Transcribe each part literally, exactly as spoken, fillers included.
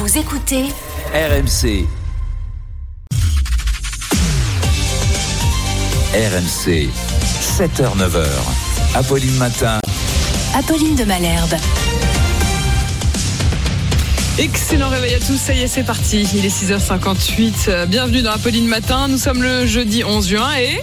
Vous écoutez R M C. R M C, sept heures neuf heures. Apolline Matin. Apolline de Malherbe. Excellent réveil à tous, ça y est, c'est parti. Il est six heures cinquante-huit. Bienvenue dans Apolline Matin. Nous sommes le jeudi onze juin et...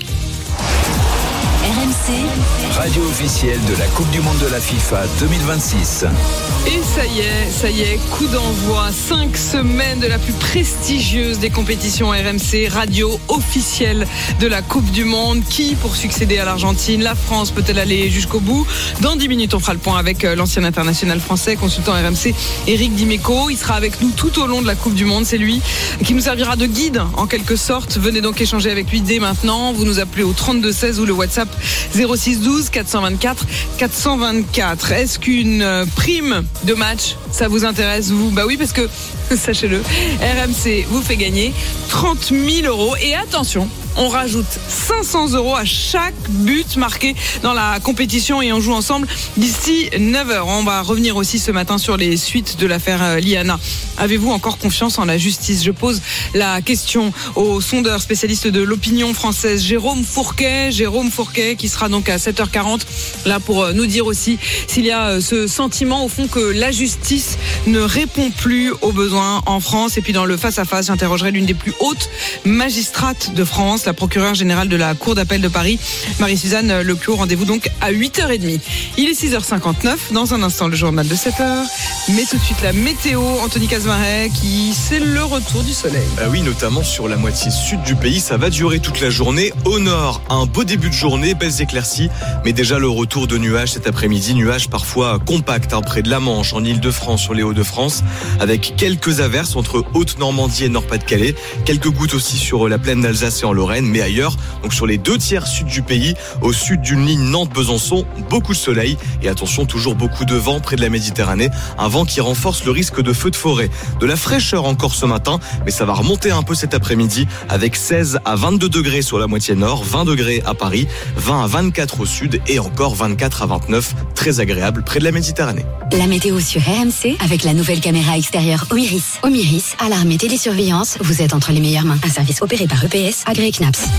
R M C, radio officielle de la Coupe du Monde de la FIFA deux mille vingt-six. Et ça y est, ça y est, coup d'envoi. Cinq semaines de la plus prestigieuse des compétitions R M C, radio officielle de la Coupe du Monde. Qui pour succéder à l'Argentine? La France peut-elle aller jusqu'au bout? Dans dix minutes, on fera le point avec l'ancien international français, consultant R M C, Éric Dimeco. Il sera avec nous tout au long de la Coupe du Monde. C'est lui qui nous servira de guide, en quelque sorte. Venez donc échanger avec lui dès maintenant. Vous nous appelez au trente-deux seize ou le WhatsApp zéro six douze quatre cent vingt-quatre quatre cent vingt-quatre. Est-ce qu'une prime de match, ça vous intéresse, vous? Bah oui, parce que, sachez-le, R M C vous fait gagner trente mille euros. Et attention, on rajoute cinq cents euros à chaque but marqué dans la compétition et on joue ensemble d'ici neuf heures. On va revenir aussi ce matin sur les suites de l'affaire Liana. Avez-vous encore confiance en la justice? Je pose la question au sondeur spécialiste de l'opinion française, Jérôme Fourquet. Jérôme Fourquet qui sera donc à sept heures quarante là pour nous dire aussi s'il y a ce sentiment au fond que la justice ne répond plus aux besoins en France. Et puis dans le face-à-face, j'interrogerai l'une des plus hautes magistrates de France, la procureure générale de la Cour d'appel de Paris, Marie-Suzanne Leclos. Rendez-vous donc à huit heures trente. Il est six heures cinquante-neuf. Dans un instant, le journal de sept heures. Mais tout de suite, la météo. Anthony Casmaret, qui c'est le retour du soleil. Ah oui, notamment sur la moitié sud du pays. Ça va durer toute la journée. Au nord, un beau début de journée, belles éclaircies. Mais déjà le retour de nuages cet après-midi. Nuages parfois compacts, hein, près de la Manche, en Ile-de-France, sur les Hauts-de-France. Avec quelques averses entre Haute-Normandie et Nord-Pas-de-Calais. Quelques gouttes aussi sur la plaine d'Alsace et en Lorraine. Mais ailleurs, donc sur les deux tiers sud du pays, au sud d'une ligne Nantes-Besançon, beaucoup de soleil et attention, toujours beaucoup de vent près de la Méditerranée, un vent qui renforce le risque de feux de forêt. De la fraîcheur encore ce matin, mais ça va remonter un peu cet après-midi avec seize à vingt-deux degrés sur la moitié nord, vingt degrés à Paris, vingt à vingt-quatre au sud et encore vingt-quatre à vingt-neuf, très agréable près de la Méditerranée. La météo sur R M C avec la nouvelle caméra extérieure Omiris. Omiris, alarme et télésurveillance, vous êtes entre les meilleures mains. Un service opéré par E P S, agréé C N A P S.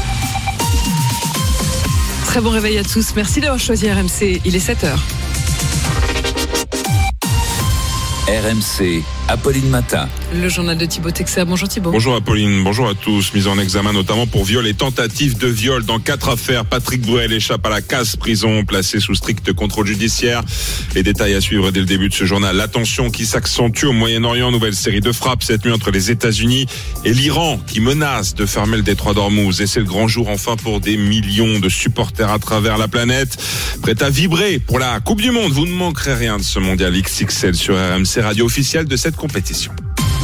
Très bon réveil à tous. Merci d'avoir choisi R M C. Il est sept heures. R M C, Apolline Matin. Le journal de Thibaut Texer. Bonjour Thibaut. Bonjour Apolline, bonjour à tous. Mise en examen notamment pour viol et tentative de viol dans quatre affaires. Patrick Bruel échappe à la casse prison, placé sous strict contrôle judiciaire. Les détails à suivre dès le début de ce journal. La tension qui s'accentue au Moyen-Orient. Nouvelle série de frappes cette nuit entre les États-Unis et l'Iran qui menace de fermer le détroit d'Ormuz. Et c'est le grand jour enfin pour des millions de supporters à travers la planète. Prêts à vibrer pour la Coupe du Monde. Vous ne manquerez rien de ce mondial X X L sur R M C, radio officielle de cette compétition.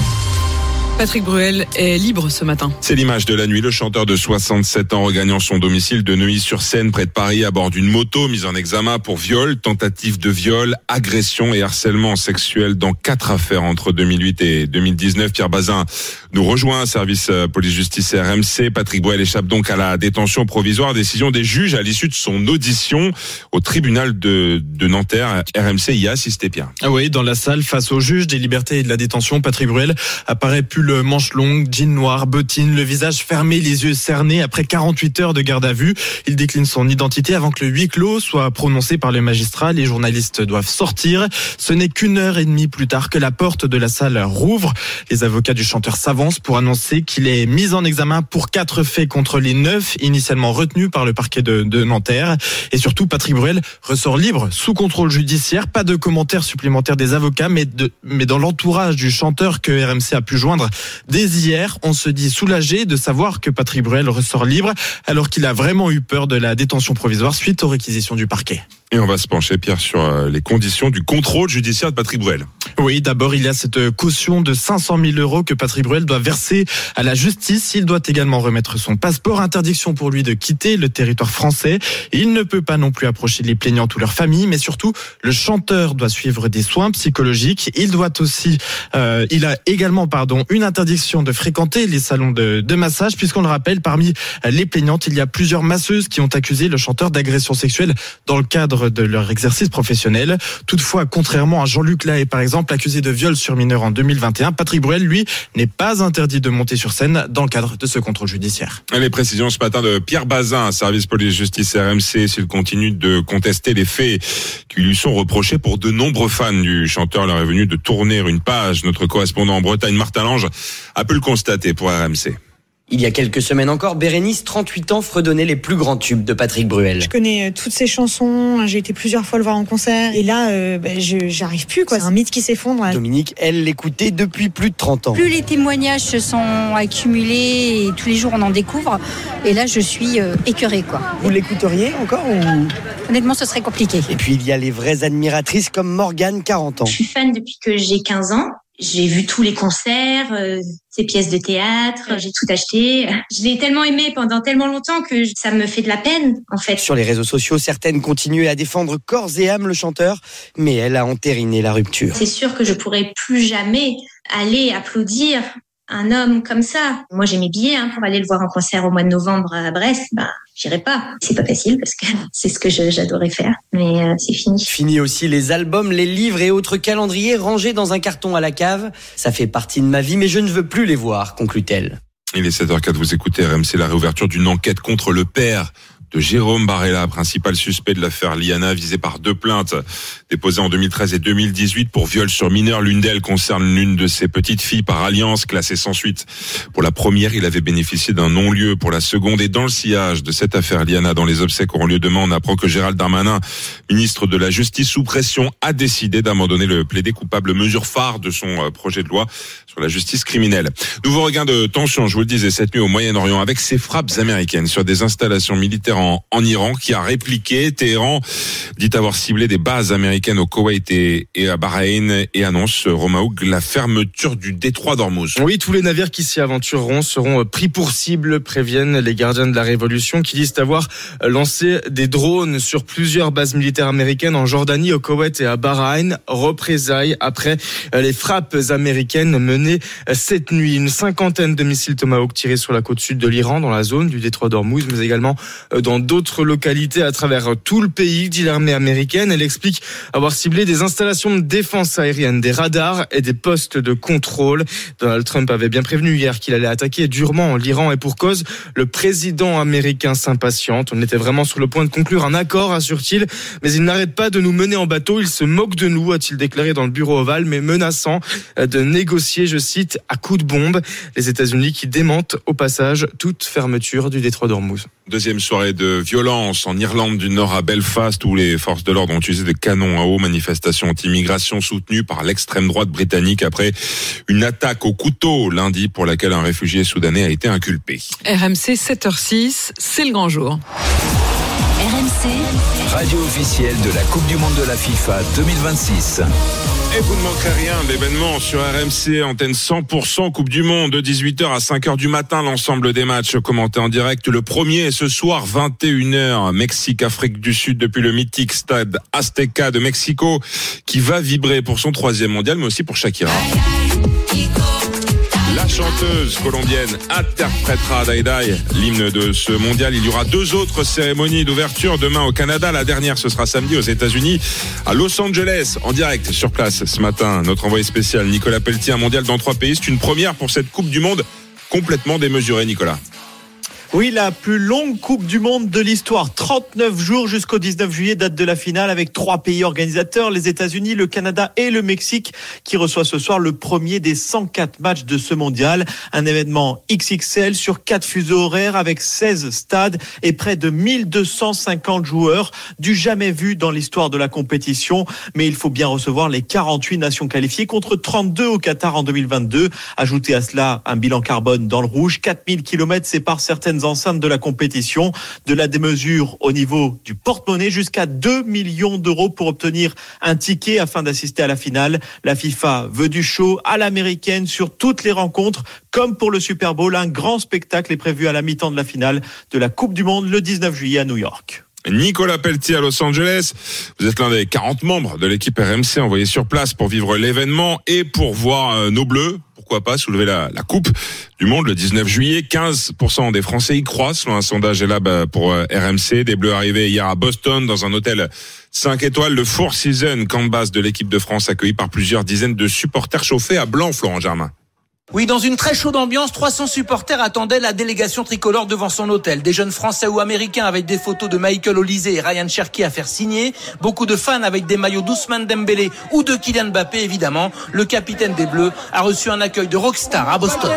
Patrick Bruel est libre ce matin. C'est l'image de la nuit. Le chanteur de soixante-sept ans regagnant son domicile de Neuilly-sur-Seine, près de Paris, à bord d'une moto, mise en examen pour viol, tentative de viol, agression et harcèlement sexuel dans quatre affaires entre deux mille huit et deux mille dix-neuf. Pierre Bazin nous rejoint, service police-justice R M C. Patrick Bruel échappe donc à la détention provisoire. Décision des juges à l'issue de son audition au tribunal de, de Nanterre. R M C y a assisté, Pierre. Ah oui, dans la salle, face au juge des libertés et de la détention, Patrick Bruel apparaît plus le manche longue, jean noir, bottines, le visage fermé, les yeux cernés. Après quarante-huit heures de garde à vue, il décline son identité avant que le huis clos soit prononcé par le magistrat. Les journalistes doivent sortir. Ce n'est qu'une heure et demie plus tard que la porte de la salle rouvre. Les avocats du chanteur s'avancent pour annoncer qu'il est mis en examen pour quatre faits contre les neuf initialement retenus par le parquet de, de Nanterre. Et surtout, Patrick Bruel ressort libre, sous contrôle judiciaire. Pas de commentaires supplémentaires des avocats, mais, de, mais dans l'entourage du chanteur que R M C a pu joindre dès hier, on se dit soulagé de savoir que Patrick Bruel ressort libre alors qu'il a vraiment eu peur de la détention provisoire suite aux réquisitions du parquet. Et on va se pencher, Pierre, sur les conditions du contrôle judiciaire de Patrick Bruel. Oui, d'abord, il y a cette caution de cinq cent mille euros que Patrick Bruel doit verser à la justice. Il doit également remettre son passeport. Interdiction pour lui de quitter le territoire français. Il ne peut pas non plus approcher les plaignants ou leurs familles, mais surtout, le chanteur doit suivre des soins psychologiques. Il doit aussi, euh, il a également, pardon, une interdiction de fréquenter les salons de, de massage, puisqu'on le rappelle, parmi les plaignantes, il y a plusieurs masseuses qui ont accusé le chanteur d'agression sexuelle dans le cadre cadre de leur exercice professionnel. Toutefois, contrairement à Jean-Luc Lahaye, par exemple, accusé de viol sur mineur en deux mille vingt et un, Patrick Bruel, lui, n'est pas interdit de monter sur scène dans le cadre de ce contrôle judiciaire. Les précisions ce matin de Pierre Bazin, service police-justice R M C, s'il continue de contester les faits qui lui sont reprochés pour de nombreux fans du chanteur. Il leur est venu de tourner une page. Notre correspondant en Bretagne, Martin Lange, a pu le constater pour R M C. Il y a quelques semaines encore, Bérénice, trente-huit ans, fredonnait les plus grands tubes de Patrick Bruel. Je connais toutes ses chansons, j'ai été plusieurs fois le voir en concert, et là, euh, bah, je j'arrive plus, quoi. C'est un mythe qui s'effondre. Dominique, elle l'écoutait depuis plus de trente ans. Plus les témoignages se sont accumulés, et tous les jours on en découvre, et là je suis euh, écœurée, quoi. Vous l'écouteriez encore ou... Honnêtement, ce serait compliqué. Et puis il y a les vraies admiratrices comme Morgane, quarante ans. Je suis fan depuis que j'ai quinze ans. J'ai vu tous les concerts, euh, ses pièces de théâtre, j'ai tout acheté. Je l'ai tellement aimé pendant tellement longtemps que ça me fait de la peine, en fait. Sur les réseaux sociaux, certaines continuaient à défendre corps et âme le chanteur, mais elle a entériné la rupture. C'est sûr que je pourrais plus jamais aller applaudir un homme comme ça. Moi, j'ai mes billets hein, pour aller le voir en concert au mois de novembre à Brest. Ben, j'irai pas. C'est pas facile parce que c'est ce que je, j'adorais faire. Mais euh, c'est fini. Fini aussi les albums, les livres et autres calendriers rangés dans un carton à la cave. Ça fait partie de ma vie, mais je ne veux plus les voir, conclut-elle. Il est sept heures quatre, vous écoutez R M C, la réouverture d'une enquête contre le père de Jérôme Barella, principal suspect de l'affaire Liana, visé par deux plaintes déposées en deux mille treize et deux mille dix-huit pour viol sur mineur. L'une d'elles concerne l'une de ses petites filles par alliance, classée sans suite. Pour la première, il avait bénéficié d'un non-lieu. Pour la seconde, et dans le sillage de cette affaire Liana, dans les obsèques auront lieu demain, on apprend que Gérald Darmanin, ministre de la Justice sous pression, a décidé d'abandonner le plaidé coupable, mesure phare de son projet de loi sur la justice criminelle. Nouveau regain de tension, je vous le disais, cette nuit au Moyen-Orient, avec ces frappes américaines sur des installations militaires En, en Iran, qui a répliqué. Téhéran dit avoir ciblé des bases américaines au Koweït et, et à Bahreïn et annonce, Romaoug, la fermeture du détroit d'Ormuz. Oui, tous les navires qui s'y aventureront seront pris pour cible, préviennent les gardiens de la Révolution, qui disent avoir lancé des drones sur plusieurs bases militaires américaines en Jordanie, au Koweït et à Bahreïn. Représailles après les frappes américaines menées cette nuit. Une cinquantaine de missiles Tomahawk tirés sur la côte sud de l'Iran, dans la zone du détroit d'Ormuz, mais également dans d'autres localités à travers tout le pays, dit l'armée américaine. Elle explique avoir ciblé des installations de défense aérienne, des radars et des postes de contrôle. Donald Trump avait bien prévenu hier qu'il allait attaquer durement l'Iran, et pour cause, le président américain s'impatiente. On était vraiment sur le point de conclure un accord, assure-t-il, mais il n'arrête pas de nous mener en bateau. Il se moque de nous, a-t-il déclaré dans le bureau ovale, mais menaçant de négocier, je cite, à coups de bombe. Les États-Unis qui démentent au passage toute fermeture du détroit d'Ormuz. Deuxième soirée de violence en Irlande du Nord, à Belfast, où les forces de l'ordre ont utilisé des canons à eau. Manifestation anti-immigration soutenue par l'extrême droite britannique après une attaque au couteau lundi pour laquelle un réfugié soudanais a été inculpé. R M C sept heures six, c'est le grand jour. R M C, radio officielle de la Coupe du Monde de la FIFA deux mille vingt-six. Et vous ne manquerez rien de l'événement sur R M C, antenne cent pour cent Coupe du Monde, de dix-huit heures à cinq heures du matin, l'ensemble des matchs commentés en direct. Le premier est ce soir, vingt et une heures, Mexique, Afrique du Sud, depuis le mythique stade Azteca de Mexico, qui va vibrer pour son troisième mondial, mais aussi pour Shakira. La chanteuse colombienne interprétera Dai Dai, l'hymne de ce mondial. Il y aura deux autres cérémonies d'ouverture demain au Canada. La dernière, ce sera samedi aux États-Unis, à Los Angeles, en direct sur place ce matin. Notre envoyé spécial Nicolas Pelletier, un mondial dans trois pays. C'est une première pour cette Coupe du Monde complètement démesurée, Nicolas. Oui, la plus longue Coupe du Monde de l'histoire. trente-neuf jours jusqu'au dix-neuf juillet, date de la finale, avec trois pays organisateurs, les États-Unis, le Canada et le Mexique, qui reçoit ce soir le premier des cent quatre matchs de ce mondial. Un événement X X L sur quatre fuseaux horaires, avec seize stades et près de mille deux cent cinquante joueurs, du jamais vu dans l'histoire de la compétition. Mais il faut bien recevoir les quarante-huit nations qualifiées contre trente-deux au Qatar en deux mille vingt-deux. Ajoutez à cela un bilan carbone dans le rouge. quatre mille kilomètres séparent certaines enceintes de la compétition, de la démesure au niveau du porte-monnaie, jusqu'à deux millions d'euros pour obtenir un ticket afin d'assister à la finale. La FIFA veut du show à l'américaine sur toutes les rencontres, comme pour le Super Bowl. Un grand spectacle est prévu à la mi-temps de la finale de la Coupe du Monde le dix-neuf juillet à New York. Nicolas Pelletier à Los Angeles. Vous êtes l'un des quarante membres de l'équipe R M C envoyés sur place pour vivre l'événement et pour voir nos Bleus. pourquoi pas soulever la, la Coupe du Monde le dix-neuf juillet. quinze pour cent des Français y croient, selon un sondage Elab pour R M C. Des Bleus arrivés hier à Boston dans un hôtel cinq étoiles, le Four Seasons, camp de base de l'équipe de France, accueilli par plusieurs dizaines de supporters chauffés à blanc, Florent Germain. Oui, dans une très chaude ambiance, trois cents supporters attendaient la délégation tricolore devant son hôtel. Des jeunes Français ou Américains avec des photos de Michael Olise et Ryan Cherki à faire signer. Beaucoup de fans avec des maillots d'Ousmane Dembélé ou de Kylian Mbappé, évidemment. Le capitaine des Bleus a reçu un accueil de rockstar à Boston.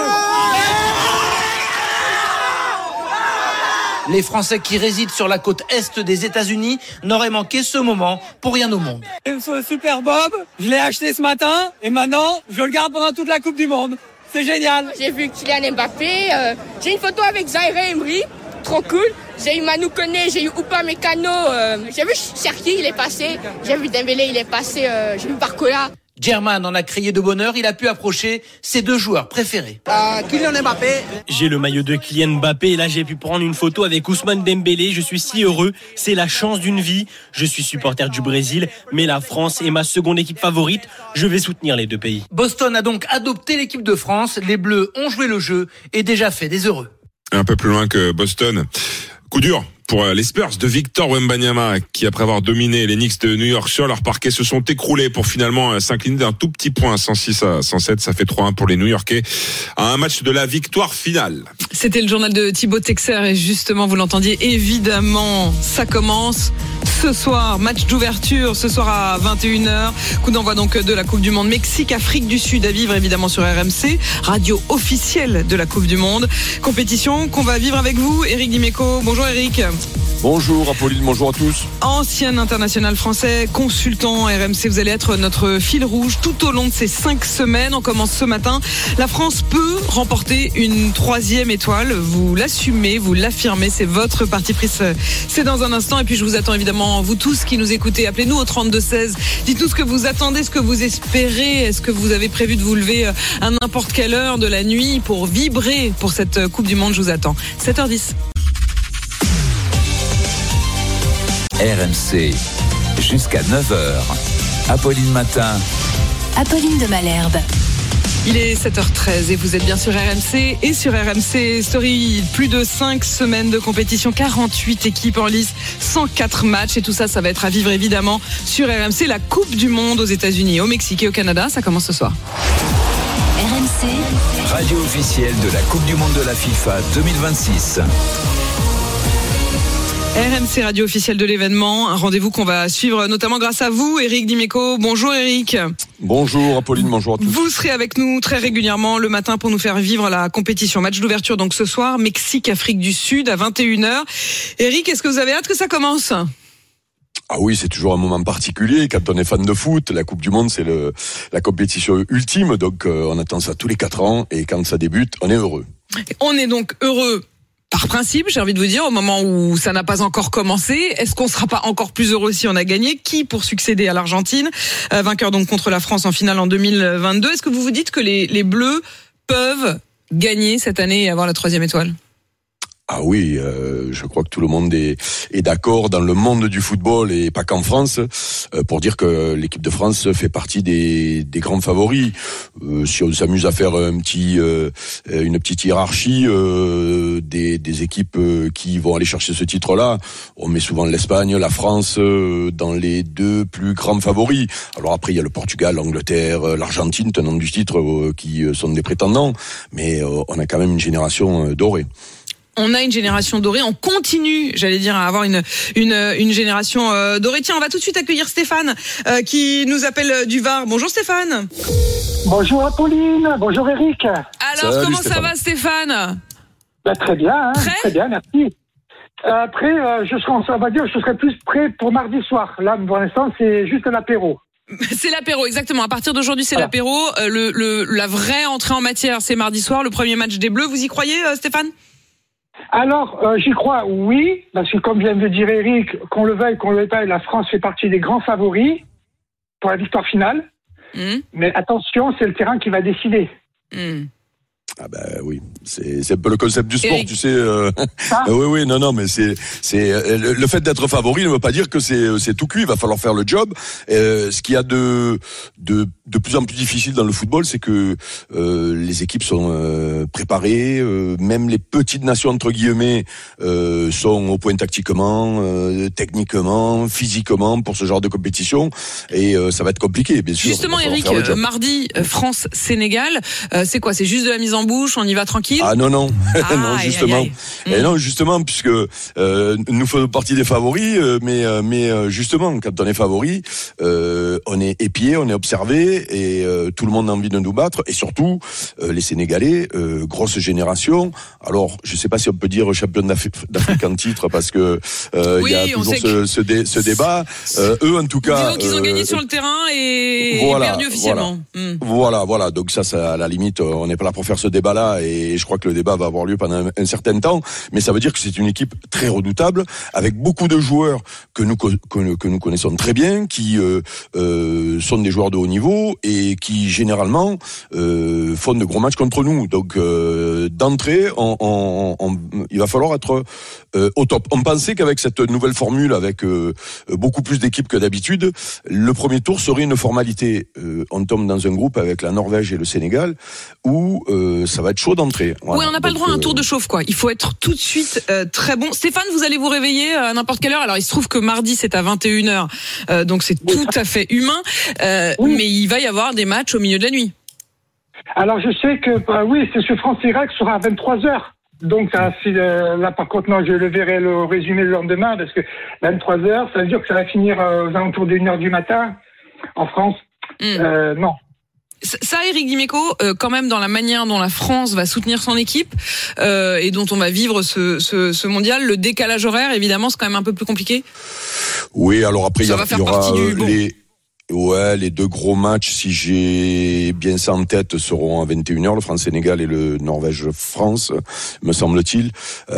Les Français qui résident sur la côte est des États-Unis n'auraient manqué ce moment pour rien au monde. C'est le Super Bob, je l'ai acheté ce matin et maintenant je le garde pendant toute la Coupe du Monde. C'est génial. J'ai vu Kylian Mbappé, euh, j'ai une photo avec Zaire Emery, trop cool. J'ai eu Manu Koné, j'ai eu Upamecano, euh, j'ai vu Cherki, il est passé, j'ai vu Dembélé, il est passé, euh, j'ai vu Barcola. Germain en a crié de bonheur, il a pu approcher ses deux joueurs préférés. Euh, Kylian Mbappé. J'ai le maillot de Kylian Mbappé et là j'ai pu prendre une photo avec Ousmane Dembélé. Je suis si heureux, c'est la chance d'une vie. Je suis supporter du Brésil, mais la France est ma seconde équipe favorite. Je vais soutenir les deux pays. Boston a donc adopté l'équipe de France. Les Bleus ont joué le jeu et déjà fait des heureux. Un peu plus loin que Boston. Coup dur pour les Spurs de Victor Wembanyama qui, après avoir dominé les Knicks de New York sur leur parquet, se sont écroulés pour finalement s'incliner d'un tout petit point, cent six à cent sept. Ça fait trois un pour les New-Yorkais à un match de la victoire finale. C'était le journal de Thibaut Texer et justement, vous l'entendiez, évidemment, ça commence ce soir. Match d'ouverture ce soir à vingt et une heures. Coup d'envoi donc de la Coupe du Monde Mexique, Afrique du Sud à vivre évidemment sur R M C, radio officielle de la Coupe du Monde. Compétition qu'on va vivre avec vous, Éric Dimeco. Bonjour Éric. Bonjour Apolline, bonjour à tous. Ancien international français, consultant R M C, vous allez être notre fil rouge tout au long de ces cinq semaines. On commence ce matin. La France peut remporter une troisième étoile. Vous l'assumez, vous l'affirmez, c'est votre parti pris. C'est dans un instant. Et puis je vous attends évidemment, vous tous qui nous écoutez, appelez-nous au trente-deux seize. Dites-nous ce que vous attendez, ce que vous espérez. Est-ce que vous avez prévu de vous lever à n'importe quelle heure de la nuit pour vibrer pour cette Coupe du Monde? Je vous attends. sept heures dix. R M C, jusqu'à neuf heures. Apolline Matin. Apolline de Malherbe. Il est sept heures treize et vous êtes bien sur R M C et sur R M C Story. Plus de cinq semaines de compétition, quarante-huit équipes en lice, cent quatre matchs et tout ça, ça va être à vivre évidemment sur R M C. La Coupe du Monde aux États-Unis, au Mexique et au Canada, ça commence ce soir. R M C, radio officielle de la Coupe du Monde de la FIFA deux mille vingt-six. R M C, radio officielle de l'événement, un rendez-vous qu'on va suivre notamment grâce à vous, Éric Dimeco. Bonjour Éric. Bonjour Apolline, bonjour à tous. Vous serez avec nous très régulièrement le matin pour nous faire vivre la compétition. Match d'ouverture donc ce soir, Mexique, Afrique du Sud à vingt et une heures. Éric, est-ce que vous avez hâte que ça commence ? Ah oui, c'est toujours un moment particulier quand on est fan de foot. La Coupe du Monde, c'est le, la compétition ultime, donc euh, on attend ça tous les quatre ans et quand ça débute, on est heureux. On est donc heureux. Par principe, j'ai envie de vous dire, au moment où ça n'a pas encore commencé, est-ce qu'on sera pas encore plus heureux si on a gagné ? Qui pour succéder à l'Argentine, euh, vainqueur donc contre la France en finale en deux mille vingt-deux. Est-ce que vous vous dites que les, les Bleus peuvent gagner cette année et avoir la troisième étoile ? Ah oui, euh, je crois que tout le monde est, est d'accord dans le monde du football et pas qu'en France euh, pour dire que l'équipe de France fait partie des, des grands favoris. Euh, si on s'amuse à faire un petit, euh, une petite hiérarchie euh, des, des équipes qui vont aller chercher ce titre-là, on met souvent l'Espagne, la France euh, dans les deux plus grands favoris. Alors après, il y a le Portugal, l'Angleterre, l'Argentine, tenant du titre, euh, qui sont des prétendants, mais euh, on a quand même une génération euh, dorée. On a une génération dorée, on continue, j'allais dire, à avoir une une, une génération euh, dorée. Tiens, on va tout de suite accueillir Stéphane euh, qui nous appelle du Var. Bonjour Stéphane. Bonjour Apolline, bonjour Eric. Alors, Salut, comment Stéphane. ça va Stéphane ? Bah, très bien, hein, Très, très bien, merci. Après, euh, je serai, on va dire, je serai plus prêt pour mardi soir. Là, pour l'instant, c'est juste l'apéro. C'est l'apéro, exactement. À partir d'aujourd'hui, c'est voilà. l'apéro. Euh, le, le, la vraie entrée en matière, c'est mardi soir, le premier match des Bleus. Vous y croyez, euh, Stéphane ? Alors, euh, j'y crois, oui, parce que comme vient de dire Eric, qu'on le veuille, qu'on le veuille pas, la France fait partie des grands favoris pour la victoire finale. Mmh. Mais attention, c'est le terrain qui va décider. Mmh. Ah ben oui, c'est c'est un peu le concept du sport, Eric. tu sais. Euh, Ah. oui, oui, non, non, mais c'est c'est euh, le, le fait d'être favori ne veut pas dire que c'est c'est tout cuit. Il va falloir faire le job. Euh, ce qu'il y a de de de plus en plus difficile dans le football, c'est que euh, les équipes sont euh, préparées. Euh, même les petites nations entre guillemets euh, sont au point tactiquement, euh, techniquement, physiquement pour ce genre de compétition. Et euh, ça va être compliqué, bien sûr. Justement, Il va falloir Eric, faire le job. mardi, euh, France-Sénégal, euh, c'est quoi? C'est juste de la mise en bouche, on y va tranquille? Ah non, non, Ah, non, aïe, justement. aïe, aïe. Et non, justement, puisque euh, nous faisons partie des favoris, euh, mais euh, mais euh, justement, quand on est favori, euh, on est épié, on est observé, et euh, tout le monde a envie de nous battre, et surtout euh, les Sénégalais, euh, grosse génération. Alors, je sais pas si on peut dire champion d'Afrique, d'Afrique en titre, parce que euh, Oui, il y a on toujours sait ce, que- ce, dé- ce débat. Euh, eux, en tout cas, Disons qu'ils ont euh, gagné sur le terrain et, voilà, et perdu officiellement. Hmm. Voilà, voilà. Donc ça, ça, à la limite, on n'est pas là pour faire ce débat-là, et je crois que le débat va avoir lieu pendant un, un certain temps. Mais ça veut dire que c'est une équipe très redoutable, avec beaucoup de joueurs que nous que, que nous connaissons très bien, qui euh, euh, sont des joueurs de haut niveau et qui généralement euh, font de gros matchs contre nous. Donc euh, d'entrée, on, on, on, il va falloir être euh, au top. On pensait qu'avec cette nouvelle formule, avec euh, beaucoup plus d'équipes que d'habitude, le premier tour serait une formalité. Euh, on tombe dans un groupe avec la Norvège et le Sénégal où euh, ça va être chaud d'entrée. Voilà. Oui, on n'a pas Donc, le droit à un euh, tour de chauffe, quoi. Il faut être tout de suite euh, très bon. Stéphane, vous allez vous réveiller à n'importe quelle heure. Alors, il se trouve que mardi, c'est à vingt et une heures, euh, donc c'est tout à fait humain. Euh, Oui. Mais il va y avoir des matchs au milieu de la nuit. Alors je sais que bah, oui, c'est ce France-Irak sera à vingt-trois heures. Donc ça, si, euh, là par contre non, je le verrai le résumé le lendemain parce que vingt-trois heures, ça veut dire que ça va finir euh, aux alentours d'une heure du matin en France. Hmm. Euh, non. Ça, Eric Dimeco, euh, quand même dans la manière dont la France va soutenir son équipe euh, et dont on va vivre ce, ce, ce mondial, le décalage horaire, évidemment, c'est quand même un peu plus compliqué. Oui, alors après, il y, Ça a- va faire il y aura partie du euh, bon. les... Ouais, les deux gros matchs, si j'ai bien ça en tête, seront à vingt et une heures, le France-Sénégal et le Norvège-France, me semble-t-il.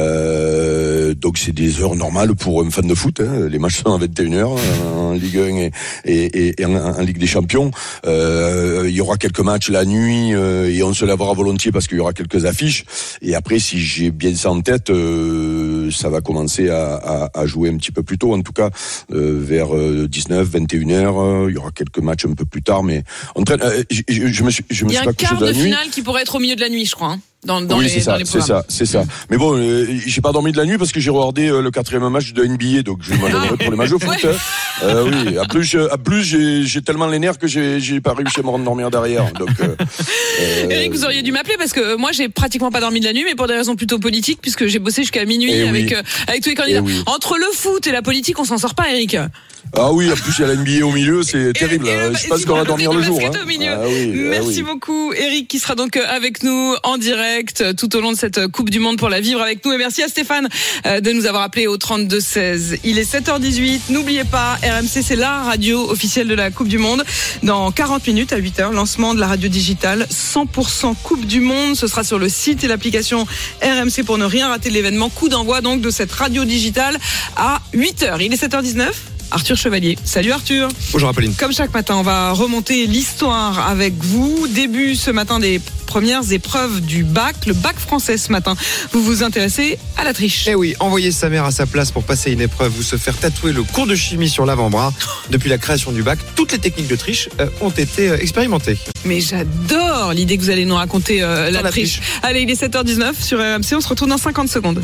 Euh, donc c'est des heures normales pour un fan de foot. Hein. Les matchs sont à vingt et une heures en Ligue un et, et, et en, en Ligue des Champions. Euh, il y aura quelques matchs la nuit euh, et on se lèvera volontiers parce qu'il y aura quelques affiches. Et après, si j'ai bien ça en tête, euh, ça va commencer à, à, à jouer un petit peu plus tôt, en tout cas euh, vers euh, dix-neuf, vingt et une heures. Euh, il y aura quelques matchs un peu plus tard, mais on traîne. Euh, je, je, je me suis, je me Il y a suis un pas couché quart de de la nuit. finale qui pourrait être au milieu de la nuit, je crois, hein, dans, dans oui, les, c'est dans ça, les c'est programmes. ça, c'est ça. Mais bon, euh, j'ai pas dormi de la nuit parce que j'ai regardé euh, le quatrième match de N B A, donc je m'en donnerai pour les matchs de foot. Ouais. Hein. Euh, oui, à plus, je- à plus, j'ai, j'ai tellement les nerfs que j'ai, j'ai pas réussi à me rendormir derrière. Donc, euh, euh, Eric, vous auriez dû m'appeler parce que moi j'ai pratiquement pas dormi de la nuit, mais pour des raisons plutôt politiques, puisque j'ai bossé jusqu'à minuit Eh avec oui. euh, avec tous les candidats. Eh oui. Entre le foot et la politique, on s'en sort pas, Eric. Ah oui, en plus il y a la N B A au milieu, c'est terrible. et le- Je pense qu'on va dormir le jour. basket Hein. au milieu. Ah oui, ah Merci oui. beaucoup, Eric, qui sera donc avec nous en direct euh, tout au long de cette Coupe du Monde pour la vivre avec nous. Et merci à Stéphane euh, de nous avoir appelé au trente-deux seize. Il est sept heures dix-huit. N'oubliez pas, R M C, c'est la radio officielle de la Coupe du Monde. Dans quarante minutes, à huit heures, lancement de la radio digitale cent pour cent Coupe du Monde. Ce sera sur le site et l'application R M C pour ne rien rater de l'événement. Coup d'envoi donc de cette radio digitale à huit heures. Il est sept heures dix-neuf. Arthur Chevalier. Salut Arthur. Bonjour Apolline. Comme chaque matin, on va remonter l'histoire avec vous. Début ce matin des premières épreuves du bac, le bac français ce matin. Vous vous intéressez à la triche. Eh oui, envoyer sa mère à sa place pour passer une épreuve ou se faire tatouer le cours de chimie sur l'avant-bras. Depuis la création du bac, toutes les techniques de triche euh, ont été euh, expérimentées. Mais j'adore l'idée que vous allez nous raconter euh, la, la triche. triche. Allez, il est sept heures dix-neuf sur R M C. On se retrouve dans cinquante secondes.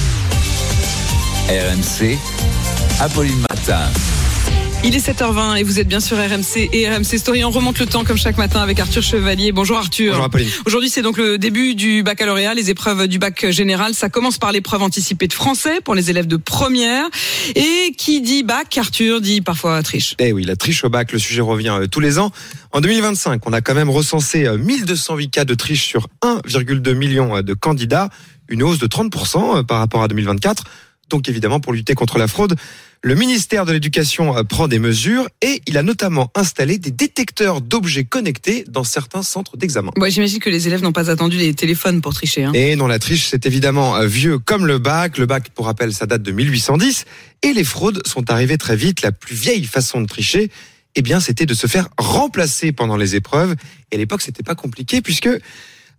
R M C, Apolline Matin. Il est sept heures vingt et vous êtes bien sur R M C et R M C Story. On remonte le temps comme chaque matin avec Arthur Chevalier. Bonjour Arthur. Bonjour Apolline. Aujourd'hui, c'est donc le début du baccalauréat, les épreuves du bac général. Ça commence par l'épreuve anticipée de français pour les élèves de première. Et qui dit bac, Arthur, dit parfois triche. Eh oui, la triche au bac, le sujet revient euh, tous les ans. En deux mille vingt-cinq, on a quand même recensé euh, mille deux cent huit cas de triche sur un virgule deux million euh, de candidats, une hausse de trente pour cent euh, par rapport à deux mille vingt-quatre. Donc évidemment, pour lutter contre la fraude, le ministère de l'Éducation euh, prend des mesures et il a notamment installé des détecteurs d'objets connectés dans certains centres d'examen. Bon, j'imagine que les élèves n'ont pas attendu les téléphones pour tricher. Hein. Et non, la triche, c'est évidemment euh, vieux comme le bac. Le bac, pour rappel, ça date de mille huit cent dix. Et les fraudes sont arrivées très vite. La plus vieille façon de tricher, eh bien, c'était de se faire remplacer pendant les épreuves. Et à l'époque, c'était pas compliqué puisque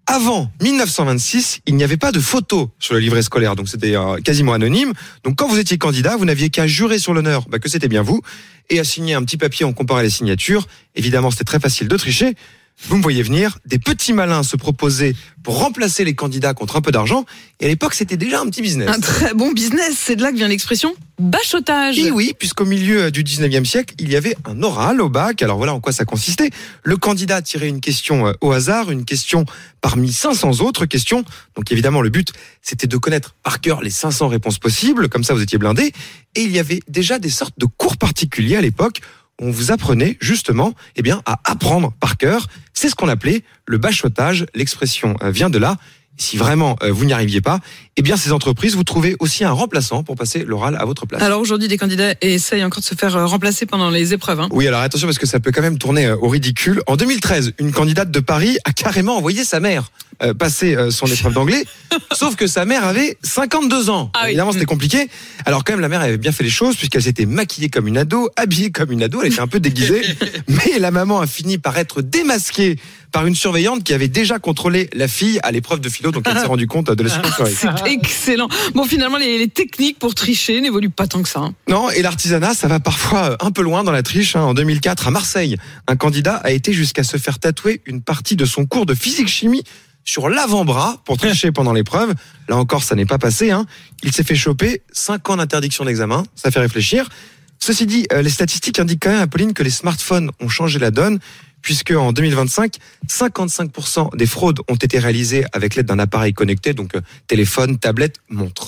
Avant dix-neuf cent vingt-six, il n'y avait pas de photo sur le livret scolaire, donc c'était euh, quasiment anonyme. Donc quand vous étiez candidat, vous n'aviez qu'à jurer sur l'honneur bah, que c'était bien vous et à signer un petit papier, on comparait les signatures. Évidemment, c'était très facile de tricher. Vous me voyez venir, des petits malins se proposaient pour remplacer les candidats contre un peu d'argent. Et à l'époque, c'était déjà un petit business. Un très bon business, c'est de là que vient l'expression bachotage. Et oui, puisqu'au milieu du dix-neuvième siècle, il y avait un oral au bac. Alors voilà en quoi ça consistait. Le candidat tirait une question au hasard, une question parmi cinq cents autres questions. Donc évidemment, le but, c'était de connaître par cœur les cinq cents réponses possibles. Comme ça, vous étiez blindés. Et il y avait déjà des sortes de cours particuliers à l'époque. On vous apprenait justement eh bien, à apprendre par cœur. C'est ce qu'on appelait le bachotage. L'expression vient de là. Si vraiment vous n'y arriviez pas, eh bien ces entreprises, vous trouvez aussi un remplaçant pour passer l'oral à votre place. Alors aujourd'hui, des candidats essayent encore de se faire remplacer pendant les épreuves. Hein. Oui, alors attention parce que ça peut quand même tourner au ridicule. En deux mille treize, une candidate de Paris a carrément envoyé sa mère euh, passer euh, son épreuve d'anglais, sauf que sa mère avait cinquante-deux ans. Ah oui. Évidemment, c'était compliqué. Alors quand même, la mère avait bien fait les choses puisqu'elle s'était maquillée comme une ado, habillée comme une ado, elle était un peu déguisée, mais la maman a fini par être démasquée par une surveillante qui avait déjà contrôlé la fille à l'épreuve de philo, donc elle s'est rendue compte de la situation. C'est excellent. Bon, finalement, les, les techniques pour tricher n'évoluent pas tant que ça. Hein. Non, et l'artisanat, ça va parfois un peu loin dans la triche. Hein. En deux mille quatre, à Marseille, un candidat a été jusqu'à se faire tatouer une partie de son cours de physique-chimie sur l'avant-bras pour tricher pendant l'épreuve. Là encore, ça n'est pas passé. Hein. Il s'est fait choper cinq ans d'interdiction d'examen. Ça fait réfléchir. Ceci dit, les statistiques indiquent quand même, Apolline, que les smartphones ont changé la donne, puisque en deux mille vingt-cinq, cinquante-cinq pour cent des fraudes ont été réalisées avec l'aide d'un appareil connecté, donc téléphone, tablette, montre.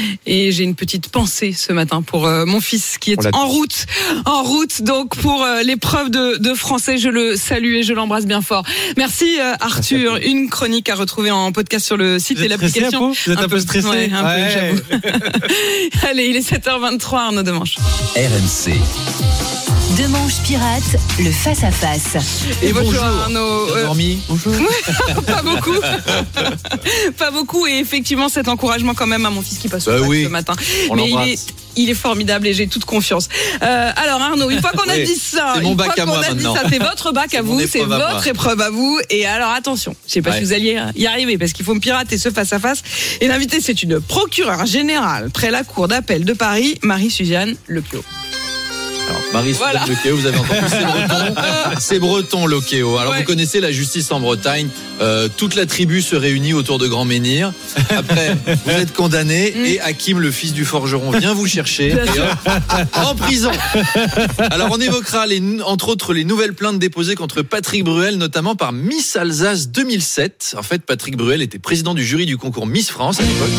Et j'ai une petite pensée ce matin pour euh, mon fils qui est en route, en route donc pour euh, l'épreuve de, de français. Je le salue et je l'embrasse bien fort. Merci euh, Arthur. Merci. Une chronique à retrouver en podcast sur le site et l'application. Vous êtes un, un peu stressé, ouais, un ouais. peu, j'avoue. Allez, il est sept heures vingt-trois, Arnaud Demanche. R M C. Demanche pirate, le face-à-face. Et, et bonjour Arnaud. T'as dormi ? Bonjour. Pas beaucoup. Pas beaucoup. Et effectivement, cet encouragement quand même à mon fils qui passe au bah bac oui. ce matin. On Mais il est, il est formidable et j'ai toute confiance. Euh, alors Arnaud, une fois qu'on a oui. dit ça, c'est mon une bac fois à qu'on moi a maintenant. dit ça, c'est votre bac à vous, c'est votre épreuve à vous. Et alors attention, je sais pas ouais. si vous alliez y arriver parce qu'il faut me pirater ce face-à-face. Et l'invité, c'est une procureure générale près la cour d'appel de Paris, Marie-Suzanne Lecléo. Alors, Marie voilà. Lecléo, vous avez entendu, c'est breton, c'est breton Lecléo. Alors, ouais. vous connaissez la justice en Bretagne. Euh, toute la tribu se réunit autour de Grand Menhir. Après, vous êtes condamné mmh. et Hakim, le fils du forgeron, vient vous chercher et hop, en prison. Alors, on évoquera les, entre autres les nouvelles plaintes déposées contre Patrick Bruel, notamment par Miss Alsace deux mille sept. En fait, Patrick Bruel était président du jury du concours Miss France à l'époque.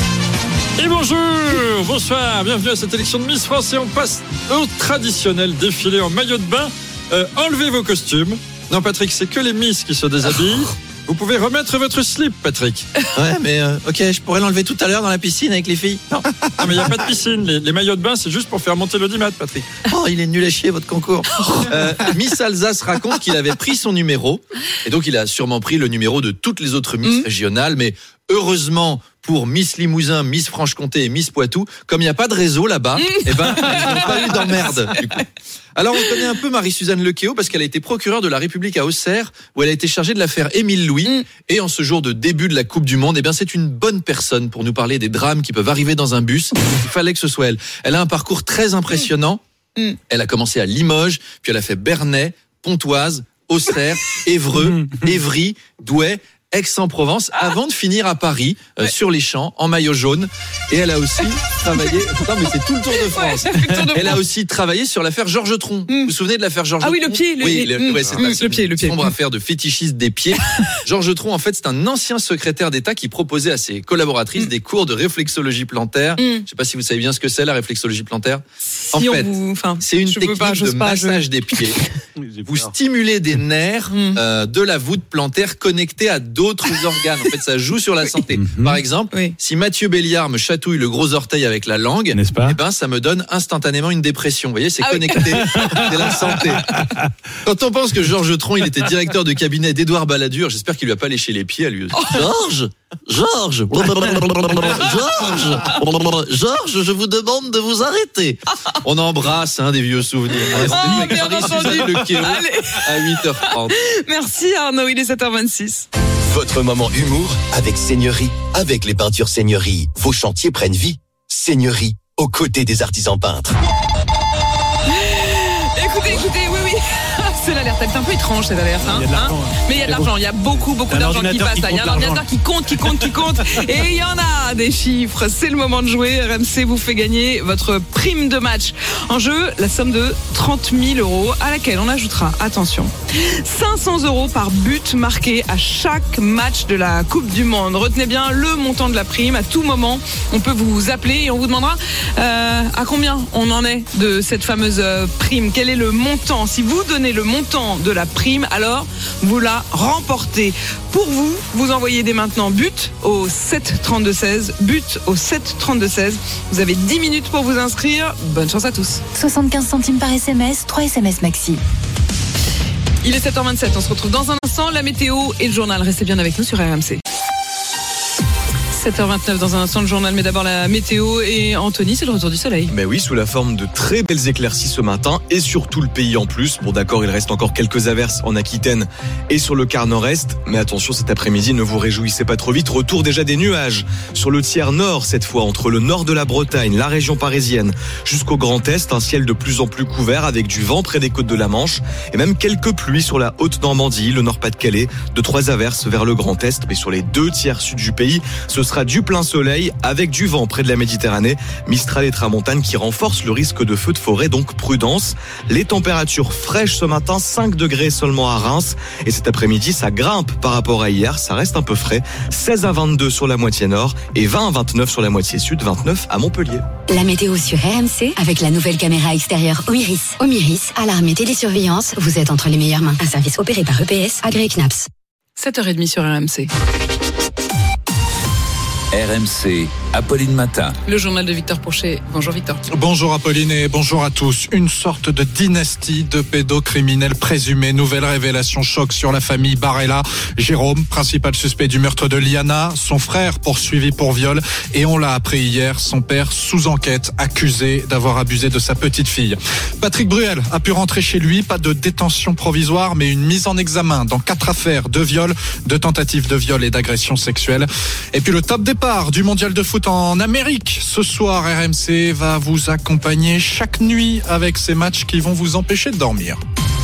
Et bonjour, bonsoir, bienvenue à cette élection de Miss France et on passe au traditionnel défilé en maillot de bain. Euh, enlevez vos costumes. Non Patrick, c'est que les Miss qui se déshabillent. Vous pouvez remettre votre slip, Patrick. Ouais, mais euh, ok, je pourrais l'enlever tout à l'heure dans la piscine avec les filles. Non, non mais il n'y a pas de piscine. Les, les maillots de bain, c'est juste pour faire monter l'audimat, Patrick. Oh, il est nul à chier, votre concours. Euh, Miss Alsace raconte qu'il avait pris son numéro. Et donc, il a sûrement pris le numéro de toutes les autres Miss mmh. régionales. Mais heureusement, pour Miss Limousin, Miss Franche-Comté et Miss Poitou, comme il n'y a pas de réseau là-bas, mmh. eh ben, ils n'ont pas eu d'emmerde. Du coup. Alors, on connaît un peu Marie-Suzanne Lecléo parce qu'elle a été procureure de la République à Auxerre, où elle a été chargée de l'affaire Émile Louis. Mmh. Et en ce jour de début de la Coupe du Monde, eh bien, c'est une bonne personne pour nous parler des drames qui peuvent arriver dans un bus. Il fallait que ce soit elle. Elle a un parcours très impressionnant. Mmh. Elle a commencé à Limoges, puis elle a fait Bernay, Pontoise, Auxerre, Évreux, Évry, Douai, Aix-en-Provence, avant de finir à Paris, euh, ouais. sur les champs, en maillot jaune. Et elle a aussi travaillé... Non, mais c'est tout le Tour de France. Ouais, tour de elle France. a aussi travaillé sur l'affaire Georges Tron. Mm. Vous vous souvenez de l'affaire Georges Tron ? Ah oui, le pied. Le, oui, le, mm. ouais, c'est mm. le pied, le pied. Une sombre affaire de fétichisme des pieds. Georges Tron, en fait, c'est un ancien secrétaire d'État qui proposait à ses collaboratrices mm. des cours de réflexologie plantaire. Mm. Je ne sais pas si vous savez bien ce que c'est, la réflexologie plantaire. Si en fait, vous... enfin, c'est une technique pas, de pas, massage je... des pieds. Vous stimulez des nerfs mm. euh, de la voûte plantaire connectés à d'autres organes. En fait, ça joue sur la santé. Mm-hmm. Par exemple, oui. si Mathieu Béliard me chatouille le gros orteil avec la langue, n'est-ce pas ? Eh ben, ça me donne instantanément une dépression. Vous voyez, c'est ah connecté. Oui. C'est la santé. Quand on pense que Georges Tron, il était directeur de cabinet d'Édouard Balladur, j'espère qu'il lui a pas léché les pieds à lui. Oh. Georges, Georges, Georges, Georges, je vous demande de vous arrêter. On embrasse hein, des vieux souvenirs. Oh, bien entendu. Le Kéo à huit heures trente. Merci Arnaud, il est sept heures vingt-six. Votre moment humour avec Seigneurie. Avec les peintures Seigneurie, vos chantiers prennent vie. Seigneurie, aux côtés des artisans peintres. Écoutez, écoutez, oui, oui. C'est l'alerte, elle est un peu étrange cette alerte. Hein, il y a de l'argent, hein hein. mais il y a de l'argent, il y a beaucoup, beaucoup d'argent qui passe. Il y a un ordinateur qui compte, qui compte, qui compte. Et il y en a des chiffres. C'est le moment de jouer. R M C vous fait gagner votre prime de match. En jeu, la somme de trente mille euros à laquelle on ajoutera, attention, cinq cents euros par but marqué à chaque match de la Coupe du Monde. Retenez bien le montant de la prime. À tout moment, on peut vous appeler et on vous demandera euh, à combien on en est de cette fameuse euh, prime. Quel est le montant? Si vous donnez le montant de la prime, alors vous la remportez. Pour vous, vous envoyez dès maintenant but au sept trente-deux seize, but au sept trente-deux seize. Vous avez dix minutes pour vous inscrire. Bonne chance à tous. soixante-quinze centimes par S M S, trois S M S maxi. Il est sept heures vingt-sept, on se retrouve dans un instant. La météo et le journal, restez bien avec nous sur R M C. sept heures vingt-neuf dans un instant le journal, mais d'abord la météo et Anthony, c'est le retour du soleil. Mais oui, sous la forme de très belles éclaircies ce matin et sur tout le pays en plus. Bon d'accord, il reste encore quelques averses en Aquitaine et sur le quart nord-est, mais attention cet après-midi, ne vous réjouissez pas trop vite, retour déjà des nuages sur le tiers nord cette fois, entre le nord de la Bretagne, la région parisienne, jusqu'au Grand Est, un ciel de plus en plus couvert avec du vent près des côtes de la Manche et même quelques pluies sur la Haute-Normandie, le Nord-Pas-de-Calais, de trois averses vers le Grand Est, mais sur les deux tiers sud du pays, ce sera du plein soleil avec du vent près de la Méditerranée, Mistral et Tramontane qui renforcent le risque de feux de forêt, donc prudence. Les températures fraîches ce matin, cinq degrés seulement à Reims et cet après-midi ça grimpe par rapport à hier, ça reste un peu frais, seize à vingt-deux sur la moitié nord et vingt à vingt-neuf sur la moitié sud, vingt-neuf à Montpellier. La météo sur R M C avec la nouvelle caméra extérieure Oiris. Omiris, alarme et télésurveillance, vous êtes entre les meilleures mains. Un service opéré par E P S, agréé C N A P S. sept heures trente sur R M C. R M C, Apolline Matin. Le journal de Victor Pourchet. Bonjour Victor. Bonjour Apolline et bonjour à tous. Une sorte de dynastie de pédocriminels présumés. Nouvelle révélation choc sur la famille Barella. Jérôme, principal suspect du meurtre de Liana, son frère poursuivi pour viol et on l'a appris hier, son père sous enquête, accusé d'avoir abusé de sa petite fille. Patrick Bruel a pu rentrer chez lui, pas de détention provisoire mais une mise en examen dans quatre affaires de viol, de tentatives de viol et d'agression sexuelle. Et puis le top départ du mondial de foot en Amérique. Ce soir, R M C va vous accompagner chaque nuit avec ces matchs qui vont vous empêcher de dormir.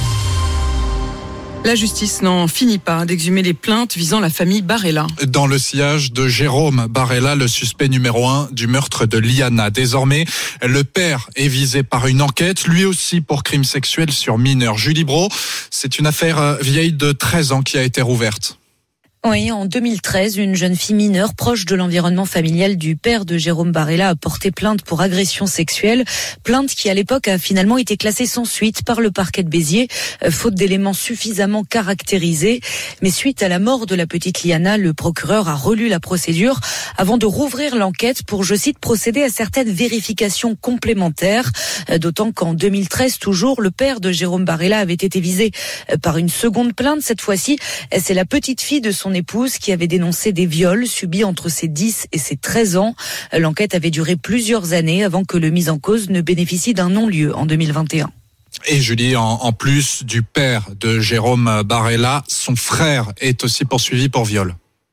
La justice n'en finit pas d'exhumer les plaintes visant la famille Barella. Dans le sillage de Jérôme Barella, le suspect numéro un du meurtre de Liana. Désormais, le père est visé par une enquête, lui aussi pour crime sexuel sur mineur. Julie Brault, c'est une affaire vieille de treize ans qui a été rouverte. Oui, en deux mille treize, une jeune fille mineure proche de l'environnement familial du père de Jérôme Barella a porté plainte pour agression sexuelle. Plainte qui, à l'époque, a finalement été classée sans suite par le parquet de Béziers, faute d'éléments suffisamment caractérisés. Mais suite à la mort de la petite Liana, le procureur a relu la procédure avant de rouvrir l'enquête pour, je cite, procéder à certaines vérifications complémentaires. D'autant qu'en deux mille treize, toujours, le père de Jérôme Barella avait été visé par une seconde plainte. Cette fois-ci, c'est la petite fille de son épouse qui avait dénoncé des viols subis entre ses dix et ses treize ans. L'enquête avait duré plusieurs années avant que le mis en cause ne bénéficie d'un non-lieu en deux mille vingt et un. Et Julie, en, en plus du père de Jérôme Barella, son frère est aussi poursuivi pour viol.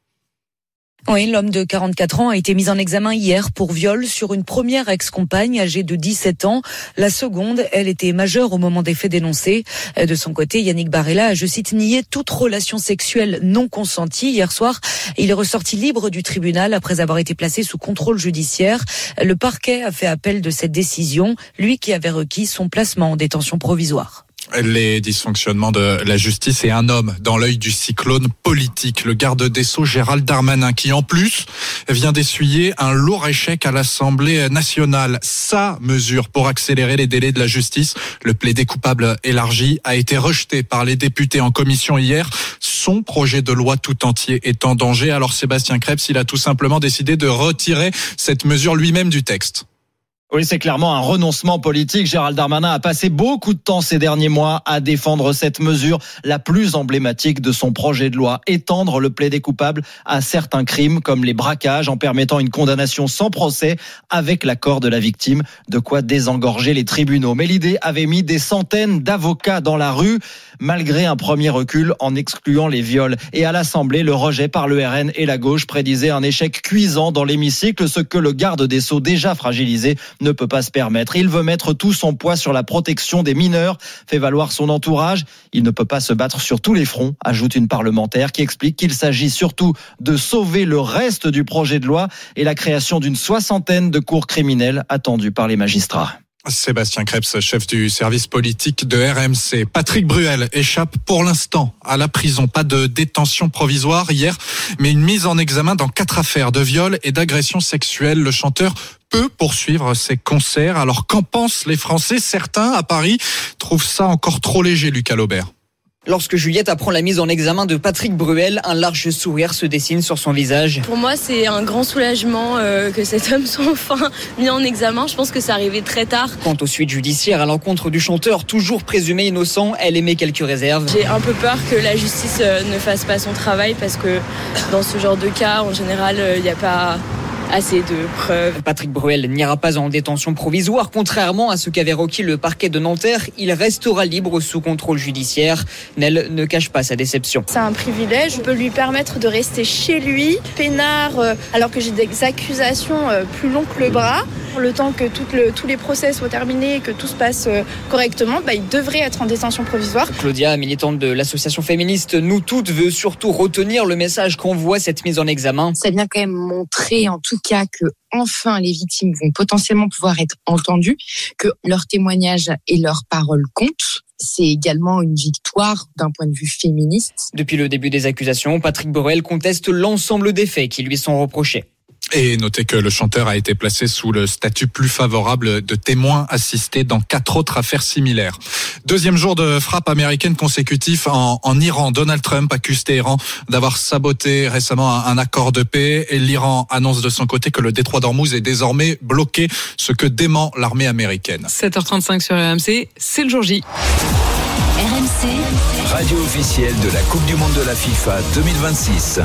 Oui, l'homme de quarante-quatre ans a été mis en examen hier pour viol sur une première ex-compagne âgée de dix-sept ans. La seconde, elle était majeure au moment des faits dénoncés. De son côté, Yannick Barella a, je cite, nié toute relation sexuelle non consentie. Hier soir, il est ressorti libre du tribunal après avoir été placé sous contrôle judiciaire. Le parquet a fait appel de cette décision, lui qui avait requis son placement en détention provisoire. Les dysfonctionnements de la justice et un homme dans l'œil du cyclone politique, le garde des Sceaux Gérald Darmanin, qui en plus vient d'essuyer un lourd échec à l'Assemblée nationale. Sa mesure pour accélérer les délais de la justice, le plaidé coupable élargi, a été rejeté par les députés en commission hier. Son projet de loi tout entier est en danger. Alors Sébastien Krebs, il a tout simplement décidé de retirer cette mesure lui-même du texte. Oui, c'est clairement un renoncement politique. Gérald Darmanin a passé beaucoup de temps ces derniers mois à défendre cette mesure, la plus emblématique de son projet de loi, étendre le plaidé coupable à certains crimes comme les braquages en permettant une condamnation sans procès avec l'accord de la victime, de quoi désengorger les tribunaux. Mais l'idée avait mis des centaines d'avocats dans la rue. malgré un premier recul en excluant les viols. Et à l'Assemblée, le rejet par le R N et la gauche prédisait un échec cuisant dans l'hémicycle, ce que le garde des Sceaux déjà fragilisé ne peut pas se permettre. Il veut mettre tout son poids sur la protection des mineurs, fait valoir son entourage. Il ne peut pas se battre sur tous les fronts, ajoute une parlementaire qui explique qu'il s'agit surtout de sauver le reste du projet de loi et la création d'une soixantaine de cours criminelles attendues par les magistrats. Sébastien Krebs, chef du service politique de R M C. Patrick Bruel échappe pour l'instant à la prison. Pas de détention provisoire hier, mais une mise en examen dans quatre affaires de viol et d'agression sexuelle. Le chanteur peut poursuivre ses concerts. Alors qu'en pensent les Français ? Certains, à Paris, trouvent ça encore trop léger, Lucas Laubert. Lorsque Juliette apprend la mise en examen de Patrick Bruel, un large sourire se dessine sur son visage. Pour moi, c'est un grand soulagement euh, que cet homme soit enfin mis en examen. Je pense que ça arrivait très tard. Quant aux suites judiciaires à l'encontre du chanteur, toujours présumé innocent, elle émet quelques réserves. J'ai un peu peur que la justice euh, ne fasse pas son travail parce que dans ce genre de cas, en général, il euh, n'y a pas assez de preuves. Patrick Bruel n'ira pas en détention provisoire. Contrairement à ce qu'avait requis le parquet de Nanterre, il restera libre sous contrôle judiciaire. Nel ne cache pas sa déception. C'est un privilège. Je peux lui permettre de rester chez lui, peinard, euh, alors que j'ai des accusations euh, plus longues que le bras. Le temps que tout le, tous les procès soient terminés et que tout se passe euh, correctement, bah, il devrait être en détention provisoire. Claudia, militante de l'association féministe Nous Toutes, veut surtout retenir le message qu'envoie cette mise en examen. Ça vient quand même montrer en tout cas que enfin les victimes vont potentiellement pouvoir être entendues, que leurs témoignages et leurs paroles comptent. C'est également une victoire d'un point de vue féministe. Depuis le début des accusations, Patrick Bruel conteste l'ensemble des faits qui lui sont reprochés. Et notez que le chanteur a été placé sous le statut plus favorable de témoin assisté dans quatre autres affaires similaires. Deuxième jour de frappe américaine consécutif en, en Iran. Donald Trump accuse Téhéran d'avoir saboté récemment un, un accord de paix et l'Iran annonce de son côté que le détroit d'Ormuz est désormais bloqué, ce que dément l'armée américaine. sept heures trente-cinq sur R M C, c'est le jour J. R M C, radio officielle de la Coupe du Monde de la FIFA deux mille vingt-six.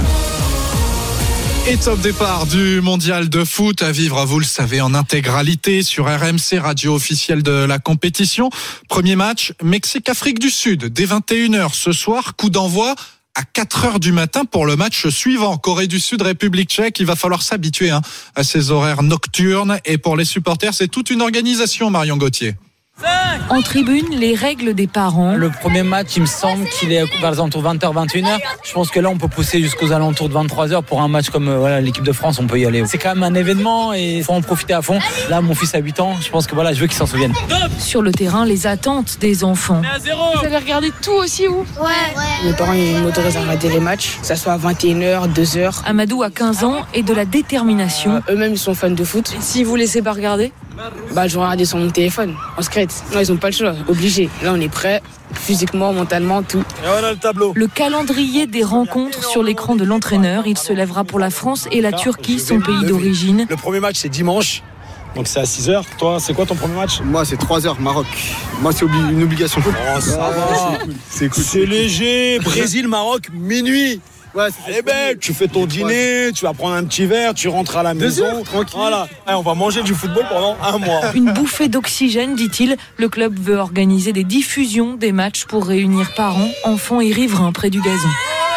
Et top départ du mondial de foot à vivre, vous le savez, en intégralité sur R M C, radio officielle de la compétition. Premier match, Mexique-Afrique du Sud, dès vingt et une heures ce soir, coup d'envoi à quatre heures du matin pour le match suivant. Corée du Sud, République tchèque, il va falloir s'habituer hein, à ces horaires nocturnes. Et pour les supporters, c'est toute une organisation, Marion Gauthier. En tribune, les règles des parents. Le premier match, il me semble qu'il est vers les alentours de vingt heures, vingt et une heures. Je pense que là, on peut pousser jusqu'aux alentours de vingt-trois heures pour un match comme euh, voilà, l'équipe de France, on peut y aller. C'est quand même un événement et il faut en profiter à fond. Là, mon fils a huit ans, je pense que voilà, je veux qu'il s'en souvienne. Sur le terrain, les attentes des enfants. Vous avez regardé tout aussi, vous ? Ouais. ouais. Mes parents, ils m'autorisent à regarder les matchs, que ça soit à vingt et une heures, deux heures. Amadou a quinze ans et de la détermination. Euh, eux-mêmes, ils sont fans de foot. Si vous laissez pas regarder ? Bah, je vais regarder sur mon téléphone, en secret. Non, ils ont pas le choix, obligé. Là, on est prêt, physiquement, mentalement, tout. Et voilà le tableau. Le calendrier des rencontres sur l'écran de l'entraîneur. Il se lèvera pour la France et la Turquie, son pays d'origine. Le premier match, c'est dimanche. Donc c'est à six heures. Toi, c'est quoi ton premier match ? Moi, c'est trois heures, Maroc. Moi, c'est obli- une obligation. Oh, ça va. C'est cool. C'est léger. Brésil, Maroc, minuit. Ouais, eh ben, tu fais ton dîner, tu vas prendre un petit verre, tu rentres à la maison. Heures, tranquille. Voilà. Eh, on va manger du football pendant un mois. Une bouffée d'oxygène, dit-il. Le club veut organiser des diffusions des matchs pour réunir parents, enfants et riverains près du gazon.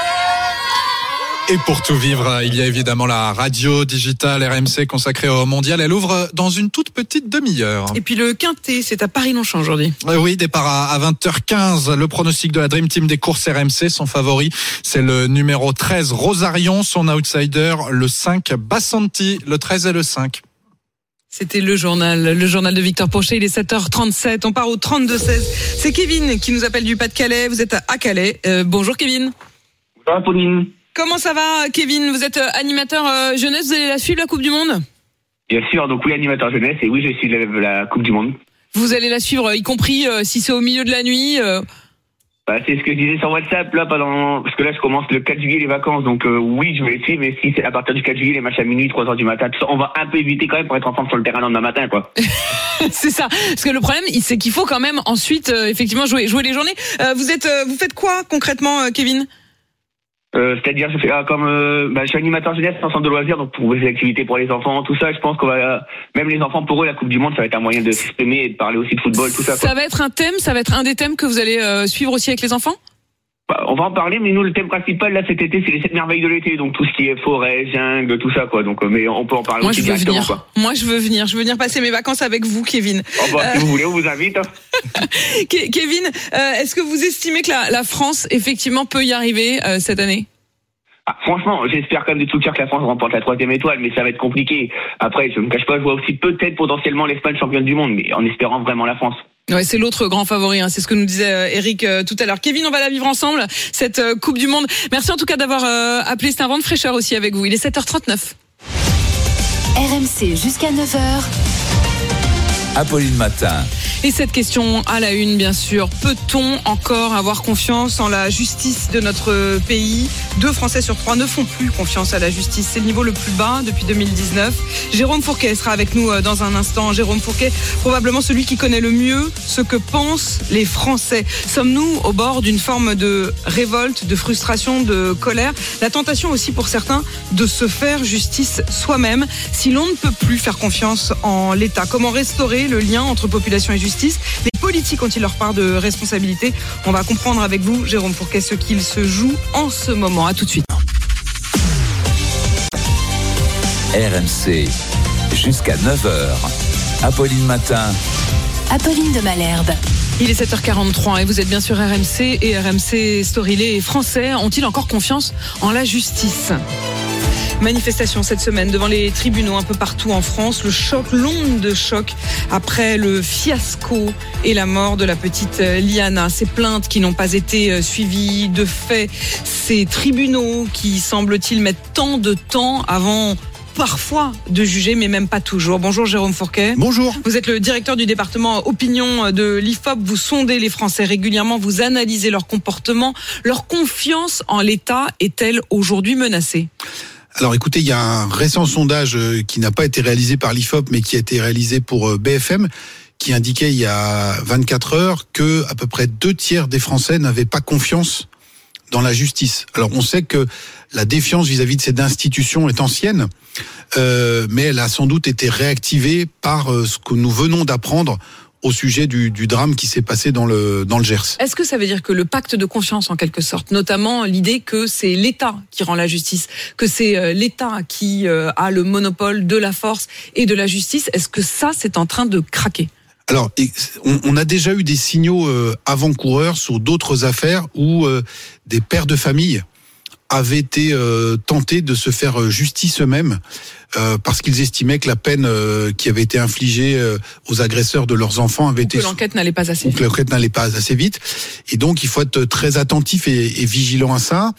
Et pour tout vivre, il y a évidemment la radio digitale R M C consacrée au mondial. Elle ouvre dans une toute petite demi-heure. Et puis le Quintet, c'est à Paris-Longchamp aujourd'hui. Euh, oui, départ à vingt heures quinze. Le pronostic de la Dream Team des courses R M C, son favori, c'est le numéro treize, Rosarion. Son outsider, le cinq, Bassanti, le treize et le cinq. C'était le journal, le journal de Victor Pochet. Il est sept heures trente-sept. On part au trente-deux seize. C'est Kevin qui nous appelle du Pas-de-Calais. Vous êtes à Calais. Euh, bonjour Kevin. Bonjour Pauline. Comment ça va Kevin ? Vous êtes animateur euh, jeunesse, vous allez la suivre la Coupe du Monde ? Bien sûr, donc oui, animateur jeunesse, et oui, je suis la, la Coupe du Monde. Vous allez la suivre, y compris euh, si c'est au milieu de la nuit euh... bah, c'est ce que je disais sur WhatsApp, là, pendant... parce que là, je commence le quatre juillet les vacances, donc euh, oui, je vais les suivre, mais si c'est à partir du quatre juillet, les matchs à minuit, trois heures du matin, on va un peu éviter quand même pour être ensemble sur le terrain le lendemain matin, quoi. C'est ça, parce que le problème, c'est qu'il faut quand même ensuite, euh, effectivement, jouer, jouer les journées. Euh, vous êtes, euh, vous faites quoi concrètement, euh, Kevin ? Euh, c'est-à-dire, je fais ah, comme euh, bah, je suis animateur jeunesse, un centre de loisirs, donc pour des activités pour les enfants, tout ça. Je pense qu'on va même les enfants, pour eux, la Coupe du Monde, ça va être un moyen de s'exprimer et de parler aussi de football, tout ça. Quoi. Ça va être un thème, ça va être un des thèmes que vous allez euh, suivre aussi avec les enfants. Bah, on va en parler, mais nous, le thème principal là cet été, c'est les sept merveilles de l'été, donc tout ce qui est forêt, jungle, tout ça, quoi. Donc, euh, mais on peut en parler Moi, aussi je veux directement, venir. quoi. Moi, je veux venir. Je veux venir passer mes vacances avec vous, Kevin. Oh, bah, euh... si vous voulez, on vous invite. Hein. Kevin, euh, est-ce que vous estimez que la, la France effectivement peut y arriver euh, cette année? Ah, franchement, j'espère quand même de tout cœur que la France remporte la troisième étoile, mais ça va être compliqué. Après, je ne me cache pas, je vois aussi peut-être potentiellement l'Espagne championne du monde, mais en espérant vraiment la France. Ouais, c'est l'autre grand favori, hein. C'est ce que nous disait euh, Eric euh, tout à l'heure. Kevin, on va la vivre ensemble, cette euh, Coupe du Monde. Merci en tout cas d'avoir euh, appelé, c'est un vent de fraîcheur aussi avec vous. Il est sept heures trente-neuf. R M C jusqu'à neuf heures. Apolline Matin. Et cette question à la une, bien sûr. Peut-on encore avoir confiance en la justice de notre pays? Deux Français sur trois ne font plus confiance à la justice. C'est le niveau le plus bas depuis deux mille dix-neuf. Jérôme Fourquet sera avec nous dans un instant. Jérôme Fourquet, probablement celui qui connaît le mieux ce que pensent les Français. Sommes-nous au bord d'une forme de révolte, de frustration, de colère? La tentation aussi pour certains de se faire justice soi-même si l'on ne peut plus faire confiance en l'État. Comment restaurer le lien entre population et justice? Les politiques ont-ils leur part de responsabilité? On va comprendre avec vous, Jérôme Fourquet, ce qu'il se joue en ce moment. À tout de suite. R M C, jusqu'à neuf heures. Apolline Matin. Apolline de Malherbe. Il est sept heures quarante-trois et vous êtes bien sur R M C et R M C Story. Les Français ont-ils encore confiance en la justice? Manifestation cette semaine devant les tribunaux un peu partout en France. Le choc, l'onde de choc après le fiasco et la mort de la petite Liana. Ces plaintes qui n'ont pas été suivies de fait. Ces tribunaux qui, semble-t-il, mettent tant de temps avant parfois de juger, mais même pas toujours. Bonjour Jérôme Fourquet. Bonjour. Vous êtes le directeur du département opinion de l'I F O P. Vous sondez les Français régulièrement, vous analysez leur comportement. Leur confiance en l'État est-elle aujourd'hui menacée? Alors écoutez, il y a un récent sondage qui n'a pas été réalisé par l'I F O P, mais qui a été réalisé pour B F M, qui indiquait il y a vingt-quatre heures que à peu près deux tiers des Français n'avaient pas confiance dans la justice. Alors on sait que la défiance vis-à-vis de cette institution est ancienne, euh, mais elle a sans doute été réactivée par ce que nous venons d'apprendre au sujet du, du drame qui s'est passé dans le, dans le Gers. Est-ce que ça veut dire que le pacte de confiance, en quelque sorte, notamment l'idée que c'est l'État qui rend la justice, que c'est l'État qui a le monopole de la force et de la justice, est-ce que ça, c'est en train de craquer ? Alors, on a déjà eu des signaux avant-coureurs sur d'autres affaires où des pères de famille avaient été tentés de se faire justice eux-mêmes euh, parce qu'ils estimaient que la peine euh, qui avait été infligée euh, aux agresseurs de leurs enfants avait ou été... que l'enquête n'allait pas assez ou vite. que l'enquête n'allait pas assez vite. Et donc, il faut être très attentif et, et vigilant à ça.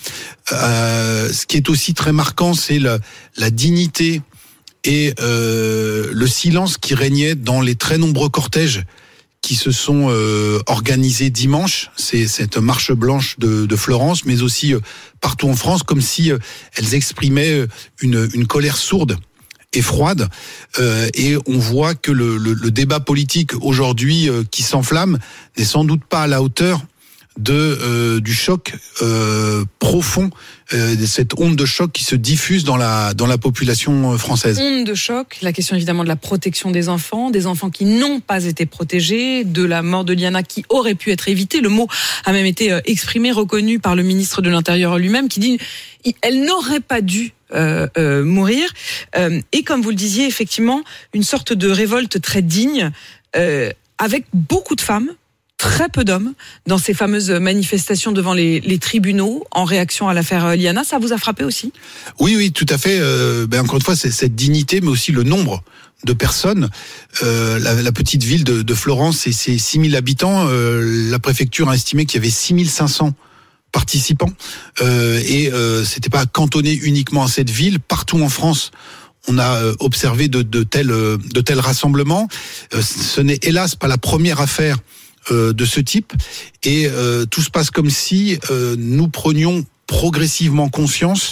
Euh, ce qui est aussi très marquant, c'est la, la dignité et euh, le silence qui régnait dans les très nombreux cortèges qui se sont euh, organisés dimanche. C'est cette marche blanche de, de Florence, mais aussi euh, partout en France, comme si euh, elles exprimaient une, une colère sourde et froide. Euh, et on voit que le, le, le débat politique aujourd'hui euh, qui s'enflamme n'est sans doute pas à la hauteur de euh, du choc euh, profond, euh, de cette onde de choc qui se diffuse dans la dans la population française. Onde de choc, la question évidemment de la protection des enfants, des enfants qui n'ont pas été protégés, de la mort de Liana qui aurait pu être évitée. Le mot a même été exprimé, reconnu par le ministre de l'Intérieur lui-même, qui dit elle n'aurait pas dû euh, euh, mourir. Euh, et comme vous le disiez, effectivement, une sorte de révolte très digne, euh, avec beaucoup de femmes. Très peu d'hommes dans ces fameuses manifestations devant les, les tribunaux en réaction à l'affaire Liana. Ça vous a frappé aussi ? Oui, oui, tout à fait. Euh, ben encore une fois, c'est cette dignité, mais aussi le nombre de personnes. Euh, la, la petite ville de, de Florence, c'est, c'est six mille habitants. Euh, la préfecture a estimé qu'il y avait six mille cinq cents participants. Euh, et euh, c'était pas cantonné uniquement à cette ville. Partout en France, on a observé de, de, tels, de tels rassemblements. Euh, ce n'est hélas pas la première affaire Euh, de ce type, et euh, tout se passe comme si euh, nous prenions progressivement conscience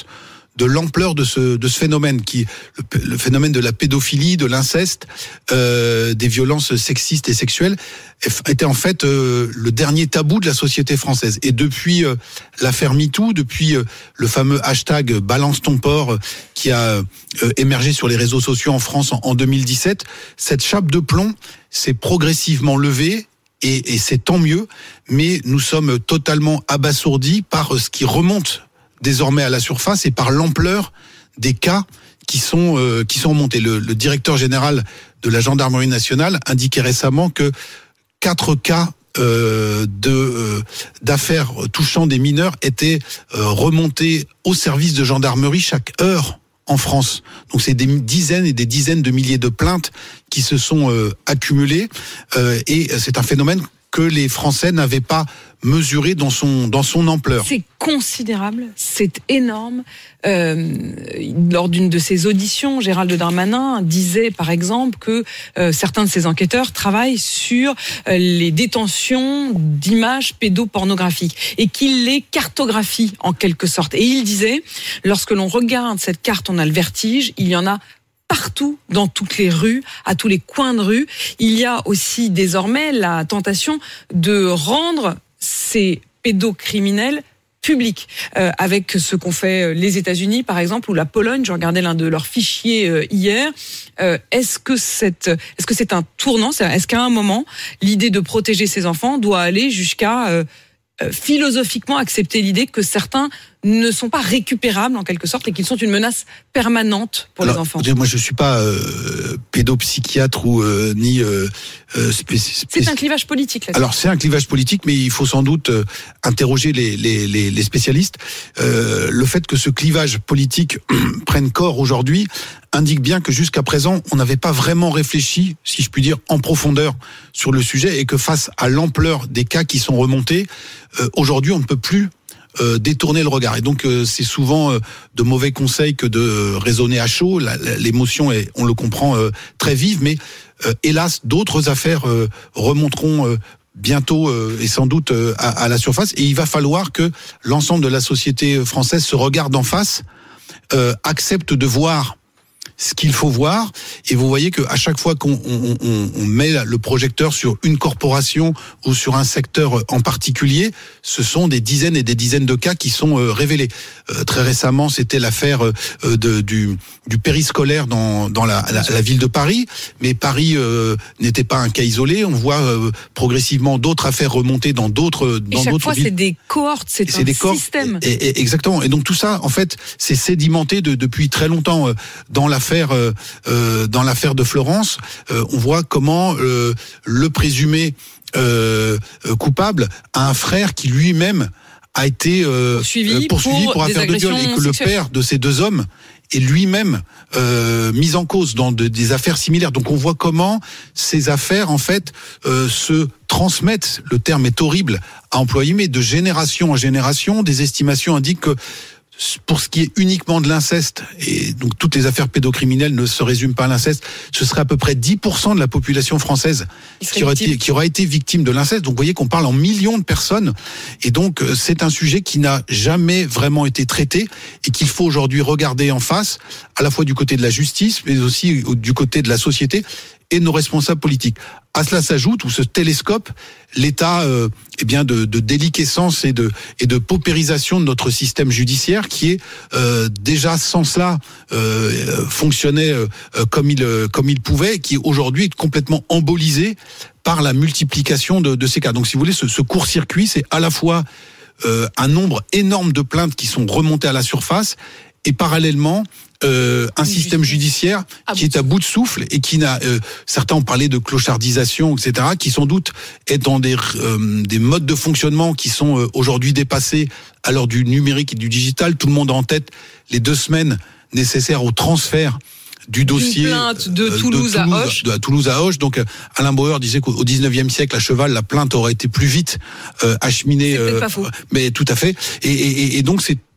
de l'ampleur de ce de ce phénomène qui le, le phénomène de la pédophilie, de l'inceste, euh, des violences sexistes et sexuelles était en fait euh, le dernier tabou de la société française. Et depuis euh, l'affaire MeToo, depuis euh, le fameux hashtag Balance ton porc euh, qui a euh, émergé sur les réseaux sociaux en France en, en deux mille dix-sept, cette chape de plomb s'est progressivement levée. Et, et c'est tant mieux, mais nous sommes totalement abasourdis par ce qui remonte désormais à la surface et par l'ampleur des cas qui sont euh, qui sont remontés. Le, le directeur général de la gendarmerie nationale indiquait récemment que quatre cas euh, de euh, d'affaires touchant des mineurs étaient euh, remontés au service de gendarmerie chaque heure en France. Donc c'est des dizaines et des dizaines de milliers de plaintes qui se sont euh, accumulées euh, et c'est un phénomène que les Français n'avaient pas mesuré dans son dans son ampleur. C'est considérable, c'est énorme. Euh, lors d'une de ses auditions, Gérald Darmanin disait par exemple que euh, certains de ses enquêteurs travaillent sur euh, les détentions d'images pédopornographiques et qu'il les cartographie en quelque sorte. Et il disait, lorsque l'on regarde cette carte, on a le vertige, il y en a partout, dans toutes les rues, à tous les coins de rue. Il y a aussi désormais la tentation de rendre ces pédocriminels publics, euh, avec ce qu'ont fait les États-Unis, par exemple, ou la Pologne. Je regardais l'un de leurs fichiers euh, hier. Euh, est-ce que c'est, est-ce que c'est un tournant ? Est-ce qu'à un moment, l'idée de protéger ses enfants doit aller jusqu'à euh, euh, philosophiquement accepter l'idée que certains ne sont pas récupérables en quelque sorte et qu'ils sont une menace permanente pour Alors, les enfants. Moi, je suis pas euh, pédopsychiatre ou euh, ni euh, spéci- spéci- C'est un clivage politique là. Alors c'est un clivage politique, mais il faut sans doute euh, interroger les, les, les, les spécialistes. Euh, le fait que ce clivage politique prenne corps aujourd'hui indique bien que jusqu'à présent, on n'avait pas vraiment réfléchi, si je puis dire, en profondeur sur le sujet, et que face à l'ampleur des cas qui sont remontés, euh, aujourd'hui, on ne peut plus Euh, détourner le regard. Et donc euh, c'est souvent euh, de mauvais conseils que de euh, raisonner à chaud. La, la, l'émotion est, on le comprend, euh, très vive, mais euh, hélas, d'autres affaires euh, remonteront euh, bientôt euh, et sans doute euh, à, à la surface. Et il va falloir que l'ensemble de la société française se regarde en face, euh, accepte de voir ce qu'il faut voir, et vous voyez que à chaque fois qu'on on, on, on met le projecteur sur une corporation ou sur un secteur en particulier, ce sont des dizaines et des dizaines de cas qui sont euh, révélés. Euh, très récemment, c'était l'affaire euh, de, du, du périscolaire dans, dans la, la, la ville de Paris, mais Paris euh, n'était pas un cas isolé. On voit euh, progressivement d'autres affaires remonter dans d'autres dans et chaque d'autres fois, villes. c'est des cohortes, c'est, c'est un des cohortes, système. Et, et, exactement. Et donc tout ça, en fait, c'est sédimenté de, depuis très longtemps euh, dans l'affaire. Euh, euh, dans l'affaire de Florence, euh, on voit comment euh, le présumé euh, coupable a un frère qui lui-même a été euh, poursuivi, poursuivi pour, pour affaire de viol, et que le père de ces deux hommes est lui-même euh, mis en cause dans de, des affaires similaires. Donc on voit comment ces affaires en fait euh, se transmettent. Le terme est horrible à employer, mais de génération en génération, des estimations indiquent que pour ce qui est uniquement de l'inceste, et donc toutes les affaires pédocriminelles ne se résument pas à l'inceste, ce serait à peu près dix pour cent de la population française qui aurait, été, qui aurait été victime de l'inceste. Donc vous voyez qu'on parle en millions de personnes, et donc c'est un sujet qui n'a jamais vraiment été traité et qu'il faut aujourd'hui regarder en face, à la fois du côté de la justice, mais aussi du côté de la société et de nos responsables politiques. À cela s'ajoute, ou ce télescope, l'état euh, eh bien de, de déliquescence et de et de paupérisation de notre système judiciaire, qui est euh, déjà sans cela euh, fonctionnait euh, comme il euh, comme il pouvait, qui aujourd'hui est complètement embolisé par la multiplication de, de ces cas. Donc, si vous voulez, ce, ce court-circuit, c'est à la fois euh, un nombre énorme de plaintes qui sont remontées à la surface, et parallèlement euh, un système judiciaire qui est à bout de souffle et qui n'a, euh, certains ont parlé de clochardisation, et cetera, qui sans doute est dans des euh, des modes de fonctionnement qui sont euh, aujourd'hui dépassés à l'heure du numérique et du digital. Tout le monde a en tête les deux semaines nécessaires au transfert du dossier. Une plainte de Toulouse, de Toulouse à Auch. De, à Toulouse à Auch. Donc Alain Bauer disait qu'au dix-neuvième siècle, à cheval, la plainte aurait été plus vite euh, acheminée. C'est peut-être euh, pas faux. Mais tout à fait. Et, et, et donc c'est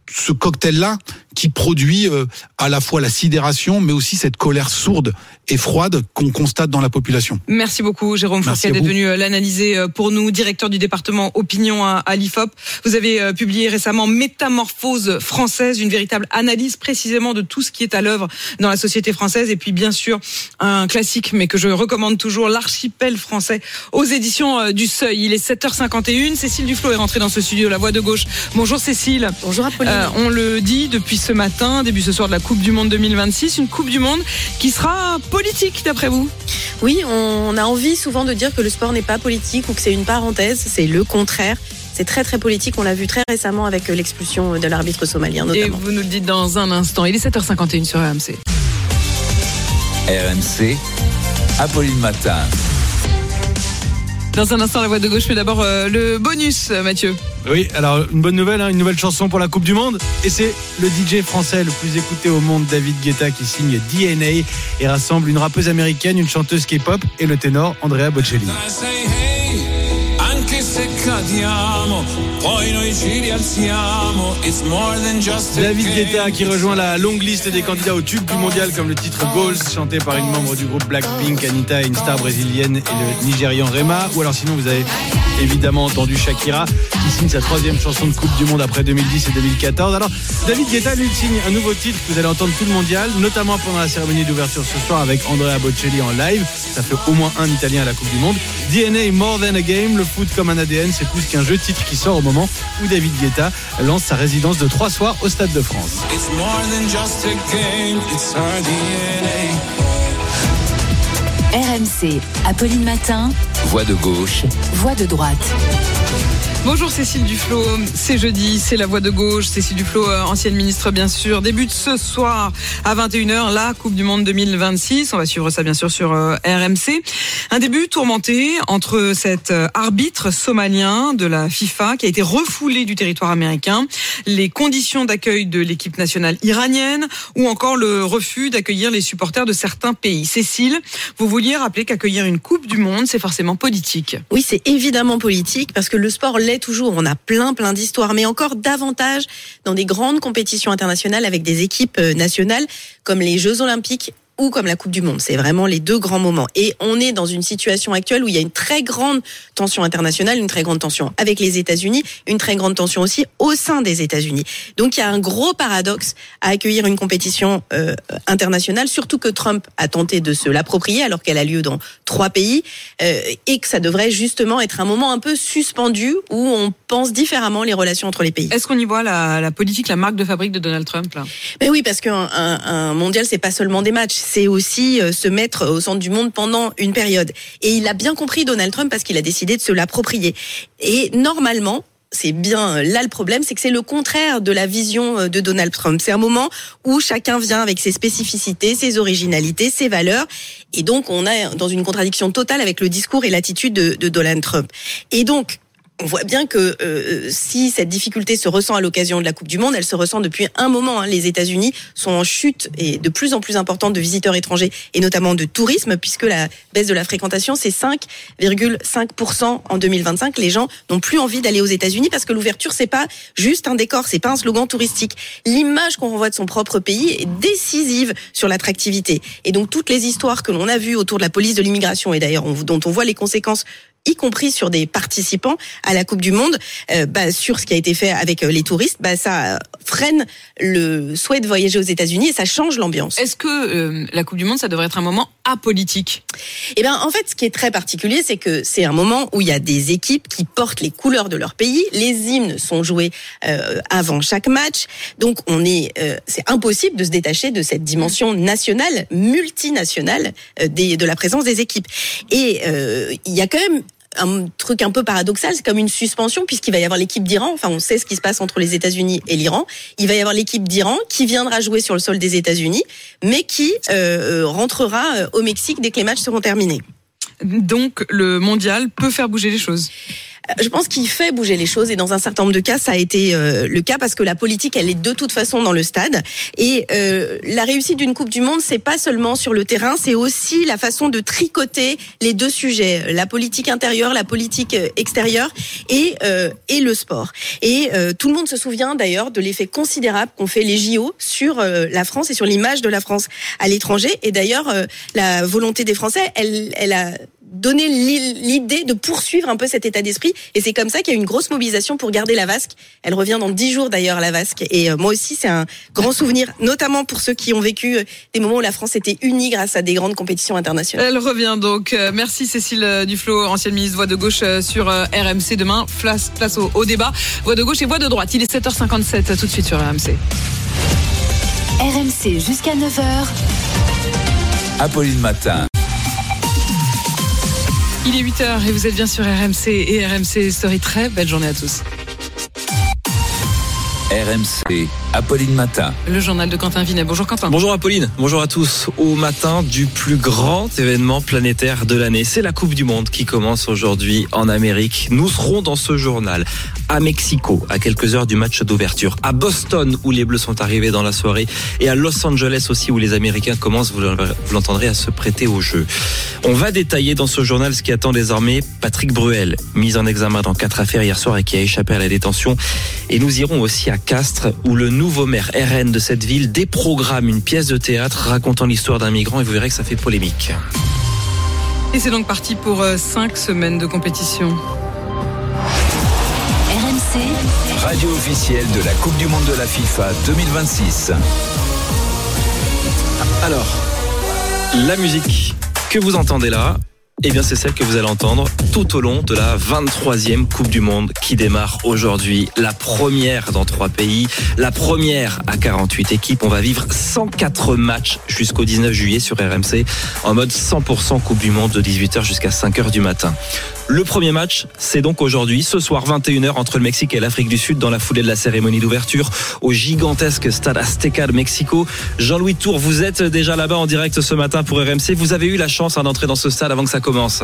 ce cocktail-là qui produit euh, à la fois la sidération, mais aussi cette colère sourde et froide qu'on constate dans la population. Merci beaucoup, Jérôme Fourcade, d'être venu l'analyser pour nous, directeur du département opinion à, à l'I F O P. Vous avez euh, publié récemment Métamorphose française, une véritable analyse précisément de tout ce qui est à l'œuvre dans la société française. Et puis bien sûr, un classique, mais que je recommande toujours, L'archipel français, aux éditions euh, du Seuil. Il est sept heures cinquante et une. Cécile Duflot est rentrée dans ce studio, La Voix de Gauche. Bonjour Cécile. Bonjour Apolline. Euh, on le dit depuis ce matin, début ce soir de la Coupe du Monde deux mille vingt-six, une Coupe du Monde qui sera politique d'après vous? Oui, on a envie souvent de dire que le sport n'est pas politique ou que c'est une parenthèse, c'est le contraire. C'est très très politique, on l'a vu très récemment avec l'expulsion de l'arbitre somalien notamment. Et vous nous le dites dans un instant, il est sept heures cinquante et une sur R M C. R M C, Apolline Matin. Dans un instant, La Voix de Gauche, mais d'abord euh, le bonus, Mathieu. Oui, alors une bonne nouvelle, hein, une nouvelle chanson pour la Coupe du Monde. Et c'est le D J français le plus écouté au monde, David Guetta, qui signe D N A et rassemble une rappeuse américaine, une chanteuse K-pop et le ténor Andrea Bocelli. David Guetta qui rejoint la longue liste des candidats au tube du mondial comme le titre Goals, chanté par une membre du groupe Blackpink, Anita, une star brésilienne, et le Nigérian Rema. Ou alors sinon vous avez évidemment entendu Shakira qui signe sa troisième chanson de Coupe du Monde après deux mille dix et deux mille quatorze. Alors David Guetta lui signe un nouveau titre que vous allez entendre tout le mondial, notamment pendant la cérémonie d'ouverture ce soir avec Andrea Bocelli en live. Ça fait au moins un Italien à la Coupe du Monde. D N A More Than a Game, le foot comme un A D N, c'est plus qu'un jeu, titre qui sort au moment où David Guetta lance sa résidence de trois soirs au Stade de France. It's more than just a game, it's our D N A. R M C, Apolline Matin. Voix de gauche. Voix de droite. Bonjour Cécile Duflot, c'est jeudi, c'est La Voix de Gauche. Cécile Duflot, ancienne ministre bien sûr, débute ce soir à vingt et une heures la Coupe du Monde deux mille vingt-six. On va suivre ça bien sûr sur R M C. Un début tourmenté entre cet arbitre somalien de la FIFA qui a été refoulé du territoire américain, les conditions d'accueil de l'équipe nationale iranienne ou encore le refus d'accueillir les supporters de certains pays. Cécile, vous vouliez rappeler qu'accueillir une Coupe du Monde, c'est forcément politique. Oui, c'est évidemment politique parce que le sport l'est toujours. On a plein, plein d'histoires, mais encore davantage dans des grandes compétitions internationales avec des équipes nationales comme les Jeux Olympiques ou comme la Coupe du Monde. C'est vraiment les deux grands moments. Et on est dans une situation actuelle où il y a une très grande tension internationale, une très grande tension avec les États-Unis, une très grande tension aussi au sein des États-Unis. Donc il y a un gros paradoxe à accueillir une compétition euh, internationale, surtout que Trump a tenté de se l'approprier alors qu'elle a lieu dans trois pays euh, et que ça devrait justement être un moment un peu suspendu où on pense différemment les relations entre les pays. Est-ce qu'on y voit la, la politique, la marque de fabrique de Donald Trump là? Mais oui, parce qu'un un, un mondial, c'est pas seulement des matchs. C'est aussi se mettre au centre du monde pendant une période. Et il a bien compris, Donald Trump, parce qu'il a décidé de se l'approprier. Et normalement, c'est bien là le problème, c'est que c'est le contraire de la vision de Donald Trump. C'est un moment où chacun vient avec ses spécificités, ses originalités, ses valeurs. Et donc, on est dans une contradiction totale avec le discours et l'attitude de, de Donald Trump. Et donc, on voit bien que euh, si cette difficulté se ressent à l'occasion de la Coupe du Monde, elle se ressent depuis un moment. Hein. Les États-Unis sont en chute et de plus en plus importante de visiteurs étrangers et notamment de tourisme, puisque la baisse de la fréquentation, c'est cinq virgule cinq pour cent en deux mille vingt-cinq. Les gens n'ont plus envie d'aller aux États-Unis parce que l'ouverture, c'est pas juste un décor, c'est pas un slogan touristique. L'image qu'on renvoie de son propre pays est décisive sur l'attractivité. Et donc toutes les histoires que l'on a vues autour de la police de l'immigration et d'ailleurs on, dont on voit les conséquences, y compris sur des participants à la Coupe du Monde, euh, bah, sur ce qui a été fait avec les touristes, bah, ça freine le souhait de voyager aux États-Unis et ça change l'ambiance. Est-ce que euh, la Coupe du Monde, ça devrait être un moment apolitique ? Eh ben, en fait, ce qui est très particulier, c'est que c'est un moment où il y a des équipes qui portent les couleurs de leur pays. Les hymnes sont joués euh, avant chaque match, donc on est, euh, c'est impossible de se détacher de cette dimension nationale, multinationale euh, des, de la présence des équipes. Et euh, il y a quand même un truc un peu paradoxal, c'est comme une suspension puisqu'il va y avoir l'équipe d'Iran, enfin on sait ce qui se passe entre les États-Unis et l'Iran, il va y avoir l'équipe d'Iran qui viendra jouer sur le sol des États-Unis mais qui euh, rentrera au Mexique dès que les matchs seront terminés. Donc le mondial peut faire bouger les choses. Je pense qu'il fait bouger les choses et dans un certain nombre de cas, ça a été euh, le cas parce que la politique, elle est de toute façon dans le stade. Et euh, la réussite d'une Coupe du Monde, c'est pas seulement sur le terrain, c'est aussi la façon de tricoter les deux sujets, la politique intérieure, la politique extérieure et euh, et le sport. Et euh, tout le monde se souvient d'ailleurs de l'effet considérable qu'ont fait les J O sur euh, la France et sur l'image de la France à l'étranger. Et d'ailleurs, euh, la volonté des Français, elle, elle a donné l'idée de poursuivre un peu cet état d'esprit. Et c'est comme ça qu'il y a eu une grosse mobilisation pour garder la Vasque. Elle revient dans dix jours d'ailleurs, la Vasque. Et euh, moi aussi, c'est un grand souvenir, notamment pour ceux qui ont vécu des moments où la France était unie grâce à des grandes compétitions internationales. Elle revient donc. Euh, merci Cécile Duflot, ancienne ministre Voix de Gauche euh, sur euh, R M C. Demain, place, place au, au débat. Voix de Gauche et Voix de Droite. Il est sept heures cinquante-sept, tout de suite sur R M C. R M C jusqu'à neuf heures. Apolline Matin. Il est huit heures et vous êtes bien sur R M C et R M C Story. Très belle journée à tous. R M C, Apolline Matin. Le journal de Quentin Vinet. Bonjour Quentin. Bonjour Apolline, bonjour à tous. Au matin du plus grand événement planétaire de l'année, c'est la Coupe du Monde qui commence aujourd'hui en Amérique. Nous serons dans ce journal à Mexico, à quelques heures du match d'ouverture, à Boston où les Bleus sont arrivés dans la soirée et à Los Angeles aussi où les Américains commencent, vous l'entendrez, à se prêter au jeu. On va détailler dans ce journal ce qui attend désormais Patrick Bruel, mis en examen dans quatre affaires hier soir et qui a échappé à la détention. Et nous irons aussi à Castres où le nouveau maire R N de cette ville déprogramme une pièce de théâtre racontant l'histoire d'un migrant et vous verrez que ça fait polémique. Et c'est donc parti pour euh, cinq semaines de compétition. R M C, Radio officielle de la Coupe du Monde de la FIFA deux mille vingt-six. Alors, la musique que vous entendez là, eh bien c'est celle que vous allez entendre tout au long de la vingt-troisième Coupe du Monde qui démarre aujourd'hui. La première dans trois pays, la première à quarante-huit équipes. On va vivre cent quatre matchs jusqu'au dix-neuf juillet sur R M C en mode cent pour cent Coupe du Monde de dix-huit heures jusqu'à cinq heures du matin. Le premier match, c'est donc aujourd'hui, ce soir vingt et une heures entre le Mexique et l'Afrique du Sud dans la foulée de la cérémonie d'ouverture au gigantesque stade Azteca de Mexico. Jean-Louis Tour, vous êtes déjà là-bas en direct ce matin pour R M C. Vous avez eu la chance hein, d'entrer dans ce stade avant que ça commence.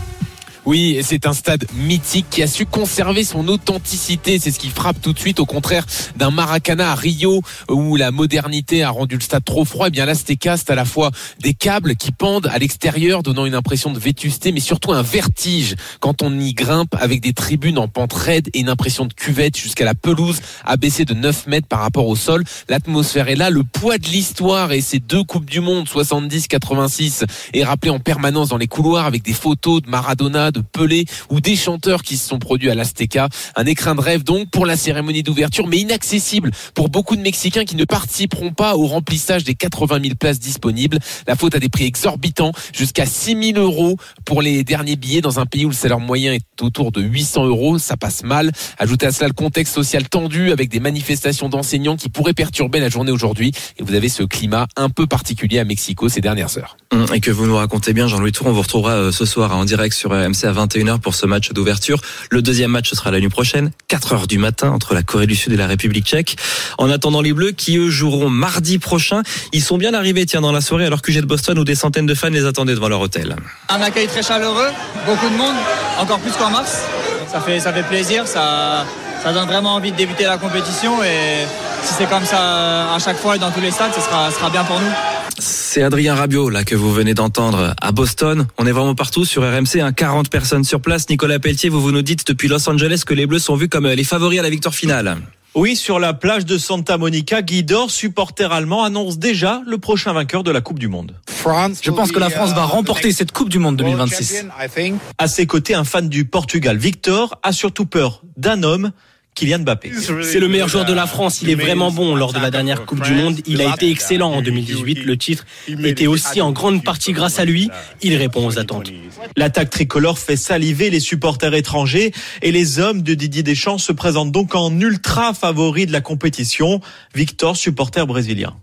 Oui, c'est un stade mythique qui a su conserver son authenticité. C'est ce qui frappe tout de suite, au contraire d'un Maracana à Rio où la modernité a rendu le stade trop froid. Eh bien, l'Azteca, c'est à la fois des câbles qui pendent à l'extérieur, donnant une impression de vétusté, mais surtout un vertige quand on y grimpe avec des tribunes en pente raide et une impression de cuvette jusqu'à la pelouse abaissée de neuf mètres par rapport au sol. L'atmosphère est là, le poids de l'histoire et ces deux Coupes du Monde, soixante-dix quatre-vingt-six, est rappelé en permanence dans les couloirs avec des photos de Maradona, de Pelé ou des chanteurs qui se sont produits à l'Azteca. Un écrin de rêve donc pour la cérémonie d'ouverture, mais inaccessible pour beaucoup de Mexicains qui ne participeront pas au remplissage des quatre-vingt mille places disponibles. La faute à des prix exorbitants, jusqu'à six mille euros pour les derniers billets dans un pays où le salaire moyen est autour de huit cents euros. Ça passe mal. Ajoutez à cela le contexte social tendu avec des manifestations d'enseignants qui pourraient perturber la journée aujourd'hui. Et vous avez ce climat un peu particulier à Mexico ces dernières heures. Et que vous nous racontez bien, Jean-Louis Tour. On vous retrouvera ce soir en direct sur R M C à vingt et une heures pour ce match d'ouverture. Le deuxième match ce sera la nuit prochaine, quatre heures du matin entre la Corée du Sud et la République tchèque. En attendant, les Bleus qui eux joueront mardi prochain, ils sont bien arrivés tiens dans la soirée à leur Q G de Boston où des centaines de fans les attendaient devant leur hôtel. Un accueil très chaleureux, beaucoup de monde, encore plus qu'en mars. Ça fait ça fait plaisir, ça ça donne vraiment envie de débuter la compétition et si c'est comme ça à chaque fois et dans tous les stades, ce sera ce sera bien pour nous. C'est Adrien Rabiot là que vous venez d'entendre à Boston. On est vraiment partout sur R M C, hein, quarante personnes sur place. Nicolas Pelletier, vous vous nous dites depuis Los Angeles que les Bleus sont vus comme les favoris à la victoire finale. Oui, sur la plage de Santa Monica, Guy Dor, supporter allemand, annonce déjà le prochain vainqueur de la Coupe du Monde. Je pense que la France va remporter cette Coupe du Monde deux mille vingt-six. À ses côtés, un fan du Portugal, Victor, a surtout peur d'un homme, Kylian Mbappé. C'est le meilleur joueur de la France, il est vraiment bon. Lors de la dernière Coupe du Monde, il a été excellent en deux mille dix-huit. Le titre était aussi en grande partie grâce à lui. Il répond aux attentes. L'attaque tricolore fait saliver les supporters étrangers et les hommes de Didier Deschamps se présentent donc en ultra favori de la compétition. Victor, supporter brésilien.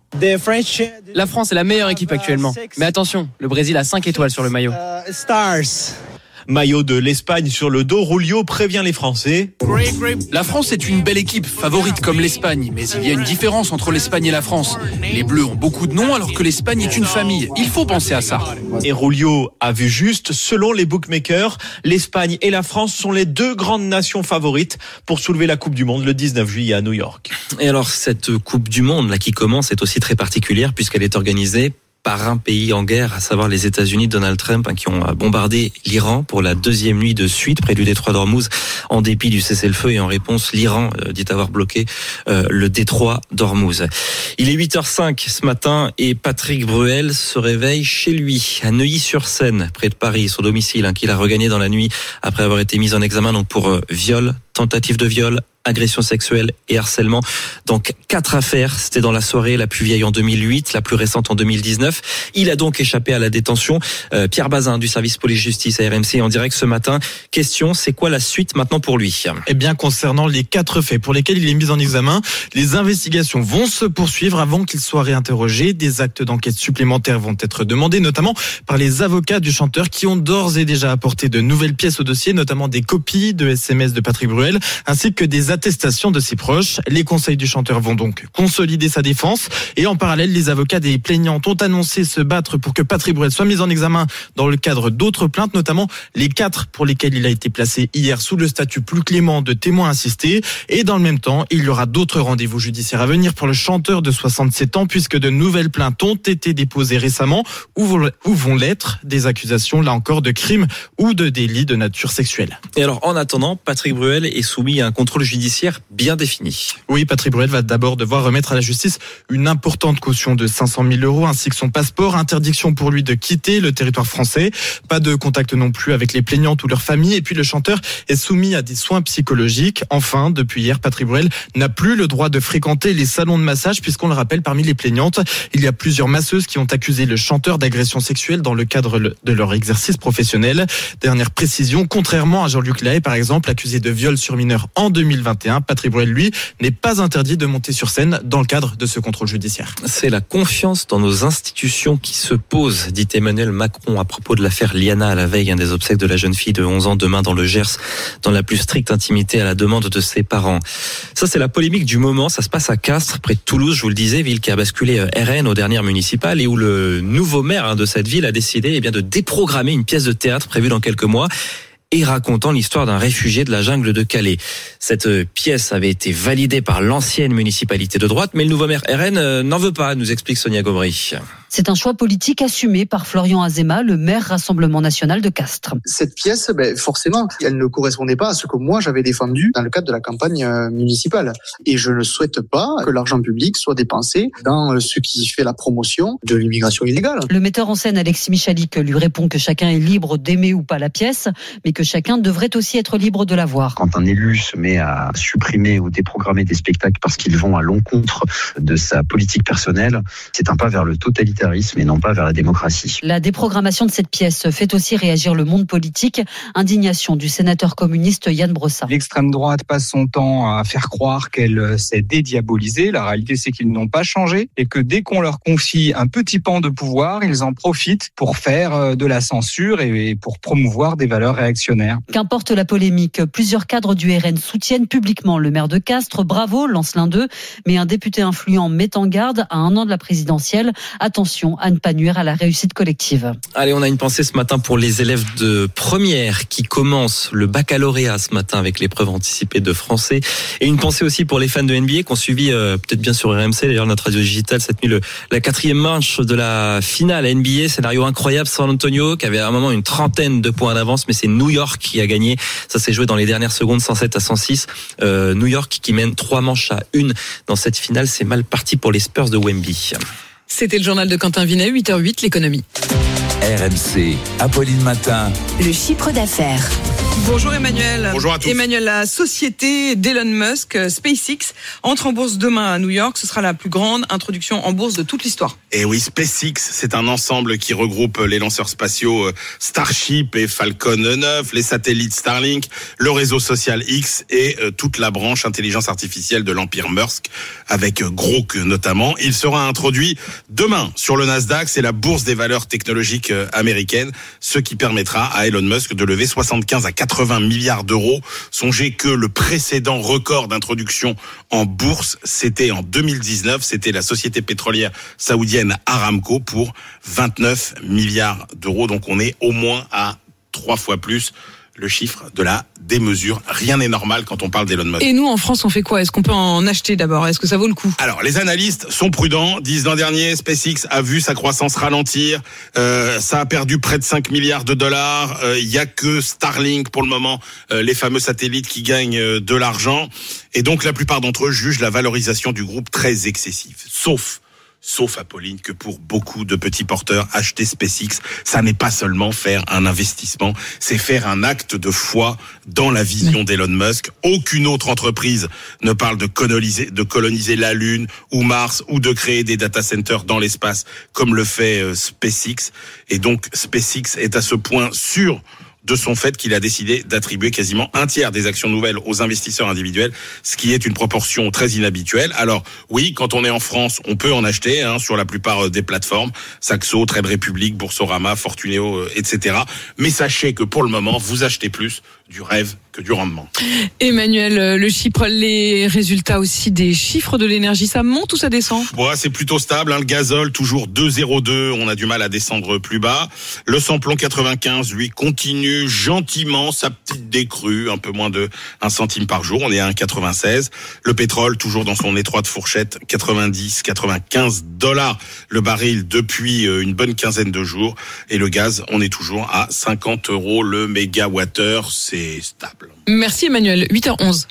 La France est la meilleure équipe actuellement. Mais attention, le Brésil a cinq étoiles sur le maillot. Maillot de l'Espagne sur le dos, Rulio prévient les Français. La France est une belle équipe, favorite comme l'Espagne, mais il y a une différence entre l'Espagne et la France. Les Bleus ont beaucoup de noms alors que l'Espagne est une famille. Il faut penser à ça. Et Rulio a vu juste. Selon les bookmakers, l'Espagne et la France sont les deux grandes nations favorites pour soulever la Coupe du Monde le dix-neuf juillet à New York. Et alors cette Coupe du Monde là qui commence est aussi très particulière puisqu'elle est organisée par un pays en guerre, à savoir les États-Unis de Donald Trump, hein, qui ont bombardé l'Iran pour la deuxième nuit de suite près du détroit d'Ormuz, en dépit du cessez-le-feu. Et en réponse, l'Iran euh, dit avoir bloqué euh, le détroit d'Ormuz. Il est huit heures cinq ce matin et Patrick Bruel se réveille chez lui, à Neuilly-sur-Seine, près de Paris, son domicile, hein, qu'il a regagné dans la nuit après avoir été mis en examen donc pour euh, viol, tentative de viol, agression sexuelle et harcèlement. Donc quatre affaires, c'était dans la soirée, la plus vieille en deux mille huit, la plus récente en deux mille dix-neuf. Il a donc échappé à la détention. Euh, Pierre Bazin du service police-justice à R M C en direct ce matin. Question, c'est quoi la suite maintenant pour lui ? Eh bien, concernant les quatre faits pour lesquels il est mis en examen, les investigations vont se poursuivre avant qu'il soit réinterrogé. Des actes d'enquête supplémentaires vont être demandés, notamment par les avocats du chanteur qui ont d'ores et déjà apporté de nouvelles pièces au dossier, notamment des copies de S M S de Patrick Bruel, ainsi que des attestation de ses proches. Les conseils du chanteur vont donc consolider sa défense et en parallèle, les avocats des plaignantes ont annoncé se battre pour que Patrick Bruel soit mis en examen dans le cadre d'autres plaintes, notamment les quatre pour lesquelles il a été placé hier sous le statut plus clément de témoin assisté. Et dans le même temps, il y aura d'autres rendez-vous judiciaires à venir pour le chanteur de soixante-sept ans puisque de nouvelles plaintes ont été déposées récemment ou vont l'être des accusations, là encore, de crimes ou de délits de nature sexuelle. Et alors, en attendant, Patrick Bruel est soumis à un contrôle judiciaire bien défini. Oui, Patrick Bruel va d'abord devoir remettre à la justice une importante caution de cinq cent mille euros ainsi que son passeport. Interdiction pour lui de quitter le territoire français. Pas de contact non plus avec les plaignantes ou leurs familles. Et puis le chanteur est soumis à des soins psychologiques. Enfin, depuis hier, Patrick Bruel n'a plus le droit de fréquenter les salons de massage puisqu'on le rappelle, parmi les plaignantes, il y a plusieurs masseuses qui ont accusé le chanteur d'agression sexuelle dans le cadre de leur exercice professionnel. Dernière précision, contrairement à Jean-Luc Lahaye, par exemple, accusé de viol sur mineur en deux mille vingt et un, Patrick Bruel, lui, n'est pas interdit de monter sur scène dans le cadre de ce contrôle judiciaire. C'est la confiance dans nos institutions qui se pose, dit Emmanuel Macron à propos de l'affaire Liana à la veille des obsèques de la jeune fille de onze ans demain dans le Gers, dans la plus stricte intimité à la demande de ses parents. Ça, c'est la polémique du moment. Ça se passe à Castres, près de Toulouse, je vous le disais, ville qui a basculé R N aux dernières municipales et où le nouveau maire de cette ville a décidé eh bien, de déprogrammer une pièce de théâtre prévue dans quelques mois et racontant l'histoire d'un réfugié de la jungle de Calais. Cette pièce avait été validée par l'ancienne municipalité de droite, mais le nouveau maire R N n'en veut pas, nous explique Sonia Gobry. C'est un choix politique assumé par Florian Azéma, le maire Rassemblement National de Castres. Cette pièce, ben, forcément, elle ne correspondait pas à ce que moi j'avais défendu dans le cadre de la campagne municipale. Et je ne souhaite pas que l'argent public soit dépensé dans ce qui fait la promotion de l'immigration illégale. Le metteur en scène Alexis Michalik lui répond que chacun est libre d'aimer ou pas la pièce, mais que chacun devrait aussi être libre de la voir. Quand un élu se met à supprimer ou déprogrammer des spectacles parce qu'ils vont à l'encontre de sa politique personnelle, c'est un pas vers le totalitarisme et non pas vers la démocratie. La déprogrammation de cette pièce fait aussi réagir le monde politique. Indignation du sénateur communiste Yann Brossat. L'extrême droite passe son temps à faire croire qu'elle s'est dédiabolisée. La réalité, c'est qu'ils n'ont pas changé et que dès qu'on leur confie un petit pan de pouvoir, ils en profitent pour faire de la censure et pour promouvoir des valeurs réactionnaires. Qu'importe la polémique, plusieurs cadres du R N soutiennent publiquement le maire de Castres. Bravo, lance l'un d'eux. Mais un député influent met en garde à un an de la présidentielle. Attention à ne pas nuire à la réussite collective. Allez, on a une pensée ce matin pour les élèves de première qui commencent le baccalauréat ce matin avec l'épreuve anticipée de français. Et une pensée aussi pour les fans de N B A qui ont suivi euh, peut-être bien sur R M C, d'ailleurs notre radio digitale cette nuit, le, la quatrième manche de la finale N B A. Scénario incroyable, San Antonio qui avait à un moment une trentaine de points d'avance, mais c'est New York qui a gagné. Ça s'est joué dans les dernières secondes, cent sept à cent six. Euh, New York qui mène trois manches à une dans cette finale. C'est mal parti pour les Spurs de Wemby. C'était le journal de Quentin Vinet, huit heures huit, l'économie. R M C, Apolline Matin. Le chiffre d'affaires. Bonjour Emmanuel. Bonjour à tous. Emmanuel, la société d'Elon Musk, SpaceX, entre en bourse demain à New York. Ce sera la plus grande introduction en bourse de toute l'histoire. Et oui, SpaceX, c'est un ensemble qui regroupe les lanceurs spatiaux Starship et Falcon neuf, les satellites Starlink, le réseau social X et toute la branche intelligence artificielle de l'empire Musk, avec Grok notamment. Il sera introduit demain sur le Nasdaq, c'est la bourse des valeurs technologiques américaine, ce qui permettra à Elon Musk de lever soixante-quinze à quatre-vingts milliards d'euros. Songez que le précédent record d'introduction en bourse, c'était en deux mille dix-neuf, c'était la société pétrolière saoudienne Aramco pour vingt-neuf milliards d'euros. Donc on est au moins à trois fois plus le chiffre de la démesure. Rien n'est normal quand on parle d'Elon Musk. Et nous, en France, on fait quoi? Est-ce qu'on peut en acheter d'abord? Est-ce que ça vaut le coup? Alors, les analystes sont prudents, disent l'an dernier, SpaceX a vu sa croissance ralentir, euh, ça a perdu près de cinq milliards de dollars, il euh, y a que Starlink pour le moment, euh, les fameux satellites qui gagnent euh, de l'argent, et donc la plupart d'entre eux jugent la valorisation du groupe très excessive, sauf Sauf, Apolline, que pour beaucoup de petits porteurs, acheter SpaceX, ça n'est pas seulement faire un investissement, c'est faire un acte de foi dans la vision d'Elon Musk. Aucune autre entreprise ne parle de coloniser, de coloniser la Lune ou Mars ou de créer des data centers dans l'espace comme le fait euh, SpaceX. Et donc, SpaceX est à ce point sûr de son fait qu'il a décidé d'attribuer quasiment un tiers des actions nouvelles aux investisseurs individuels, ce qui est une proportion très inhabituelle. Alors oui, quand on est en France, on peut en acheter hein, sur la plupart des plateformes, Saxo, Trade Republic, Boursorama, Fortuneo, et cetera. Mais sachez que pour le moment, vous achetez plus du rêve que du rendement. Emmanuel, le Chypre, les résultats aussi des chiffres de l'énergie, ça monte ou ça descend? Ouais, c'est plutôt stable. Hein, le gazole, toujours deux virgule zéro deux. On a du mal à descendre plus bas. Le samplon quatre-vingt-quinze, lui, continue gentiment sa petite décrue, un peu moins de un centime par jour. On est à un virgule quatre-vingt-seize. Le pétrole, toujours dans son étroite fourchette, quatre-vingt-dix, quatre-vingt-quinze dollars le baril depuis une bonne quinzaine de jours. Et le gaz, on est toujours à cinquante euros le mégawattheure. C'est stable. Merci Emmanuel, huit heures onze.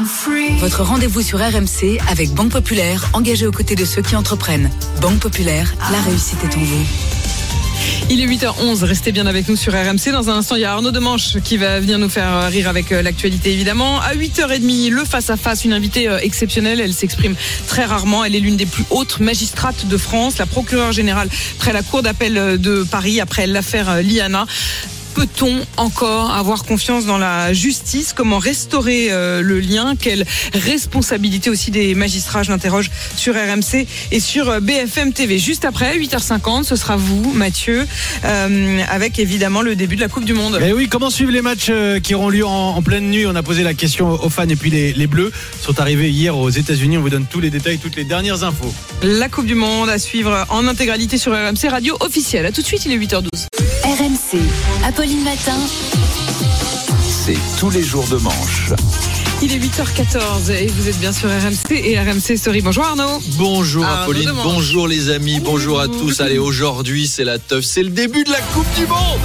Votre rendez-vous sur R M C avec Banque Populaire, engagée aux côtés de ceux qui entreprennent. Banque Populaire, la réussite est en vous. Il est huit heures onze, restez bien avec nous sur R M C. Dans un instant, il y a Arnaud Demanche qui va venir nous faire rire avec l'actualité évidemment. À huit heures trente, le face-à-face, une invitée exceptionnelle. Elle s'exprime très rarement. Elle est l'une des plus hautes magistrates de France, la procureure générale près la Cour d'appel de Paris après l'affaire Liana. Peut-on encore avoir confiance dans la justice? Comment restaurer euh, le lien? Quelle responsabilité aussi des magistrats? Je l'interroge sur R M C et sur B F M T V. Juste après, huit heures cinquante, ce sera vous, Mathieu, euh, avec évidemment le début de la Coupe du Monde. Et oui, comment suivre les matchs qui auront lieu en, en pleine nuit? On a posé la question aux fans et puis les, les Bleus sont arrivés hier aux États-Unis. On vous donne tous les détails, toutes les dernières infos. La Coupe du Monde à suivre en intégralité sur R M C Radio officielle. À tout de suite, il est huit heures douze. R M C, Apolline Matin. C'est tous les jours de manche. Il est huit heures quatorze et vous êtes bien sur R M C et R M C Story. Bonjour Arnaud. Bonjour Arnaud Apolline, Demanche. bonjour les amis, bonjour à tous. Allez, aujourd'hui c'est la teuf, c'est le début de la Coupe du Monde.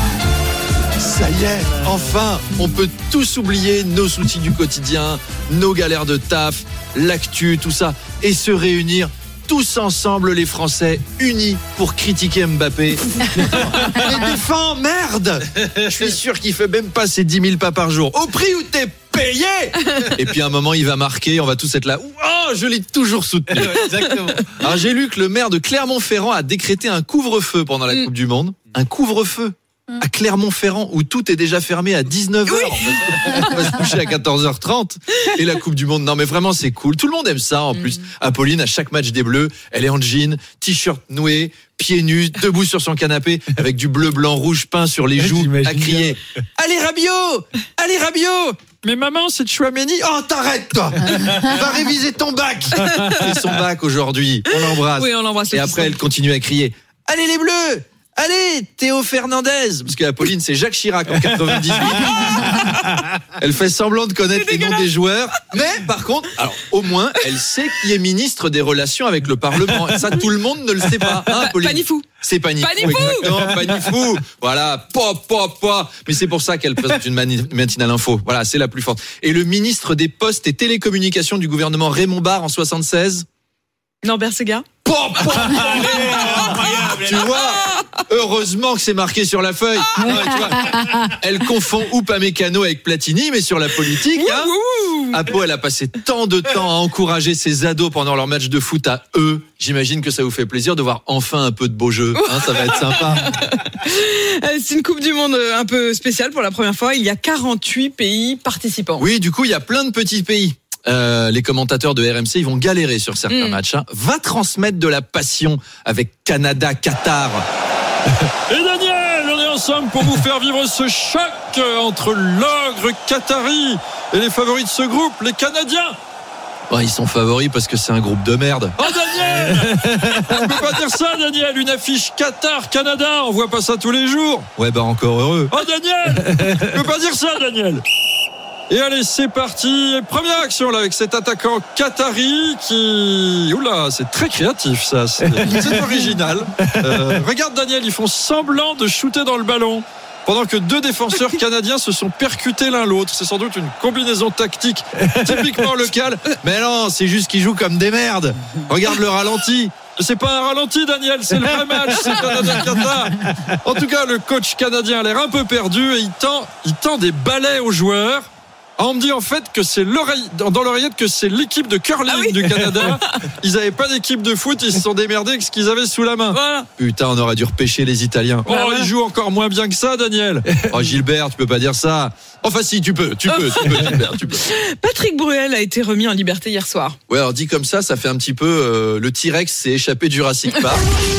Ça y est, enfin, on peut tous oublier nos soucis du quotidien, nos galères de taf, l'actu, tout ça, et se réunir tous ensemble, les Français, unis pour critiquer Mbappé. Mais défends, merde! Je suis sûr qu'il fait même pas ses dix mille pas par jour. Au prix où t'es payé! Et puis à un moment, il va marquer, on va tous être là. Oh, je l'ai toujours soutenu. Exactement. Alors j'ai lu que le maire de Clermont-Ferrand a décrété un couvre-feu pendant la Coupe du Monde. Un couvre-feu à Clermont-Ferrand où tout est déjà fermé à dix-neuf heures. Oui. On va se coucher à quatorze heures trente et la Coupe du Monde. Non mais vraiment c'est cool. Tout le monde aime ça en plus. Apolline, à chaque match des Bleus, elle est en jean, t-shirt noué, pieds nus, debout sur son canapé avec du bleu, blanc, rouge peint sur les joues à crier « Allez Rabiot! Allez Rabiot !» Mais maman, c'est Chouameni. Oh, t'arrêtes, toi. Va réviser ton bac. Et son bac aujourd'hui. On l'embrasse. Oui, on l'embrasse. Et après, elle continue à crier « Allez les Bleus! Allez, Théo Fernandez !» Parce que Apolline, c'est Jacques Chirac en quatre-vingt-dix-huit. Elle fait semblant de connaître les noms des joueurs. Mais, par contre, alors, au moins, elle sait qui est ministre des Relations avec le Parlement. Ça, tout le monde ne le sait pas. Hein, Apolline ? Panifou. C'est Panifou. Panifou. Exactement, Panifou. Voilà, pop, pop, pop. Mais c'est pour ça qu'elle présente une mani- matinale info. Voilà, c'est la plus forte. Et le ministre des Postes et Télécommunications du gouvernement Raymond Barre en soixante-seize. Norbert Segard. Pop, pop. Tu vois, Heureusement que c'est marqué sur la feuille. Ouais, tu vois, elle confond Upamecano avec Platini, mais sur la politique, hein, Apo, elle a passé tant de temps à encourager ses ados pendant leur match de foot à eux. J'imagine que ça vous fait plaisir de voir enfin un peu de beau jeu. Hein, ça va être sympa. C'est une Coupe du Monde un peu spéciale pour la première fois. Il y a quarante-huit pays participants. Oui, du coup, il y a plein de petits pays. Euh, les commentateurs de R M C, ils vont galérer sur certains mmh. matchs. Hein. Va transmettre de la passion avec Canada-Qatar. Et Daniel, on est ensemble pour vous faire vivre ce choc entre l'ogre qatari et les favoris de ce groupe, les Canadiens. Oh, ils sont favoris parce que c'est un groupe de merde. Oh Daniel, tu peux pas dire ça Daniel, une affiche Qatar-Canada, on voit pas ça tous les jours. Ouais bah encore heureux. Oh Daniel, tu peux pas dire ça Daniel. Et allez, c'est parti. Première action là avec cet attaquant qatari qui... Oula, c'est très créatif ça, c'est, c'est original. Euh, regarde Daniel, ils font semblant de shooter dans le ballon pendant que deux défenseurs canadiens se sont percutés l'un l'autre. C'est sans doute une combinaison tactique typiquement locale. Mais non, c'est juste qu'ils jouent comme des merdes. Regarde le ralenti. C'est pas un ralenti Daniel, c'est le vrai match, c'est Canada-Qatar. En tout cas, le coach canadien a l'air un peu perdu et il tend, il tend des balais aux joueurs. Ah, on me dit en fait que c'est l'oreille, dans l'oreillette que c'est l'équipe de curling ah oui. du Canada. Ils n'avaient pas d'équipe de foot, ils se sont démerdés avec ce qu'ils avaient sous la main. Voilà. Putain, on aurait dû repêcher les Italiens. Oh, ils jouent encore moins bien que ça, Daniel. Oh Gilbert, tu peux pas dire ça. Enfin si, tu peux, tu peux, tu peux, Gilbert, tu peux. Patrick Bruel a été remis en liberté hier soir. Ouais, alors dit comme ça, ça fait un petit peu euh, le T-Rex s'est échappé du Jurassic Park.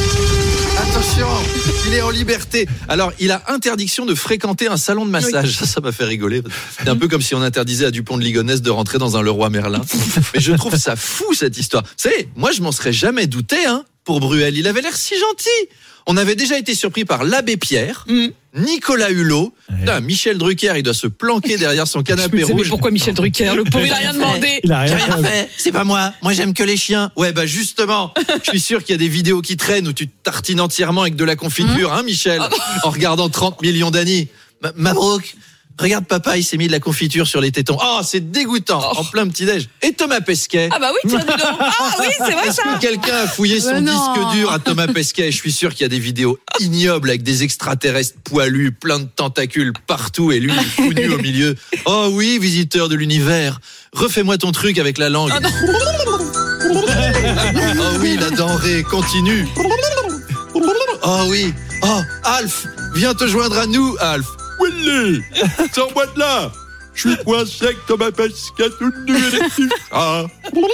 Attention, il est en liberté. Alors, il a interdiction de fréquenter un salon de massage. Oui. Ça, ça m'a fait rigoler. C'est un peu comme si on interdisait à Dupont de Ligonnès de rentrer dans un Leroy Merlin. Mais je trouve ça fou, cette histoire. Vous savez, moi, je m'en serais jamais douté, hein, pour Bruel. Il avait l'air si gentil. On avait déjà été surpris par l'abbé Pierre, mmh. Nicolas Hulot. Ouais. Putain, Michel Drucker, il doit se planquer derrière son canapé rouge. Mais pourquoi Michel Drucker? Le pauvre, il a rien demandé. Il a rien, J'ai rien fait. C'est pas moi. Moi, j'aime que les chiens. Ouais, bah, justement. Je suis sûr qu'il y a des vidéos qui traînent où tu te tartines entièrement avec de la confiture, mmh. hein, Michel, en regardant trente millions d'années. M- Mabrouk. Regarde papa, il s'est mis de la confiture sur les tétons. Oh, c'est dégoûtant, oh. en plein petit-déj. Et Thomas Pesquet. Ah bah oui, tiens, dis donc. Ah oui, c'est vrai Est-ce ça. que quelqu'un a fouillé son disque dur à Thomas Pesquet? Je suis sûr qu'il y a des vidéos ignobles avec des extraterrestres poilus, plein de tentacules partout et lui, tout nu au milieu. Oh oui, visiteur de l'univers, refais-moi ton truc avec la langue. Oh, oh oui, la denrée continue. Oh oui. Oh, Alf, viens te joindre à nous, Alf. Willy, sors-moi de là. Je suis coincé avec Thomas Pesquet tout nu et les petits chats.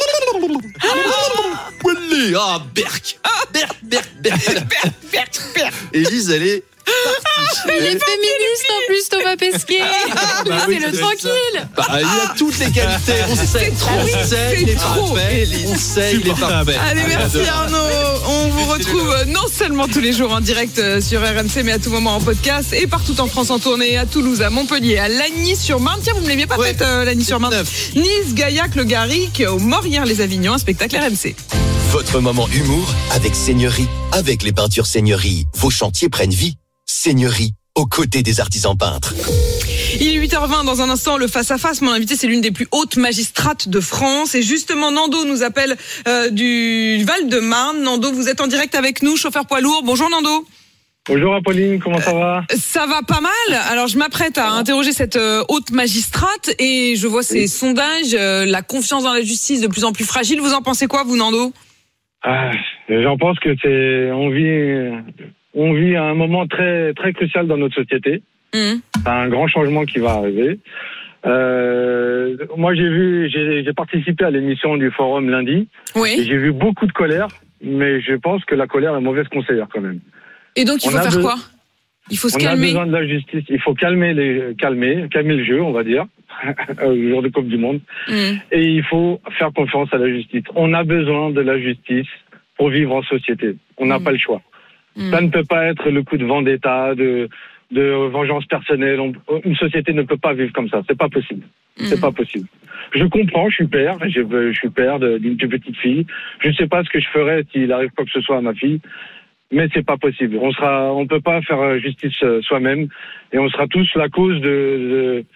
Willy, ah, Berk. Berk, Berk, Berk. Berk, Berk. Élise, elle est... Il est féministe en plus, Thomas Pesquet. Bah oui, c'est le tranquille. Bah, il a toutes les qualités. On sait, on sait, il est parfait. On sait, il est parfait. Allez, merci Arnaud. On vous retrouve non seulement tous les jours en direct sur R M C, mais à tout moment en podcast et partout en France en tournée, à Toulouse, à Montpellier, à Lagny-sur-Marne. Tiens, vous me l'aviez pas ouais, faite, euh, Lagny-sur-Marne. Nice, Gaillac, Le Garric, au Morières-les-Avignon, un spectacle R M C. Votre moment humour avec Seigneurie. Avec les peintures Seigneurie, vos chantiers prennent vie. Seigneurie, aux côtés des artisans peintres. Il est huit heures vingt, dans un instant, le face-à-face. Mon invité, c'est l'une des plus hautes magistrates de France. Et justement, Nando nous appelle euh, du Val-de-Marne. Nando, vous êtes en direct avec nous, chauffeur poids lourd. Bonjour Nando. Bonjour Apolline, comment ça va? euh, Ça va pas mal. Alors je m'apprête à interroger cette euh, haute magistrate et je vois ces oui. sondages, euh, la confiance dans la justice de plus en plus fragile. Vous en pensez quoi, vous, Nando? ah, J'en pense que c'est... On vit... On vit un moment très très crucial dans notre société. Mmh. C'est un grand changement qui va arriver. Euh, moi, j'ai vu, j'ai, j'ai participé à l'émission du Forum lundi. Oui. Et j'ai vu beaucoup de colère, mais je pense que la colère est mauvaise conseillère quand même. Et donc, il faut faire be- quoi? Il faut se on calmer. On a besoin de la justice. Il faut calmer les, calmer, calmer le jeu, on va dire, au jour de Coupe du Monde. Mmh. Et il faut faire confiance à la justice. On a besoin de la justice pour vivre en société. On n'a mmh. pas le choix. Mmh. Ça ne peut pas être le coup de vendetta, de, de vengeance personnelle. On, une société ne peut pas vivre comme ça. C'est pas possible. Mmh. C'est pas possible. Je comprends, je suis père. Je, je suis père de, d'une petite fille. Je ne sais pas ce que je ferais s'il arrive quoi que ce soit à ma fille. Mais c'est pas possible. On sera, on peut pas faire justice soi-même. Et on sera tous la cause de, de,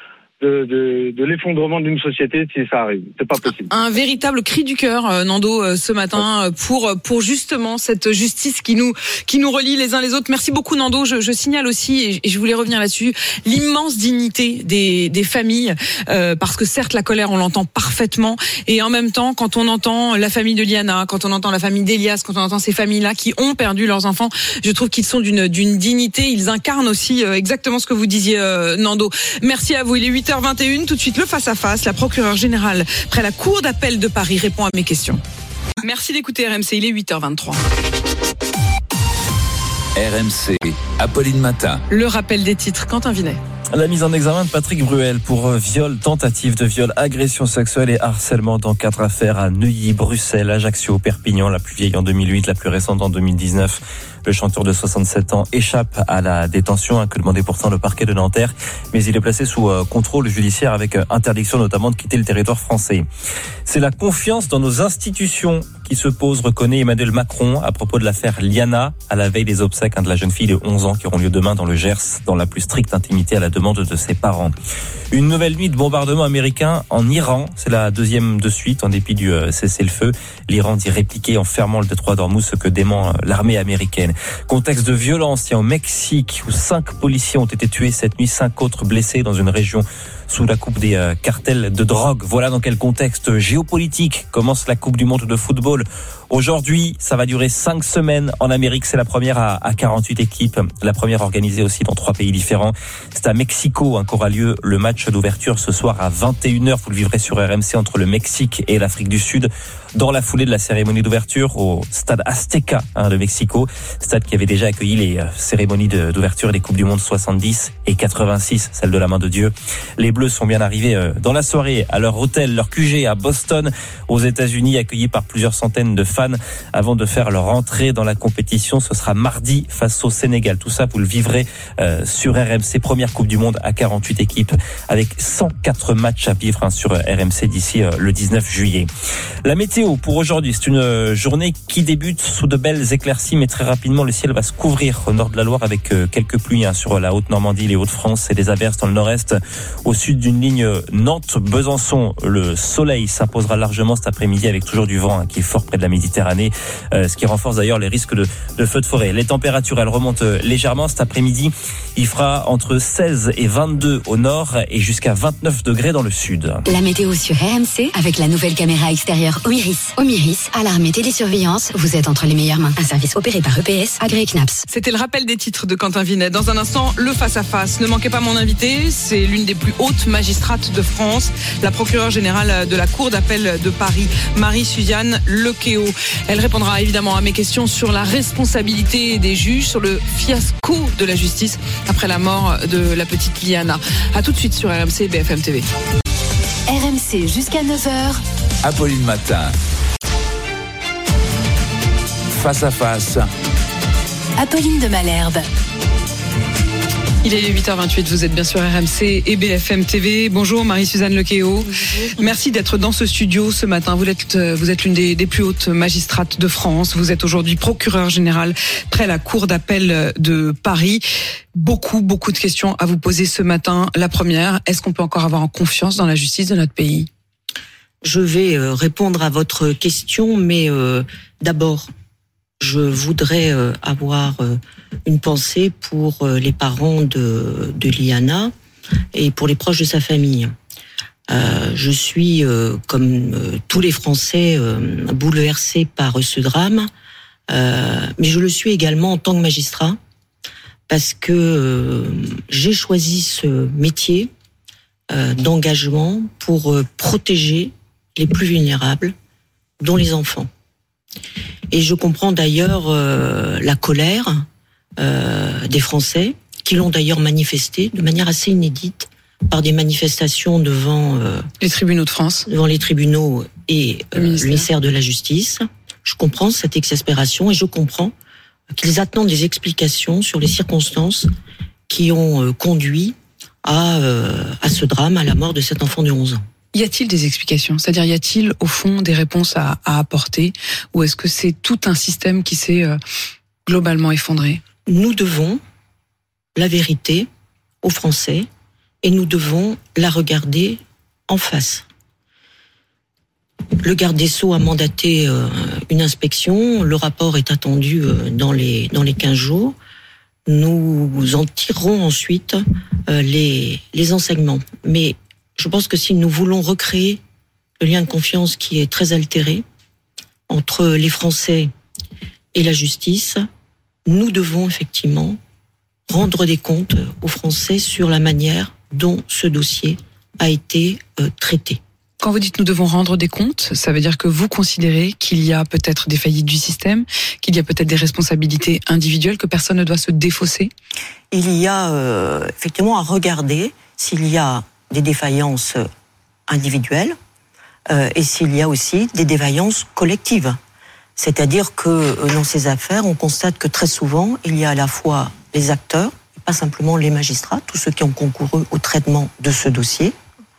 de, de, de l'effondrement d'une société si ça arrive. C'est pas possible. Un véritable cri du cœur, euh, Nando, euh, ce matin, euh, pour pour justement cette justice qui nous qui nous relie les uns les autres. Merci beaucoup, Nando. Je, je signale aussi, et, et je voulais revenir là-dessus, l'immense dignité des des familles, euh, parce que certes la colère, on l'entend parfaitement, et en même temps, quand on entend la famille de Liana, quand on entend la famille d'Elias, quand on entend ces familles-là qui ont perdu leurs enfants, je trouve qu'ils sont d'une d'une dignité. Ils incarnent aussi euh, exactement ce que vous disiez, euh, Nando. Merci à vous. Il est huit heures vingt et une. Tout de suite, le face-à-face. La procureure générale près la Cour d'appel de Paris répond à mes questions. Merci d'écouter R M C. Il est huit heures vingt-trois. R M C, Apolline Matin. Le rappel des titres, Quentin Vinet. La mise en examen de Patrick Bruel pour viol, tentative de viol, agression sexuelle et harcèlement dans quatre affaires à Neuilly, Bruxelles, Ajaccio, Perpignan, la plus vieille en deux mille huit, la plus récente en deux mille dix-neuf. Le chanteur de soixante-sept ans échappe à la détention, hein, que demandait pourtant le parquet de Nanterre, mais il est placé sous euh, contrôle judiciaire avec euh, interdiction notamment de quitter le territoire français. C'est la confiance dans nos institutions qui se pose, reconnaît Emmanuel Macron à propos de l'affaire Liana, à la veille des obsèques hein, de la jeune fille de onze ans qui auront lieu demain dans le Gers, dans la plus stricte intimité à la demande de ses parents. Une nouvelle nuit de bombardement américain en Iran, c'est la deuxième de suite en dépit du euh, cessez-le-feu. L'Iran dit répliquer en fermant le détroit d'Ormuz, ce que dément euh, l'armée américaine. Contexte de violence, il y a au Mexique où cinq policiers ont été tués cette nuit, cinq autres blessés dans une région sous la coupe des euh, cartels de drogue. Voilà dans quel contexte géopolitique commence la Coupe du Monde de football. Aujourd'hui, ça va durer cinq semaines. En Amérique, c'est la première à, à quarante-huit équipes. La première organisée aussi dans trois pays différents. C'est à Mexico hein, qu'aura lieu le match d'ouverture ce soir à vingt et une heures. Vous le vivrez sur R M C entre le Mexique et l'Afrique du Sud. Dans la foulée de la cérémonie d'ouverture au stade Azteca hein, de Mexico. Stade qui avait déjà accueilli les euh, cérémonies de, d'ouverture des Coupes du Monde soixante-dix et quatre-vingt-six, celle de la main de Dieu. Les Bleus sont bien arrivés euh, dans la soirée à leur hôtel, leur Q G à Boston, aux États-Unis, accueillis par plusieurs centaines de fans avant de faire leur entrée dans la compétition. Ce sera mardi face au Sénégal. Tout ça, vous le vivrez euh, sur R M C. Première Coupe du Monde à quarante-huit équipes avec cent quatre matchs à vivre hein, sur R M C d'ici euh, le dix-neuf juillet. La météo pour aujourd'hui, c'est une journée qui débute sous de belles éclaircies, mais très rapidement le ciel va se couvrir au nord de la Loire avec euh, quelques pluies hein, sur la Haute-Normandie, les Hauts-de-France et des averses dans le nord-est. Au sud d'une ligne Nantes-Besançon, le soleil s'imposera largement cet après-midi avec toujours du vent hein, qui est fort près de la Méditerranée, euh, ce qui renforce d'ailleurs les risques de, de feux de forêt. Les températures, elles remontent légèrement cet après-midi. Il fera entre seize et vingt-deux au nord et jusqu'à vingt-neuf degrés dans le sud. La météo sur R M C avec la nouvelle caméra extérieure Omiris. Omiris, alarme et télésurveillance, vous êtes entre les meilleures mains. Un service opéré par E P S, agréé C N A P S. C'était le rappel des titres de Quentin Vinet. Dans un instant, le face-à-face. Ne manquez pas mon invité, c'est l'une des plus hautes magistrates de France, la procureure générale de la Cour d'appel de Paris, Marie-Suzanne Lequéot. Elle répondra évidemment à mes questions sur la responsabilité des juges, sur le fiasco de la justice après la mort de la petite Liana. A tout de suite sur R M C et B F M T V. R M C jusqu'à neuf heures. Apolline Matin. Face à face. Apolline de Malherbe. Il est huit heures vingt-huit, vous êtes bien sur R M C et B F M T V. Bonjour Marie-Suzanne Lequéot. Merci d'être dans ce studio ce matin. Vous êtes, vous êtes l'une des, des plus hautes magistrates de France. Vous êtes aujourd'hui procureure générale près la Cour d'appel de Paris. Beaucoup, beaucoup de questions à vous poser ce matin. La première, est-ce qu'on peut encore avoir confiance dans la justice de notre pays ? Je vais répondre à votre question, mais euh, d'abord, je voudrais euh, avoir euh, une pensée pour euh, les parents de, de Liana et pour les proches de sa famille. Euh, je suis, euh, comme euh, tous les Français, euh, bouleversée par ce drame, euh, mais je le suis également en tant que magistrat, parce que euh, j'ai choisi ce métier euh, d'engagement pour euh, protéger les plus vulnérables, dont les enfants. Et je comprends d'ailleurs euh, la colère euh, des Français, qui l'ont d'ailleurs manifesté de manière assez inédite par des manifestations devant euh, les tribunaux de France, devant les tribunaux et euh, le, ministère. le ministère de la Justice. Je comprends cette exaspération et je comprends qu'ils attendent des explications sur les circonstances qui ont euh, conduit à, euh, à ce drame, à la mort de cet enfant de onze ans. Y a-t-il des explications ? C'est-à-dire, y a-t-il au fond des réponses à, à apporter ? Ou est-ce que c'est tout un système qui s'est euh, globalement effondré ? Nous devons la vérité aux Français et nous devons la regarder en face. Le garde des Sceaux a mandaté euh, une inspection. Le rapport est attendu euh, dans les dans les quinze jours. Nous en tirerons ensuite euh, les les enseignements. Mais je pense que si nous voulons recréer le lien de confiance qui est très altéré entre les Français et la justice, nous devons effectivement rendre des comptes aux Français sur la manière dont ce dossier a été euh, traité. Quand vous dites nous devons rendre des comptes, ça veut dire que vous considérez qu'il y a peut-être des faillites du système, qu'il y a peut-être des responsabilités individuelles, que personne ne doit se défausser? Il y a euh, effectivement à regarder s'il y a des défaillances individuelles euh, et s'il y a aussi des défaillances collectives. C'est-à-dire que euh, dans ces affaires, on constate que très souvent, il y a à la fois les acteurs, pas simplement les magistrats, tous ceux qui ont concouru au traitement de ce dossier,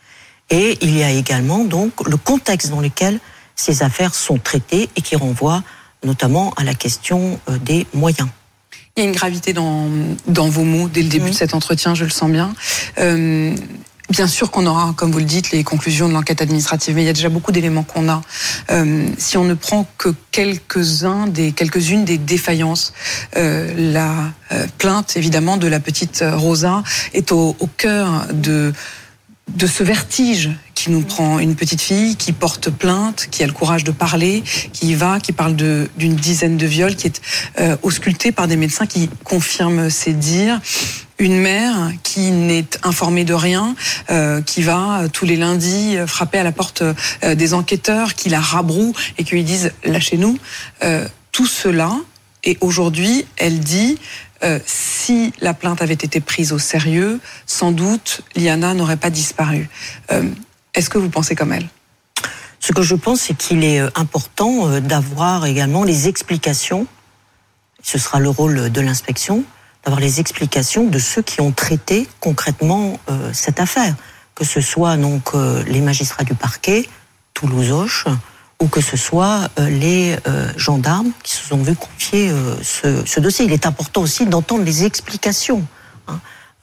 et il y a également donc le contexte dans lequel ces affaires sont traitées et qui renvoie notamment à la question des moyens. Il y a une gravité dans, dans vos mots dès le début mmh. de cet entretien, je le sens bien. Euh, bien sûr qu'on aura, comme vous le dites, les conclusions de l'enquête administrative, mais il y a déjà beaucoup d'éléments qu'on a. Euh, si on ne prend que quelques-uns des, quelques-unes des défaillances, euh, la euh, plainte évidemment de la petite Rosa est au, au cœur de de ce vertige qui nous prend, une petite fille qui porte plainte, qui a le courage de parler, qui y va, qui parle de, d'une dizaine de viols, qui est euh, auscultée par des médecins qui confirment ses dires. Une mère qui n'est informée de rien, euh, qui va euh, tous les lundis euh, frapper à la porte euh, des enquêteurs, qui la rabrouent et qui lui disent « lâchez-nous euh, ». Tout cela, et aujourd'hui, elle dit... Euh, si la plainte avait été prise au sérieux, sans doute, Liana n'aurait pas disparu. Euh, est-ce que vous pensez comme elle ? Ce que je pense, c'est qu'il est important d'avoir également les explications, ce sera le rôle de l'inspection, d'avoir les explications de ceux qui ont traité concrètement euh, cette affaire, que ce soit donc euh, les magistrats du parquet, Toulouse-Auch, ou que ce soit euh, les euh, gendarmes qui se sont vus confier euh, ce, ce dossier. Il est important aussi d'entendre les explications hein,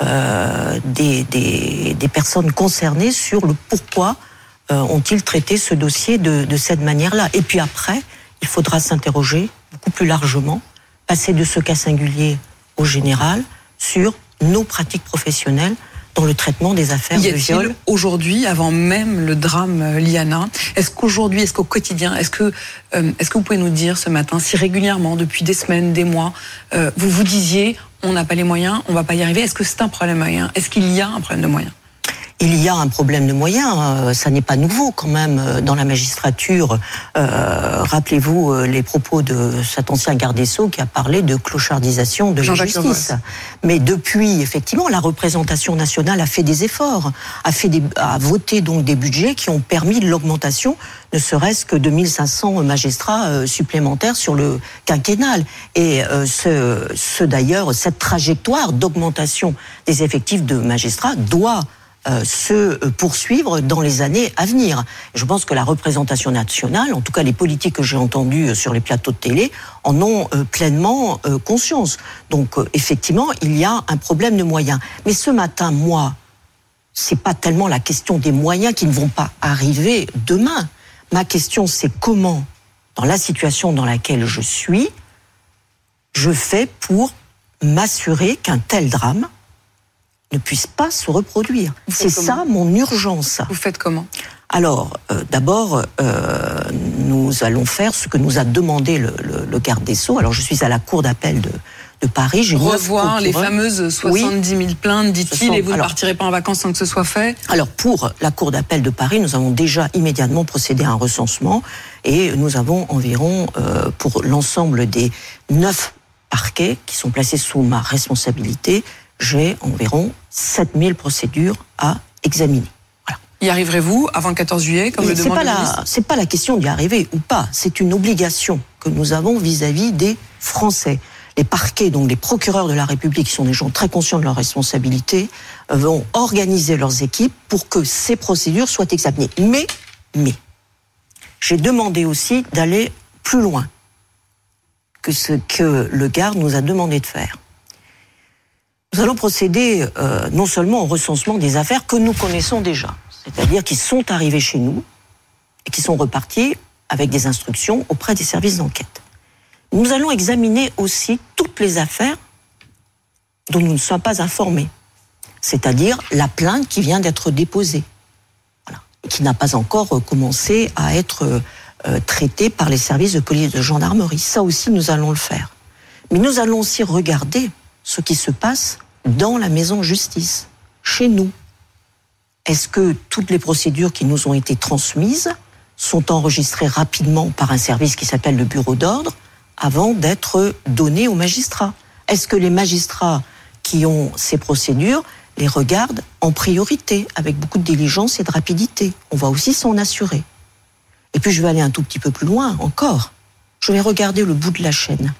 euh, des, des, des personnes concernées sur le pourquoi euh, ont-ils traité ce dossier de, de cette manière-là. Et puis après, il faudra s'interroger beaucoup plus largement, passer de ce cas singulier au général, sur nos pratiques professionnelles dans le traitement des affaires de viol. Aujourd'hui, avant même le drame Liana, est-ce qu'aujourd'hui, est-ce qu'au quotidien, est-ce que, euh, est-ce que vous pouvez nous dire ce matin, si régulièrement, depuis des semaines, des mois, euh, vous vous disiez, on n'a pas les moyens, on va pas y arriver, est-ce que c'est un problème de moyens ? Est-ce qu'il y a un problème de moyens ? Il y a un problème de moyens, ça n'est pas nouveau quand même dans la magistrature. Euh, rappelez-vous les propos de cet ancien garde des Sceaux qui a parlé de clochardisation de la justice. Mais depuis, effectivement, la représentation nationale a fait des efforts, a fait des, a voté donc des budgets qui ont permis l'augmentation, ne serait-ce que de mille cinq cents magistrats supplémentaires sur le quinquennal. Et euh, ce, ce d'ailleurs, cette trajectoire d'augmentation des effectifs de magistrats doit Euh, se poursuivre dans les années à venir. Je pense que la représentation nationale, en tout cas les politiques que j'ai entendues sur les plateaux de télé, en ont euh, pleinement euh, conscience. Donc euh, effectivement, il y a un problème de moyens. Mais ce matin, moi, c'est pas tellement la question des moyens qui ne vont pas arriver demain. Ma question, c'est comment, dans la situation dans laquelle je suis, je fais pour m'assurer qu'un tel drame ne puisse pas se reproduire. C'est ça mon urgence. Vous faites comment ? Alors, euh, d'abord, euh, nous allons faire ce que nous a demandé le, le, le garde des Sceaux. Alors, je suis à la cour d'appel de, de Paris. J'ai revoir les fameuses soixante-dix mille oui. plaintes, dit-il, sont, et vous alors, ne partirez pas en vacances sans que ce soit fait ? Alors, pour la cour d'appel de Paris, nous avons déjà immédiatement procédé à un recensement et nous avons environ, euh, pour l'ensemble des neuf parquets qui sont placés sous ma responsabilité, j'ai environ sept mille procédures à examiner. Voilà. Y arriverez-vous avant le quatorze juillet, comme le demande le ministre ? C'est pas la question d'y arriver ou pas, c'est une obligation que nous avons vis-à-vis des Français. Les parquets, donc les procureurs de la République, qui sont des gens très conscients de leurs responsabilités, vont organiser leurs équipes pour que ces procédures soient examinées. Mais, mais, j'ai demandé aussi d'aller plus loin que ce que le garde nous a demandé de faire. Nous allons procéder euh, non seulement au recensement des affaires que nous connaissons déjà, c'est-à-dire qui sont arrivées chez nous et qui sont reparties avec des instructions auprès des services d'enquête. Nous allons examiner aussi toutes les affaires dont nous ne sommes pas informés, c'est-à-dire la plainte qui vient d'être déposée, voilà, qui n'a pas encore commencé à être euh, traitée par les services de police et de gendarmerie. Ça aussi, nous allons le faire. Mais nous allons aussi regarder ce qui se passe dans la maison justice, chez nous. Est-ce que toutes les procédures qui nous ont été transmises sont enregistrées rapidement par un service qui s'appelle le bureau d'ordre avant d'être données aux magistrats? Est-ce que les magistrats qui ont ces procédures les regardent en priorité, avec beaucoup de diligence et de rapidité? On va aussi s'en assurer. Et puis je vais aller un tout petit peu plus loin encore. Je vais regarder le bout de la chaîne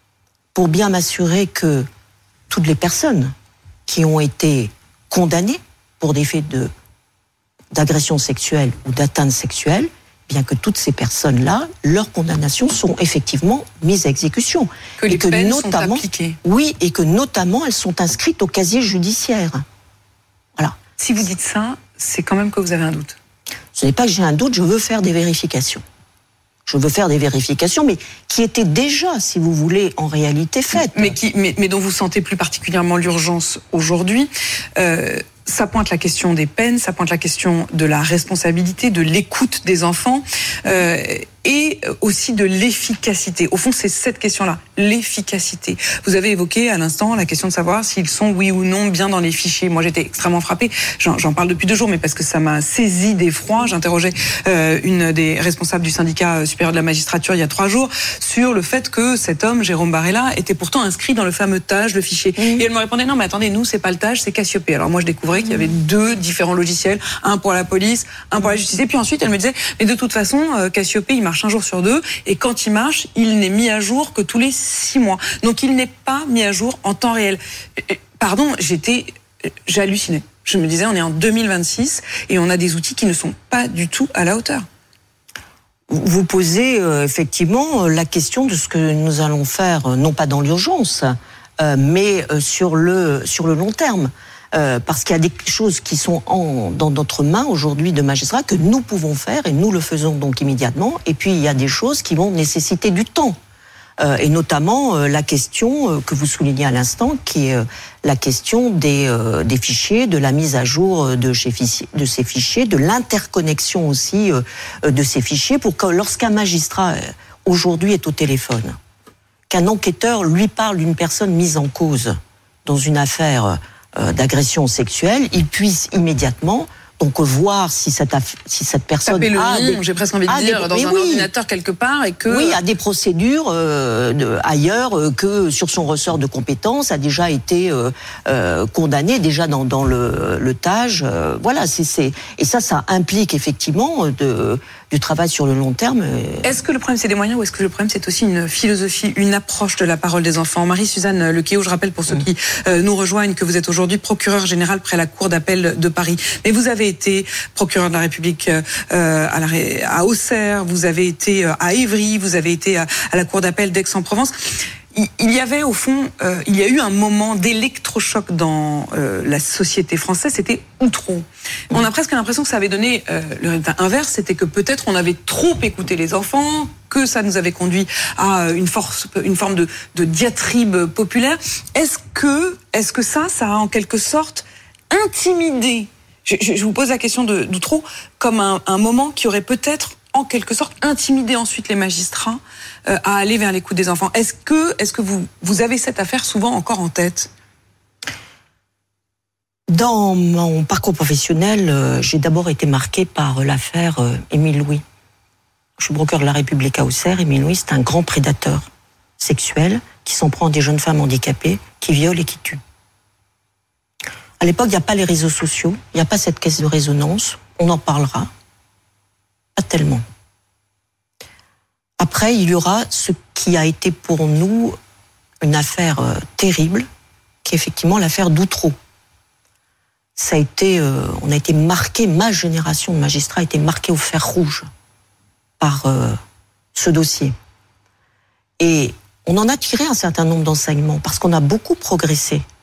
pour bien m'assurer que toutes les personnes qui ont été condamnées pour des faits de, d'agression sexuelle ou d'atteinte sexuelle, bien que toutes ces personnes-là, leurs condamnations sont effectivement mises à exécution. Que les et que peines notamment, sont appliquées. Oui, et que notamment elles sont inscrites au casier judiciaire. Voilà. Si vous dites ça, c'est quand même que vous avez un doute. Ce n'est pas que j'ai un doute, je veux faire des vérifications. Je veux faire des vérifications, mais qui étaient déjà, si vous voulez, en réalité faites. Mais, qui, mais, mais dont vous sentez plus particulièrement l'urgence aujourd'hui. Euh, ça pointe la question des peines, ça pointe la question de la responsabilité, de l'écoute des enfants, euh, et aussi de l'efficacité. Au fond, c'est cette question-là, l'efficacité. Vous avez évoqué à l'instant la question de savoir s'ils sont, oui ou non, bien dans les fichiers. Moi, j'étais extrêmement frappée. J'en, j'en parle depuis deux jours, mais parce que ça m'a saisi d'effroi. J'interrogeais euh, une des responsables du syndicat supérieur de la magistrature il y a trois jours sur le fait que cet homme, Jérôme Barella, était pourtant inscrit dans le fameux TAJ, le fichier. Mmh. Et elle me répondait, non, mais attendez, nous, c'est pas le TAJ, c'est Cassiopée. Alors moi, je découvrais qu'il y avait deux différents logiciels, un pour la police, un pour la justice. Et puis ensuite, elle me disait, mais de toute façon, Cassiopée, il marche un jour sur deux, et quand il marche, il n'est mis à jour que tous les six mois. Donc il n'est pas mis à jour en temps réel. Pardon, j'étais, j'hallucinais. Je me disais, on est en deux mille vingt-six, et on a des outils qui ne sont pas du tout à la hauteur. Vous posez euh, effectivement la question de ce que nous allons faire, non pas dans l'urgence, euh, mais euh, sur le, sur le long terme. Euh, parce qu'il y a des choses qui sont en, dans notre main aujourd'hui de magistrats que nous pouvons faire et nous le faisons donc immédiatement. Et puis il y a des choses qui vont nécessiter du temps. Euh, et notamment euh, la question euh, que vous soulignez à l'instant, qui est euh, la question des, euh, des fichiers, de la mise à jour de, chez, de ces fichiers, de l'interconnexion aussi euh, de ces fichiers, pour que lorsqu'un magistrat euh, aujourd'hui est au téléphone, qu'un enquêteur lui parle d'une personne mise en cause dans une affaire euh, d'agression sexuelle, il puisse immédiatement donc voir si cette, si cette personne taper le a nom, des, j'ai presque envie de dire, des, dans un oui, ordinateur quelque part, et que oui, a des procédures euh, de, ailleurs euh, que sur son ressort de compétences a déjà été euh, euh, condamné déjà dans, dans le, le TAJ. Euh, voilà, c'est, c'est et ça, ça implique effectivement de, du travail sur le long terme. Est-ce que le problème c'est des moyens, ou est-ce que le problème c'est aussi une philosophie, une approche de la parole des enfants? Marie-Suzanne Lequéo, je rappelle pour ceux mmh. qui euh, nous rejoignent que vous êtes aujourd'hui procureure générale près la Cour d'appel de Paris, mais vous avez été procureur de la République euh, à, la, à Auxerre, vous avez été à Évry, vous avez été à, à la Cour d'appel d'Aix-en-Provence. Il y avait au fond, euh, il y a eu un moment d'électrochoc dans euh, la société française, c'était Outreau. On a presque l'impression que ça avait donné euh, le résultat inverse, c'était que peut-être on avait trop écouté les enfants, que ça nous avait conduit à une, force, une forme de, de diatribe populaire. Est-ce que, est-ce que ça, ça a en quelque sorte intimidé, je, je, je vous pose la question de, d'Outreau, comme un, un moment qui aurait peut-être en quelque sorte intimider ensuite les magistrats euh, à aller vers l'écoute des enfants. Est-ce que, est-ce que vous, vous avez cette affaire souvent encore en tête? Dans mon parcours professionnel, euh, j'ai d'abord été marquée par l'affaire euh, Émile Louis. Je suis procureur de la République à Auxerre. Émile Louis, c'est un grand prédateur sexuel qui s'en prend à des jeunes femmes handicapées, qui viole et qui tue. À l'époque, il n'y a pas les réseaux sociaux, il n'y a pas cette caisse de résonance, on en parlera. Pas tellement. Après, il y aura ce qui a été pour nous une affaire euh, terrible, qui est effectivement l'affaire d'Outreau. Ça a été, euh, on a été marqué, ma génération de magistrats a été marquée au fer rouge par euh, ce dossier. Et on en a tiré un certain nombre d'enseignements, parce qu'on a beaucoup progressé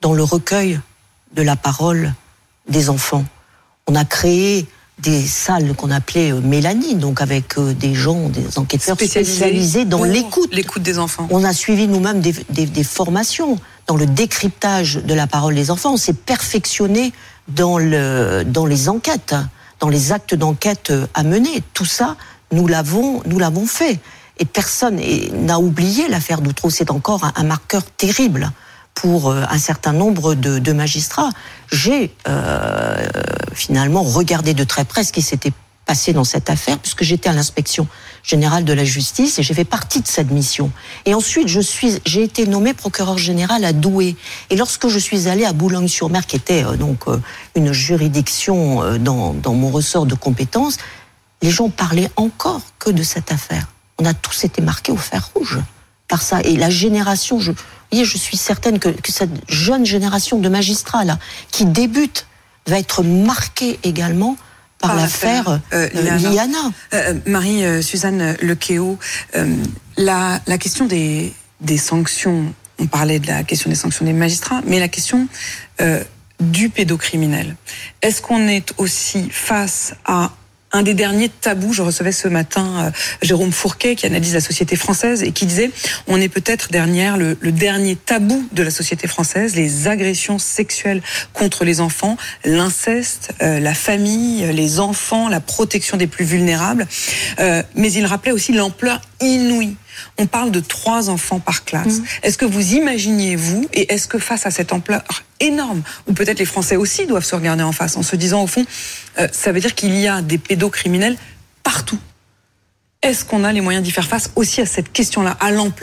dans le recueil de la parole des enfants. On a créé des salles qu'on appelait Mélanie, donc avec des gens, des enquêteurs spécialisés, spécialisés dans l'écoute. L'écoute des enfants. On a suivi nous-mêmes des, des, des formations dans le décryptage de la parole des enfants. On s'est perfectionné dans, le, dans les enquêtes, dans les actes d'enquête à mener. Tout ça, nous l'avons, nous l'avons fait. Et personne n'a oublié l'affaire d'Outreau. C'est encore un, un marqueur terrible pour un certain nombre de, de magistrats. J'ai euh, finalement regardé de très près ce qui s'était passé dans cette affaire, puisque j'étais à l'inspection générale de la justice et j'ai fait partie de cette mission. Et ensuite, je suis, j'ai été nommée procureur général à Douai. Et lorsque je suis allée à Boulogne-sur-Mer, qui était euh, donc euh, une juridiction euh, dans, dans mon ressort de compétences, les gens parlaient encore que de cette affaire. On a tous été marqués au fer rouge par ça. Et la génération, je, vous voyez, je suis certaine que, que cette jeune génération de magistrats là, qui débute, va être marquée également par, par l'affaire euh, euh, Liana. Euh, Marie-Suzanne euh, Lequéot, euh, la, la question des, des sanctions, on parlait de la question des sanctions des magistrats, mais la question euh, du pédocriminel. Est-ce qu'on est aussi face à un des derniers tabous? Je recevais ce matin euh, Jérôme Fourquet qui analyse la société française et qui disait on est peut-être derrière le, le dernier tabou de la société française, les agressions sexuelles contre les enfants, l'inceste, euh, la famille, les enfants, la protection des plus vulnérables. Euh, mais il rappelait aussi l'ampleur inouïe. On parle de trois enfants par classe. Mmh. Est-ce que vous imaginiez, vous, et est-ce que face à cette ampleur énorme, ou peut-être les Français aussi doivent se regarder en face, en se disant au fond, euh, ça veut dire qu'il y a des pédocriminels partout. Est-ce qu'on a les moyens d'y faire face aussi à cette question-là, à l'ampleur ?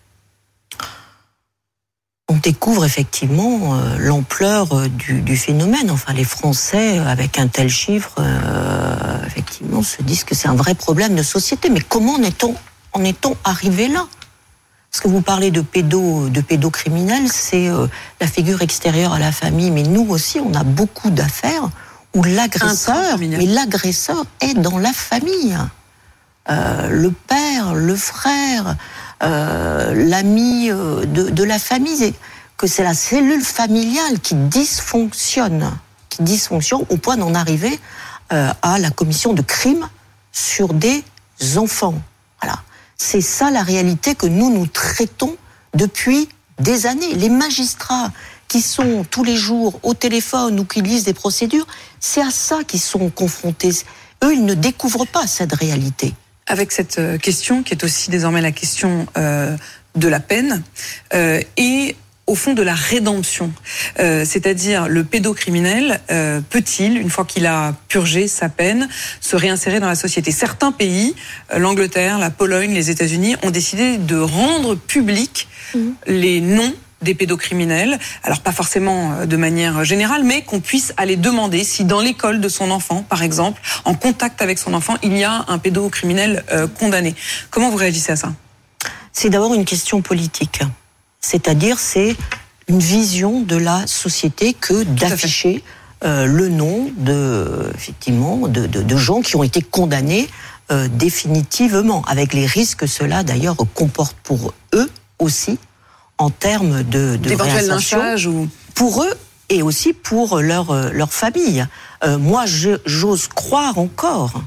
On découvre effectivement euh, l'ampleur euh, du, du phénomène. Enfin, les Français, avec un tel chiffre, euh, effectivement, se disent que c'est un vrai problème de société. Mais comment en est-on En est-on arrivé là? Parce que vous parlez de pédo, de pédocriminels, c'est euh, la figure extérieure à la famille, mais nous aussi, on a beaucoup d'affaires où l'agresseur, mais l'agresseur est dans la famille. Euh, le père, le frère, euh, l'ami euh, de, de la famille, que c'est la cellule familiale qui dysfonctionne, qui dysfonctionne au point d'en arriver euh, à la commission de crimes sur des enfants. Voilà. C'est ça la réalité que nous, nous traitons depuis des années. Les magistrats qui sont tous les jours au téléphone ou qui lisent des procédures, c'est à ça qu'ils sont confrontés. Eux, ils ne découvrent pas cette réalité. Avec cette question, qui est aussi désormais la question euh, de la peine, euh, et au fond de la rédemption. Euh, c'est-à-dire, le pédocriminel euh, peut-il, une fois qu'il a purgé sa peine, se réinsérer dans la société? Certains pays, euh, l'Angleterre, la Pologne, les États-Unis, ont décidé de rendre publics mmh. les noms des pédocriminels, alors pas forcément de manière générale, mais qu'on puisse aller demander si dans l'école de son enfant, par exemple, en contact avec son enfant, il y a un pédocriminel euh, condamné. Comment vous réagissez à ça? C'est d'abord une question politique. C'est-à-dire, c'est une vision de la société que d'afficher euh, le nom de, effectivement, de, de, de gens qui ont été condamnés euh, définitivement, avec les risques que cela, d'ailleurs, comporte pour eux aussi, en termes de, de d'éventuel lynchage ou pour eux et aussi pour leur, leur famille. Euh, moi, je, j'ose croire encore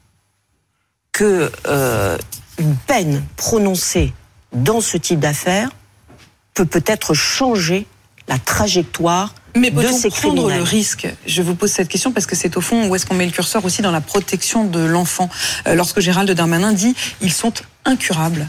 que euh, une peine prononcée dans ce type d'affaires peut peut-être changer la trajectoire Mais de ces criminels. prendre le risque? Je vous pose cette question parce que c'est au fond où est-ce qu'on met le curseur aussi dans la protection de l'enfant. Euh, lorsque Gérald Darmanin dit ils sont incurables.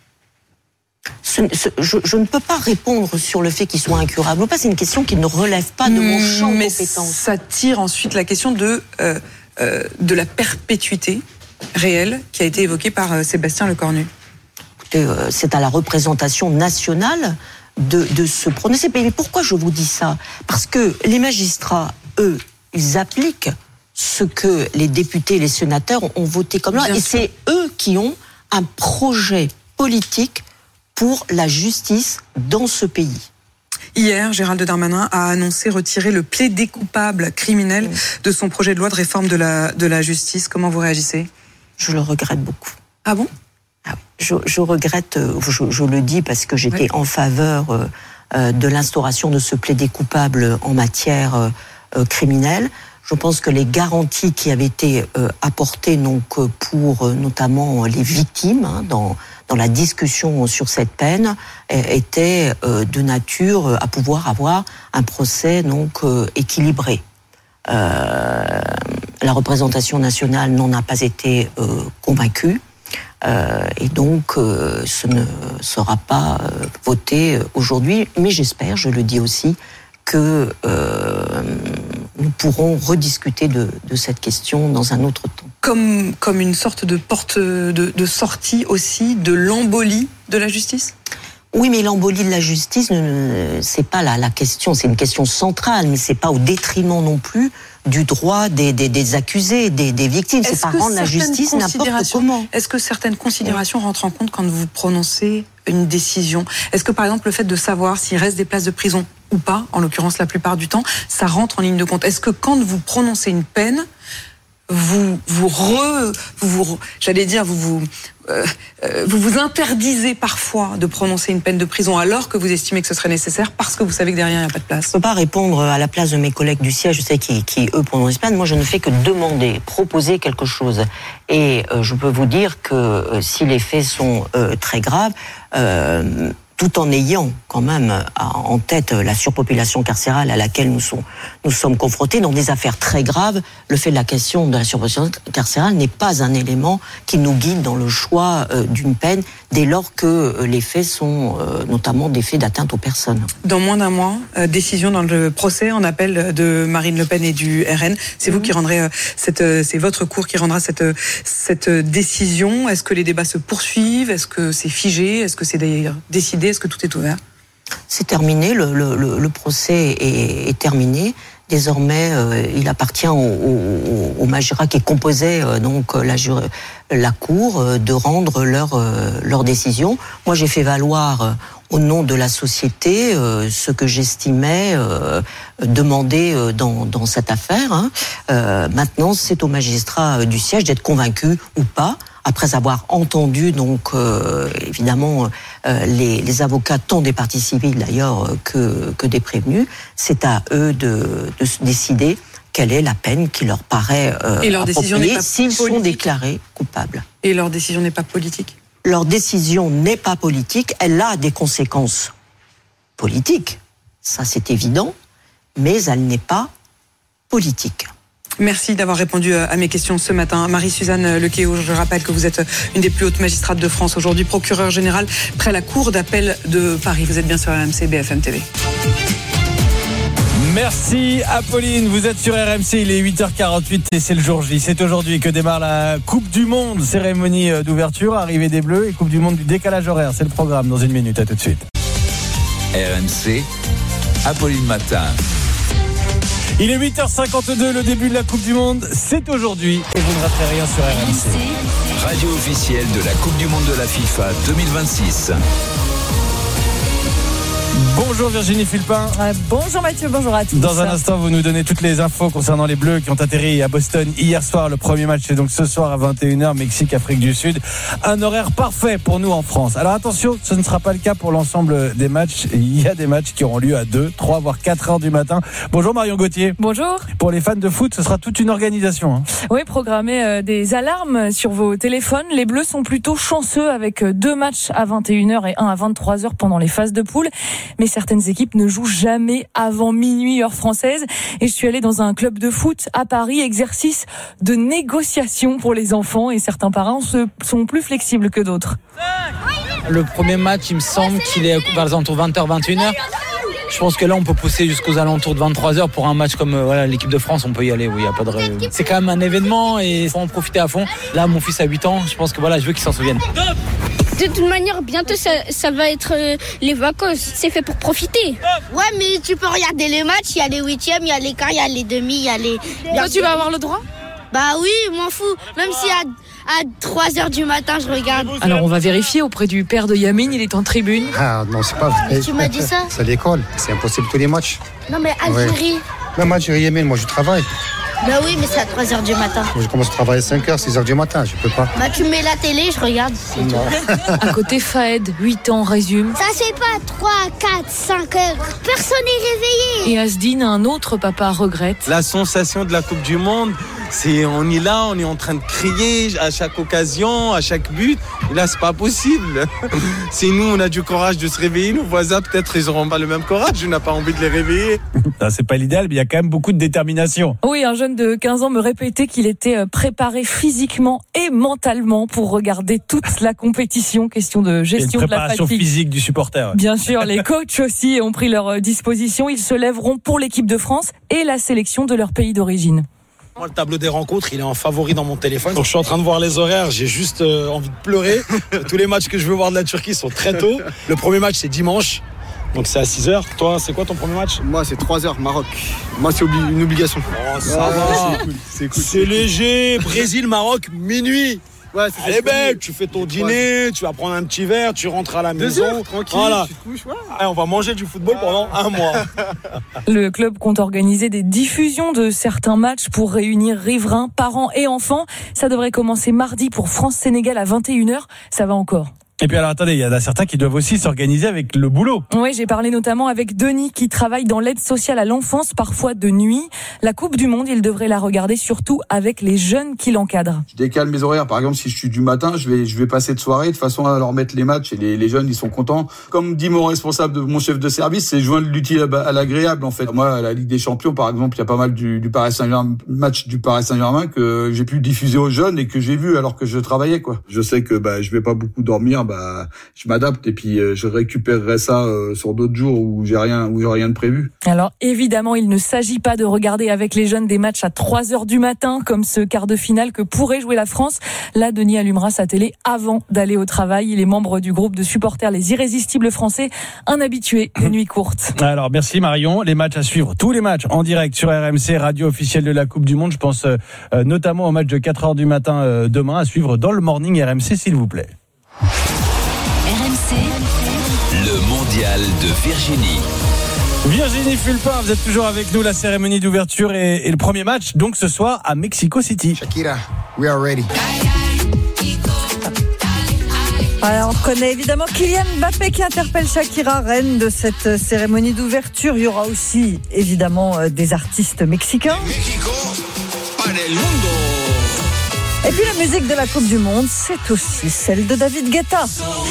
Ce, ce, je, je ne peux pas répondre sur le fait qu'ils soient incurables ou pas. C'est une question qui ne relève pas de mon champ Mais de compétence. Ça tire ensuite la question de euh, euh, de la perpétuité réelle qui a été évoquée par euh, Sébastien Lecornu. Écoutez, euh, c'est à la représentation nationale de, de se prononcer. Mais pourquoi je vous dis ça? Parce que les magistrats, eux, ils appliquent ce que les députés et les sénateurs ont voté comme loi. Et c'est eux qui ont un projet politique pour la justice dans ce pays. Hier, Gérald Darmanin a annoncé retirer le plaidé coupable criminel oui. de son projet de loi de réforme de la, de la justice. Comment vous réagissez? Je le regrette beaucoup. Ah bon? Ah oui. je, je regrette, je, je le dis parce que j'étais oui. en faveur euh, de l'instauration de ce plaidé coupable en matière euh, euh, criminelle. Je pense que les garanties qui avaient été euh, apportées donc pour euh, notamment les victimes hein, dans dans la discussion sur cette peine euh, étaient euh, de nature à pouvoir avoir un procès donc euh, équilibré. Euh, la représentation nationale n'en a pas été euh, convaincue euh, et donc euh, ce ne sera pas euh, voté aujourd'hui. Mais j'espère, je le dis aussi, que euh, nous pourrons rediscuter de, de cette question dans un autre temps. Comme, comme une sorte de porte de, de sortie aussi de l'embolie de la justice ? Oui, mais l'embolie de la justice, c'est pas la, la question, c'est une question centrale, mais c'est pas au détriment non plus du droit des, des, des accusés, des, des victimes. C'est pas rendre la justice n'importe comment. Est-ce que certaines considérations oui. rentrent en compte quand vous prononcez une décision ? Est-ce que par exemple le fait de savoir s'il reste des places de prison ou pas, en l'occurrence la plupart du temps, ça rentre en ligne de compte ? Est-ce que quand vous prononcez une peine, vous vous re, vous, vous j'allais dire vous vous euh, vous vous interdisez parfois de prononcer une peine de prison alors que vous estimez que ce serait nécessaire parce que vous savez que derrière il n'y a pas de place. Je ne peux pas répondre à la place de mes collègues du siège, je sais qui, qui eux prononcent peine. Moi, je ne fais que demander, proposer quelque chose. Et euh, je peux vous dire que euh, si les faits sont euh, très graves. Euh, tout en ayant quand même en tête la surpopulation carcérale à laquelle nous, sont, nous sommes confrontés. Dans des affaires très graves, le fait de la question de la surpopulation carcérale n'est pas un élément qui nous guide dans le choix euh, d'une peine, dès lors que euh, les faits sont euh, notamment des faits d'atteinte aux personnes. Dans moins d'un mois, euh, décision dans le procès en appel de Marine Le Pen et du R N. C'est mmh. vous qui rendrez euh, cette, euh, c'est votre cour qui rendra cette, euh, cette décision. Est-ce que les débats se poursuivent ? Est-ce que c'est figé ? Est-ce que c'est d'ailleurs décidé ? Est-ce que tout est ouvert ? C'est terminé, le, le, le procès est, est terminé. Désormais, euh, il appartient au, au, au magistrat qui composait euh, donc la, jure, la cour euh, de rendre leur, euh, leur décision. Moi, j'ai fait valoir euh, au nom de la société euh, ce que j'estimais euh, demander euh, dans, dans cette affaire. Hein. Euh, maintenant, c'est au magistrat euh, du siège d'être convaincu ou pas. Après avoir entendu donc euh, évidemment euh, les, les avocats tant des parties civiles d'ailleurs que, que des prévenus, c'est à eux de, de se décider quelle est la peine qui leur paraît euh, Et leur décision n'est pas s'ils politique. sont déclarés coupables. Et leur décision n'est pas politique ? Leur décision n'est pas politique, elle a des conséquences politiques, ça c'est évident, mais elle n'est pas politique. Merci d'avoir répondu à mes questions ce matin. Marie-Suzanne Lequéo, je rappelle que vous êtes une des plus hautes magistrates de France aujourd'hui, procureure générale près la Cour d'appel de Paris. Vous êtes bien sur R M C, B F M T V. Merci Apolline, vous êtes sur R M C, il est huit heures quarante-huit et c'est le jour J. C'est aujourd'hui que démarre la Coupe du Monde, cérémonie d'ouverture, arrivée des Bleus et Coupe du Monde du décalage horaire. C'est le programme dans une minute, à tout de suite. R M C, Apolline Matin. Il est huit heures cinquante-deux, le début de la Coupe du Monde, c'est aujourd'hui et vous ne raterez rien sur R M C. Radio officielle de la Coupe du Monde de la FIFA deux mille vingt-six. Bonjour Virginie Fulpin. Euh, bonjour Mathieu, bonjour à tous. Dans un instant, vous nous donnez toutes les infos concernant les Bleus qui ont atterri à Boston hier soir. Le premier match, c'est donc ce soir à vingt et une heures, Mexique, Afrique du Sud. Un horaire parfait pour nous en France. Alors attention, ce ne sera pas le cas pour l'ensemble des matchs. Il y a des matchs qui auront lieu à deux, trois, voire quatre heures du matin. Bonjour Marion Gauthier. Bonjour. Pour les fans de foot, ce sera toute une organisation. Hein. Oui, programmez euh, des alarmes sur vos téléphones. Les Bleus sont plutôt chanceux avec deux matchs à vingt et une heures et un à vingt-trois heures pendant les phases de poule. Mais certaines équipes ne jouent jamais avant minuit heure française. Et je suis allée dans un club de foot à Paris, exercice de négociation pour les enfants. Et certains parents sont plus flexibles que d'autres. Le premier match, il me semble qu'il est vers les alentours vingt heures, vingt et une heures. Je pense que là, on peut pousser jusqu'aux alentours de vingt-trois heures pour un match comme euh, voilà, l'équipe de France. On peut y aller, oui, y a pas de. C'est quand même un événement et il faut en profiter à fond. Là, mon fils a huit ans, je pense que voilà, je veux qu'il s'en souvienne. De toute manière, bientôt, ça, ça va être euh, les vacances. C'est fait pour profiter. Ouais, mais tu peux regarder les matchs. Il y a les huitièmes, il y a les quarts, il y a les demi, il y a les... Toi, tu vas avoir le droit ? Bah oui, m'en fous. Même si à, à trois heures du matin, je regarde. Alors, on va vérifier auprès du père de Yamine. Il est en tribune. Ah non, c'est pas vrai. Tu m'as dit ça ? C'est l'école. C'est impossible tous les matchs. Non, mais Algérie. Ouais. Même Algérie, Yémen, moi, je travaille. Bah oui, mais c'est à trois heures du matin. Je commence à travailler à cinq heures, six heures du matin, je peux pas. Bah tu mets la télé, je regarde. C'est tout. À côté, Faed, huit ans, résume. Ça c'est pas trois, quatre, cinq heures. Personne n'est réveillé. Et Asdine, un autre papa, regrette. La sensation de la Coupe du Monde, c'est on est là, on est en train de crier à chaque occasion, à chaque but. Et là, c'est pas possible. C'est nous, on a du courage de se réveiller. Nos voisins, peut-être, ils auront pas le même courage. On n'a pas envie de les réveiller. Non, c'est pas l'idéal, mais il y a quand même beaucoup de détermination. Oui, un jeune de quinze ans me répétait qu'il était préparé physiquement et mentalement pour regarder toute la compétition. Question de gestion de la fatigue. Préparation physique du supporter. Bien sûr, les coachs aussi ont pris leur disposition. Ils se lèveront pour l'équipe de France et la sélection de leur pays d'origine. Moi, le tableau des rencontres, il est en favori dans mon téléphone. Donc, je suis en train de voir les horaires, j'ai juste euh, envie de pleurer. Tous les matchs que je veux voir de la Turquie sont très tôt. Le premier match, c'est dimanche. Donc c'est à six heures. Toi, c'est quoi ton premier match? Moi, c'est trois heures, Maroc. Moi, c'est obli- une obligation. Oh, ça va. C'est, cool. c'est, cool. c'est léger. Brésil, Maroc, minuit. Ouais, c'est Allez, mec, tu fais ton dîner, tu vas prendre un petit verre, tu rentres à la maison. Heures, tranquille, voilà. tu te couches, ouais. Allez, on va manger du football pendant un mois. Le club compte organiser des diffusions de certains matchs pour réunir riverains, parents et enfants. Ça devrait commencer mardi pour France-Sénégal à vingt et une heures. Ça va encore. Et puis alors attendez, il y en a certains qui doivent aussi s'organiser avec le boulot. Oui, j'ai parlé notamment avec Denis qui travaille dans l'aide sociale à l'enfance, parfois de nuit. La Coupe du Monde, il devrait la regarder surtout avec les jeunes qui l'encadrent. Je décale mes horaires. Par exemple, si je suis du matin, je vais je vais passer de soirée de façon à leur mettre les matchs et les, les jeunes ils sont contents. Comme dit mon responsable, de mon chef de service, c'est joindre l'utile à l'agréable en fait. Moi, à la Ligue des Champions par exemple, il y a pas mal du, du Paris Saint-Germain, match du Paris Saint-Germain que j'ai pu diffuser aux jeunes et que j'ai vu alors que je travaillais quoi. Je sais que bah je vais pas beaucoup dormir, bah je m'adapte et puis euh, je récupérerai ça euh, sur d'autres jours où j'ai rien où j'ai rien de prévu. Alors évidemment, il ne s'agit pas de regarder avec les jeunes des matchs à trois heures du matin comme ce quart de finale que pourrait jouer la France. Là, Denis allumera sa télé avant d'aller au travail. Il est membre du groupe de supporters Les Irrésistibles Français, un habitué des nuits courtes. Alors merci Marion, les matchs à suivre, tous les matchs en direct sur R M C, radio officielle de la Coupe du Monde. Je pense euh, notamment au match de quatre heures du matin euh, demain à suivre dans le Morning R M C s'il vous plaît. R M C, le mondial de Virginie. Virginie Fulpin, vous êtes toujours avec nous, la cérémonie d'ouverture et, et le premier match, donc ce soir à Mexico City. Shakira, we are ready. Alors, on connaît évidemment Kylian Mbappé qui interpelle Shakira, reine de cette cérémonie d'ouverture. Il y aura aussi évidemment des artistes mexicains. Et puis la musique de la Coupe du Monde, c'est aussi celle de David Guetta.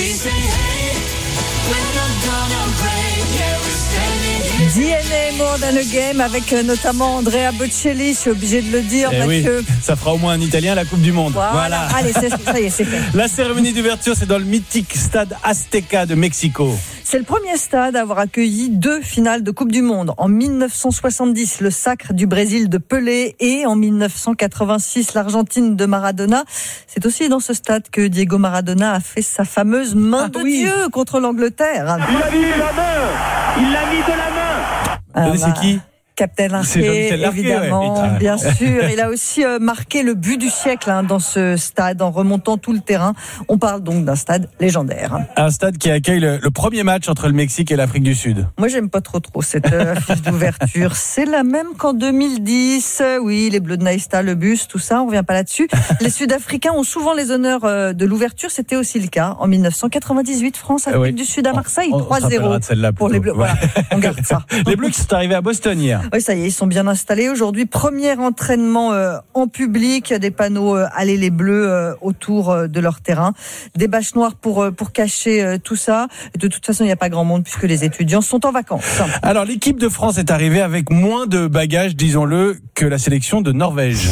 D N A More Than a Game avec notamment Andrea Bocelli, je suis obligé de le dire eh parce oui, que ça fera au moins un Italien à la Coupe du Monde. Voilà, voilà. Allez, c'est, ça y est, c'est fait. La cérémonie d'ouverture, c'est dans le mythique stade Azteca de Mexico. C'est le premier stade à avoir accueilli deux finales de Coupe du Monde. En dix-neuf cent soixante-dix, le sacre du Brésil de Pelé et en dix-neuf cent quatre-vingt-six, l'Argentine de Maradona. C'est aussi dans ce stade que Diego Maradona a fait sa fameuse main ah, de oui. Dieu contre l'Angleterre. Il a mis la main, il l'a mis de la main. Alors, c'est qui ? Captain Larquet, évidemment, ouais. Bien sûr. Il a aussi euh, marqué le but du siècle hein, dans ce stade en remontant tout le terrain. On parle donc d'un stade légendaire. Un stade qui accueille le, le premier match entre le Mexique et l'Afrique du Sud. Moi, j'aime pas trop trop cette euh, affiche d'ouverture. C'est la même qu'en deux mille dix. Oui, les Bleus de Naïsta, le bus, tout ça, on revient pas là-dessus. Les Sud-Africains ont souvent les honneurs euh, de l'ouverture. C'était aussi le cas en dix-neuf cent quatre-vingt-dix-huit, France-Afrique oui. du Sud à Marseille, on, on trois zéro pour les Bleus. Voilà, on garde ça. Les Bleus qui sont arrivés à Boston hier. Oui, ça y est, ils sont bien installés. Aujourd'hui, premier entraînement euh, en public. Il y a des panneaux euh, Allez les Bleus euh, autour euh, de leur terrain. Des bâches noires pour, euh, pour cacher euh, tout ça. Et de toute façon, il n'y a pas grand monde puisque les étudiants sont en vacances. Alors, l'équipe de France est arrivée avec moins de bagages, disons-le, que la sélection de Norvège.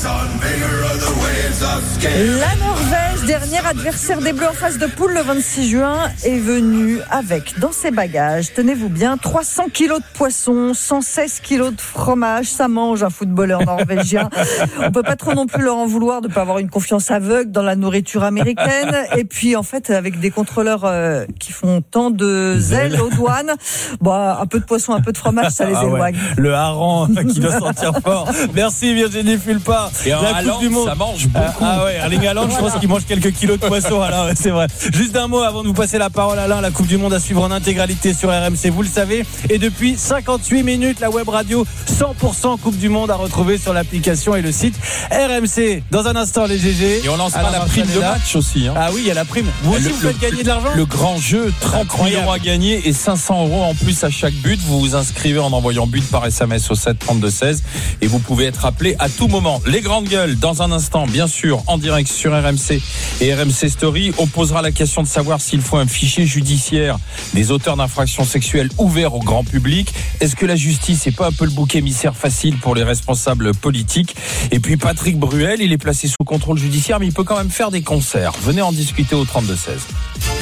La Norvège, dernier adversaire des Bleus en phase de poule le vingt-six juin, est venue avec dans ses bagages, tenez-vous bien, trois cents kilos de poisson, cent seize kilos de fromage. Ça mange un footballeur norvégien. On peut pas trop non plus leur en vouloir de pas avoir une confiance aveugle dans la nourriture américaine. Et puis en fait, avec des contrôleurs euh, qui font tant de zèle aux douanes, bon, un peu de poisson, un peu de fromage, ça les ah éloigne. Ouais. Le hareng qui doit sentir fort. Merci Virginie Fulpin. Et en la Haaland, Coupe du Monde. Ça mange beaucoup. Ah, ah ouais, Erling Haaland, je pense qu'il mange quelques quelques kilos de poisson. Alors, ouais, c'est vrai. Juste un mot avant de vous passer la parole, Alain. La Coupe du Monde à suivre en intégralité sur R M C, vous le savez. Et depuis cinquante-huit minutes, la web radio cent pour cent Coupe du Monde à retrouver sur l'application et le site R M C. Dans un instant, les G G. Et on lance pas la prime de match aussi. Hein. Ah oui, il y a la prime. Vous aussi, le, vous faites le, gagner de l'argent. Le grand jeu, trente mille euros à gagner et cinq cents euros en plus à chaque but. Vous vous inscrivez en envoyant but par S M S au sept trente-deux seize et vous pouvez être appelé à tout moment. Les grandes gueules, dans un instant, bien sûr, en direct sur R M C et R M C Story. On posera la question de savoir s'il faut un fichier judiciaire des auteurs d'infractions sexuelles ouvert au grand public. Est-ce que la justice n'est pas un peu le bouc émissaire facile pour les responsables politiques? Et puis Patrick Bruel, il est placé sous contrôle judiciaire, mais il peut quand même faire des concerts. Venez en discuter au trente-deux seize.